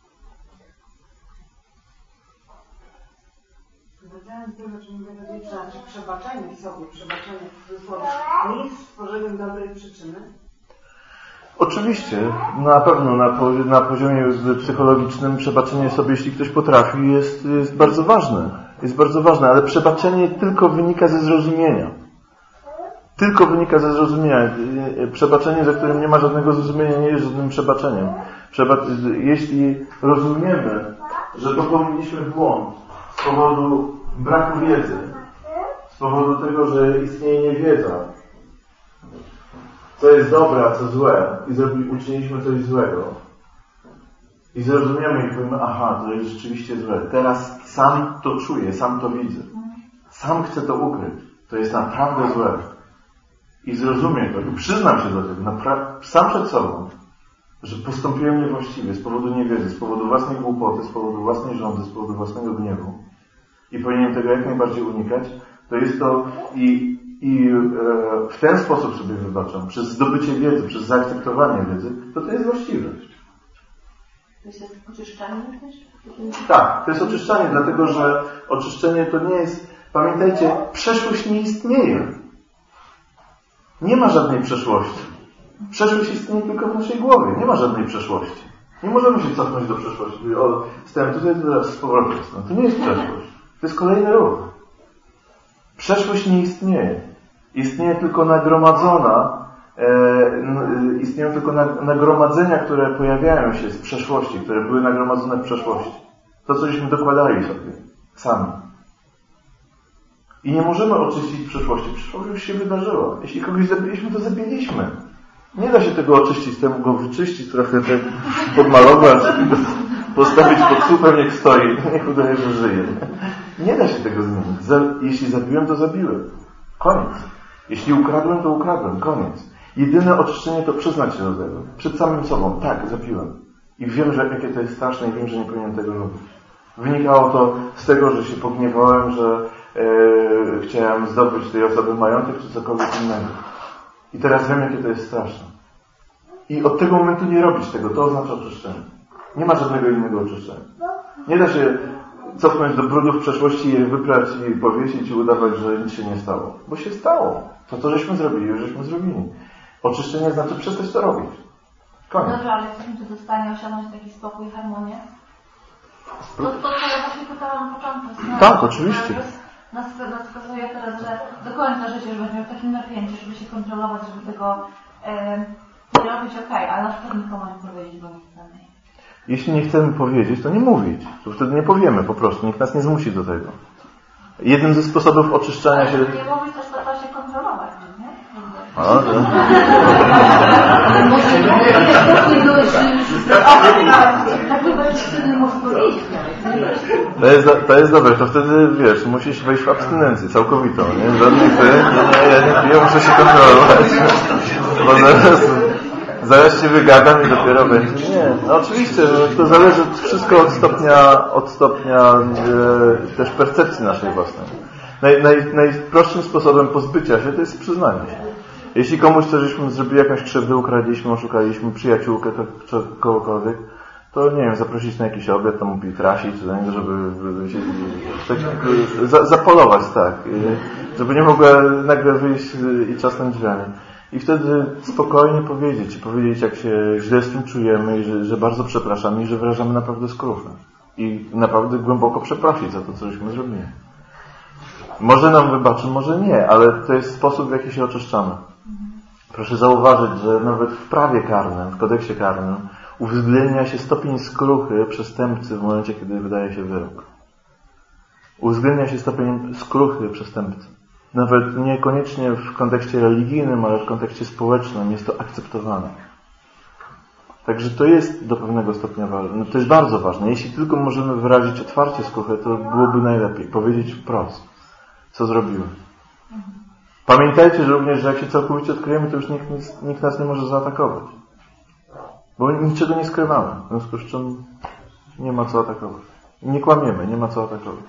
Wracając do tego, o czym mówię, że przebaczenie sobie, przebaczenie w cudzysłowie, nie jest stworzeniem dobrej przyczyny? Oczywiście, na pewno na, po, na poziomie psychologicznym przebaczenie sobie, jeśli ktoś potrafi, jest, jest bardzo ważne. Jest bardzo ważne, ale przebaczenie tylko wynika ze zrozumienia. Tylko wynika ze zrozumienia. Przebaczenie, za którym nie ma żadnego zrozumienia, nie jest żadnym przebaczeniem. Przeba- jeśli rozumiemy, że popełniliśmy błąd z powodu braku wiedzy, z powodu tego, że istnieje niewiedza, co jest dobre, a co złe, i zrobi, uczyniliśmy coś złego, i zrozumiemy i powiemy, aha, to jest rzeczywiście złe. Teraz sam to czuję, sam to widzę. Sam chcę to ukryć. To jest naprawdę złe. I zrozumiem to, i przyznam się do tego, napra- sam przed sobą, że postąpiłem niewłaściwie z powodu niewiedzy, z powodu własnej głupoty, z powodu własnej żądzy, z powodu własnego gniewu. I powinienem tego jak najbardziej unikać. To jest to i, i e, w ten sposób sobie wybaczam, przez zdobycie wiedzy, przez zaakceptowanie wiedzy, to to jest właściwość. To jest oczyszczanie też? Tak, to jest oczyszczanie, dlatego że oczyszczenie to nie jest... Pamiętajcie, przeszłość nie istnieje. Nie ma żadnej przeszłości. Przeszłość istnieje tylko w naszej głowie. Nie ma żadnej przeszłości. Nie możemy się cofnąć do przeszłości. O, stałem tutaj, to teraz z powrotem. No, to nie jest przeszłość. To jest kolejny ruch. Przeszłość nie istnieje. Istnieje tylko nagromadzona, e, istnieją tylko nagromadzenia, które pojawiają się z przeszłości, które były nagromadzone w przeszłości. To, co żeśmy dokładali sobie sami. I nie możemy oczyścić przeszłości. Przeszłość już się wydarzyła. Jeśli kogoś zabiliśmy, to zabiliśmy. Nie da się tego oczyścić, temu go wyczyścić, trochę tak podmalować, postawić pod słupem, niech stoi, niech udaje, że żyje. Nie da się tego zmienić. Jeśli zabiłem, to zabiłem. Koniec. Jeśli ukradłem, to ukradłem. Koniec. Jedyne oczyszczenie to przyznać się do tego. Przed samym sobą. Tak, zabiłem. I wiem, że jakie to jest straszne i wiem, że nie powinienem tego robić. Wynikało to z tego, że się pogniewałem, że yy, chciałem zdobyć tej osoby majątek czy cokolwiek innego. I teraz wiem, jakie to jest straszne. I od tego momentu nie robić tego. To oznacza oczyszczenie. Nie ma żadnego innego oczyszczenia. Nie da się cofnąć do brudów przeszłości, je wyprać i powiesić i udawać, że nic się nie stało. Bo się stało. To, co żeśmy zrobili, już żeśmy zrobili. Oczyszczenie znaczy przestać to robić. Koniec. Dobrze, ale jesteśmy tu w stanie osiągnąć taki spokój i harmonię? To, to, co ja właśnie pytałam na początku. Tak, oczywiście. Nas, nas wskazuje teraz, że do końca życia, że będziemy w takim napięciu, żeby się kontrolować, żeby tego e, nie robić okej, okay, ale na przykład nikomu nie powiedzieć, bo nie chcemy. Jeśli nie chcemy powiedzieć, to nie mówić. To wtedy nie powiemy po prostu. Nikt nas nie zmusi do tego. Jednym ze sposobów oczyszczania się... Nie mówić też to się kontrolować, nie? A, to... To jest, to jest dobre, to wtedy, wiesz, musisz wejść w abstynencję całkowitą, nie? Żadnych ty, nie, ja nie piję, muszę się kontrolować. Bo zaraz, zaraz się wygadam i dopiero będzie. Nie, no oczywiście, to zależy wszystko od stopnia, od stopnia e, też percepcji naszej własnej. Naj, naj, najprostszym sposobem pozbycia się to jest przyznanie się. Jeśli komuś coś żeśmy zrobili jakąś krzywdę, ukradliśmy, oszukaliśmy przyjaciółkę, to, kogokolwiek, to nie wiem, zaprosić na jakiś obiad, tam upić trasić, żeby, żeby się tak, za, zapolować, tak, żeby nie mogła nagle wyjść i trzasnąć drzwiami. I wtedy spokojnie powiedzieć, i powiedzieć, jak się źle z tym czujemy i że, że bardzo przepraszamy i że wyrażamy naprawdę skruchę. I naprawdę głęboko przeprosić za to, co żeśmy zrobili. Może nam wybaczy, może nie, ale to jest sposób, w jaki się oczyszczamy. Proszę zauważyć, że nawet w prawie karnym, w kodeksie karnym uwzględnia się stopień skruchy przestępcy w momencie, kiedy wydaje się wyrok. Uwzględnia się stopień skruchy przestępcy. Nawet niekoniecznie w kontekście religijnym, ale w kontekście społecznym jest to akceptowane. Także to jest do pewnego stopnia ważne. No to jest bardzo ważne. Jeśli tylko możemy wyrazić otwarcie skruchę, to byłoby najlepiej. Powiedzieć wprost, co zrobiłem. Pamiętajcie że również, że jak się całkowicie odkryjemy, to już nikt, nikt nas nie może zaatakować. Bo niczego nie skrywamy. W związku z czym nie ma co atakować. Nie kłamiemy, nie ma co atakować.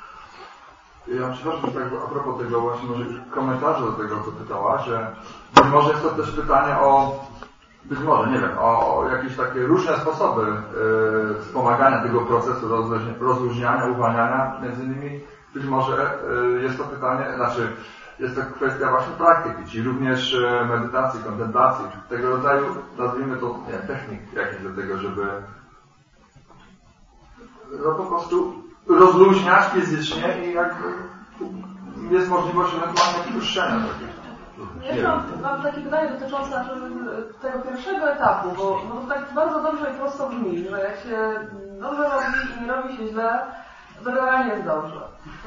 Ja przepraszam, tak a propos tego właśnie może komentarza do tego, co pytałaś, że być może jest to też pytanie o, być może, nie wiem, o, o jakieś takie różne sposoby yy, wspomagania tego procesu rozluźniania, uwalniania, między innymi być może yy, jest to pytanie, znaczy jest to kwestia właśnie praktyki, czyli również yy, medytacji, kontemplacji, tego rodzaju, nazwijmy to, nie wiem, technik jakichś do tego, żeby no po prostu rozluźniać fizycznie i jak jest możliwość ewentualnie puszczenia takich. Ja mam, mam takie pytanie dotyczące tego pierwszego etapu, bo no, tak bardzo dobrze i prosto brzmi, że jak się dobrze robi i nie robi się źle, to generalnie jest dobrze.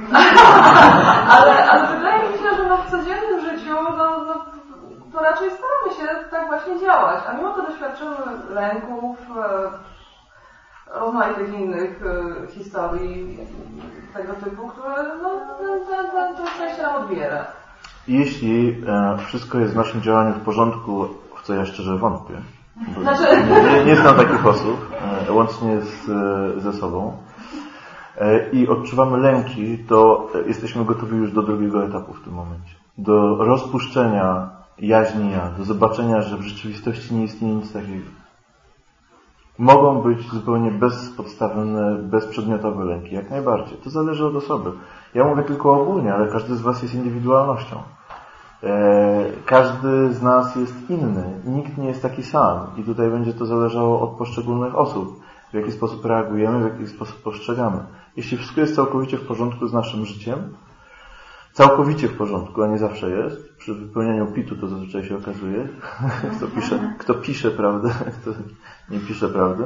ale, ale wydaje mi się, że no, w codziennym życiu no, no, to raczej staramy się tak właśnie działać, a mimo to doświadczymy lęków, rozmaitych innych y, historii tego typu, które no, to szczęście nam odbiera. Jeśli e, wszystko jest w naszym działaniu w porządku, w co ja szczerze wątpię, znaczy... nie, nie znam takich osób, e, łącznie z, e, ze sobą, e, i odczuwamy lęki, to jesteśmy gotowi już do drugiego etapu w tym momencie. Do rozpuszczenia jaźni ja, do zobaczenia, że w rzeczywistości nie istnieje nic takiego. Mogą być zupełnie bezpodstawne, bezprzedmiotowe lęki, jak najbardziej. To zależy od osoby. Ja mówię tylko ogólnie, ale każdy z Was jest indywidualnością. Każdy z nas jest inny. Nikt nie jest taki sam. I tutaj będzie to zależało od poszczególnych osób. W jaki sposób reagujemy, w jaki sposób postrzegamy. Jeśli wszystko jest całkowicie w porządku z naszym życiem, całkowicie w porządku, a nie zawsze jest, przy wypełnianiu pitu to zazwyczaj się okazuje, kto pisze, kto pisze prawdę, kto nie pisze prawdy,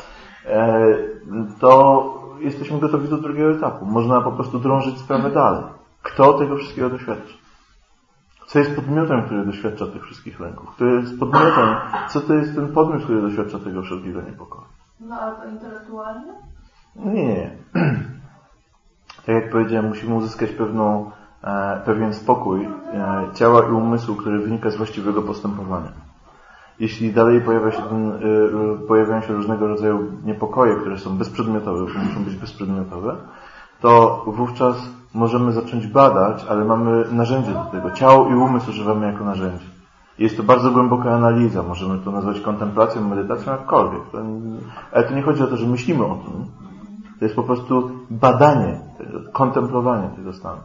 to jesteśmy gotowi do drugiego etapu. Można po prostu drążyć sprawę dalej. Kto tego wszystkiego doświadcza? Co jest podmiotem, który doświadcza tych wszystkich lęków? Kto jest podmiotem? Co to jest ten podmiot, który doświadcza tego wszelkiego niepokoju? No, ale to intelektualnie? Nie, nie, nie. Tak jak powiedziałem, musimy uzyskać pewną, e, pewien spokój e, ciała i umysłu, który wynika z właściwego postępowania. Jeśli dalej pojawia się ten, e, pojawiają się różnego rodzaju niepokoje, które są bezprzedmiotowe, muszą być bezprzedmiotowe, to wówczas możemy zacząć badać, ale mamy narzędzie do tego. Ciało i umysł używamy jako narzędzie. Jest to bardzo głęboka analiza. Możemy to nazwać kontemplacją, medytacją, jakkolwiek. Ale to nie chodzi o to, że myślimy o tym. To jest po prostu badanie, tego, kontemplowanie tego stanu.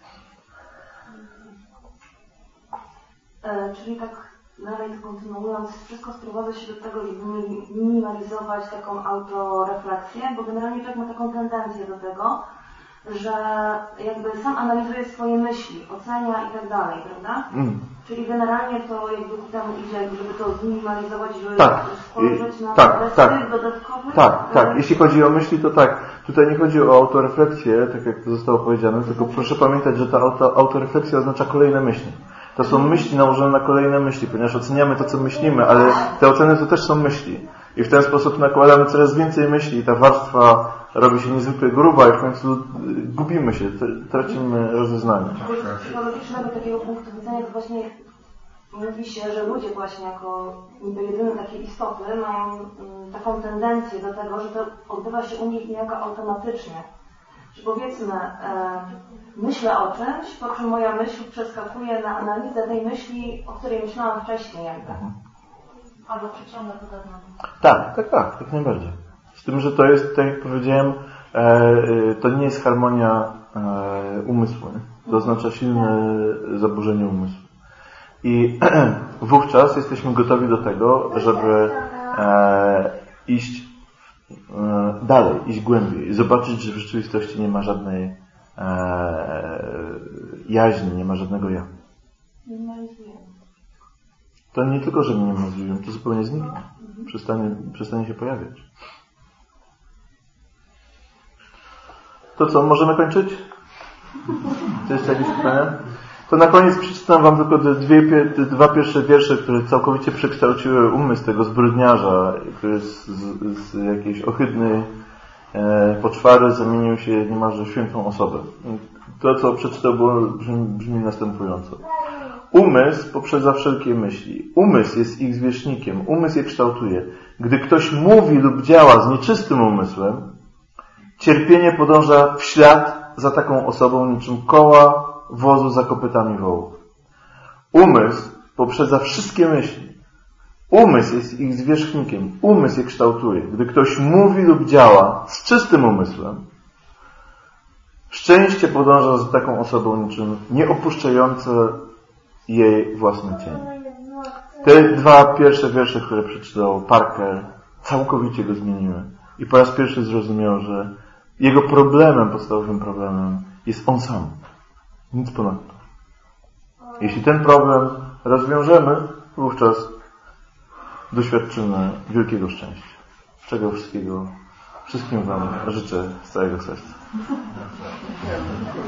E, czyli tak dalej to kontynuując, wszystko sprowadza się do tego, żeby minimalizować taką autorefleksję, bo generalnie człowiek ma taką tendencję do tego, że jakby sam analizuje swoje myśli, ocenia i tak dalej, prawda? Mm. Czyli generalnie to jakby tam idzie, żeby to zminimalizować, żeby tak. spojrzeć na tak, tak. dodatkowych. Tak, tak. Jeśli chodzi o myśli, to tak. Tutaj nie chodzi o autorefleksję, tak jak to zostało powiedziane, tylko proszę pamiętać, że ta auto, autorefleksja oznacza kolejne myśli. To są myśli nałożone na kolejne myśli, ponieważ oceniamy to, co myślimy, ale te oceny to też są myśli. I w ten sposób nakładamy coraz więcej myśli i ta warstwa robi się niezwykle gruba i w końcu gubimy się, tracimy rozeznanie. Z psychologicznego takiego punktu widzenia to właśnie mówi się, że ludzie właśnie jako niby jedyne takie istoty mają taką tendencję do tego, że to odbywa się u nich niejako automatycznie. Że powiedzmy, e, myślę o czymś, po czym moja myśl przeskakuje na analizę tej myśli, o której myślałam wcześniej jakby. Albo przyciąga to do nas. Tak, tak, tak, jak najbardziej. Z tym, że to jest, tak jak powiedziałem, e, to nie jest harmonia e, umysłu. To oznacza silne zaburzenie umysłu. I wówczas jesteśmy gotowi do tego, żeby e, iść e, dalej, iść głębiej, zobaczyć, że w rzeczywistości nie ma żadnej e, jaźni, nie ma żadnego ja. To nie tylko, że mnie minimalizują, to zupełnie zniknie. Przestanie, przestanie się pojawiać. To co, możemy kończyć? Czy jeszcze jakieś pytania? To na koniec przeczytam Wam tylko dwie, dwa pierwsze wiersze, które całkowicie przekształciły umysł tego zbrodniarza, który z, z, z jakiejś ohydnej e, poczwary zamienił się niemalże w świętą osobę. To, co przeczytał, było, brzmi, brzmi następująco. Umysł poprzedza wszelkie myśli. Umysł jest ich zwierzchnikiem. Umysł je kształtuje. Gdy ktoś mówi lub działa z nieczystym umysłem, cierpienie podąża w ślad za taką osobą niczym koła wozu za kopytami wołów. Umysł poprzedza wszystkie myśli. Umysł jest ich zwierzchnikiem. Umysł je kształtuje. Gdy ktoś mówi lub działa z czystym umysłem, szczęście podąża za taką osobą niczym nieopuszczające jej własny cień. Te dwa pierwsze wiersze, które przeczytał Parker, całkowicie go zmieniły. I po raz pierwszy zrozumiał, że jego problemem, podstawowym problemem jest on sam. Nic ponadto. Jeśli ten problem rozwiążemy, wówczas doświadczymy wielkiego szczęścia. Czego wszystkiego, wszystkim Wam życzę z całego serca.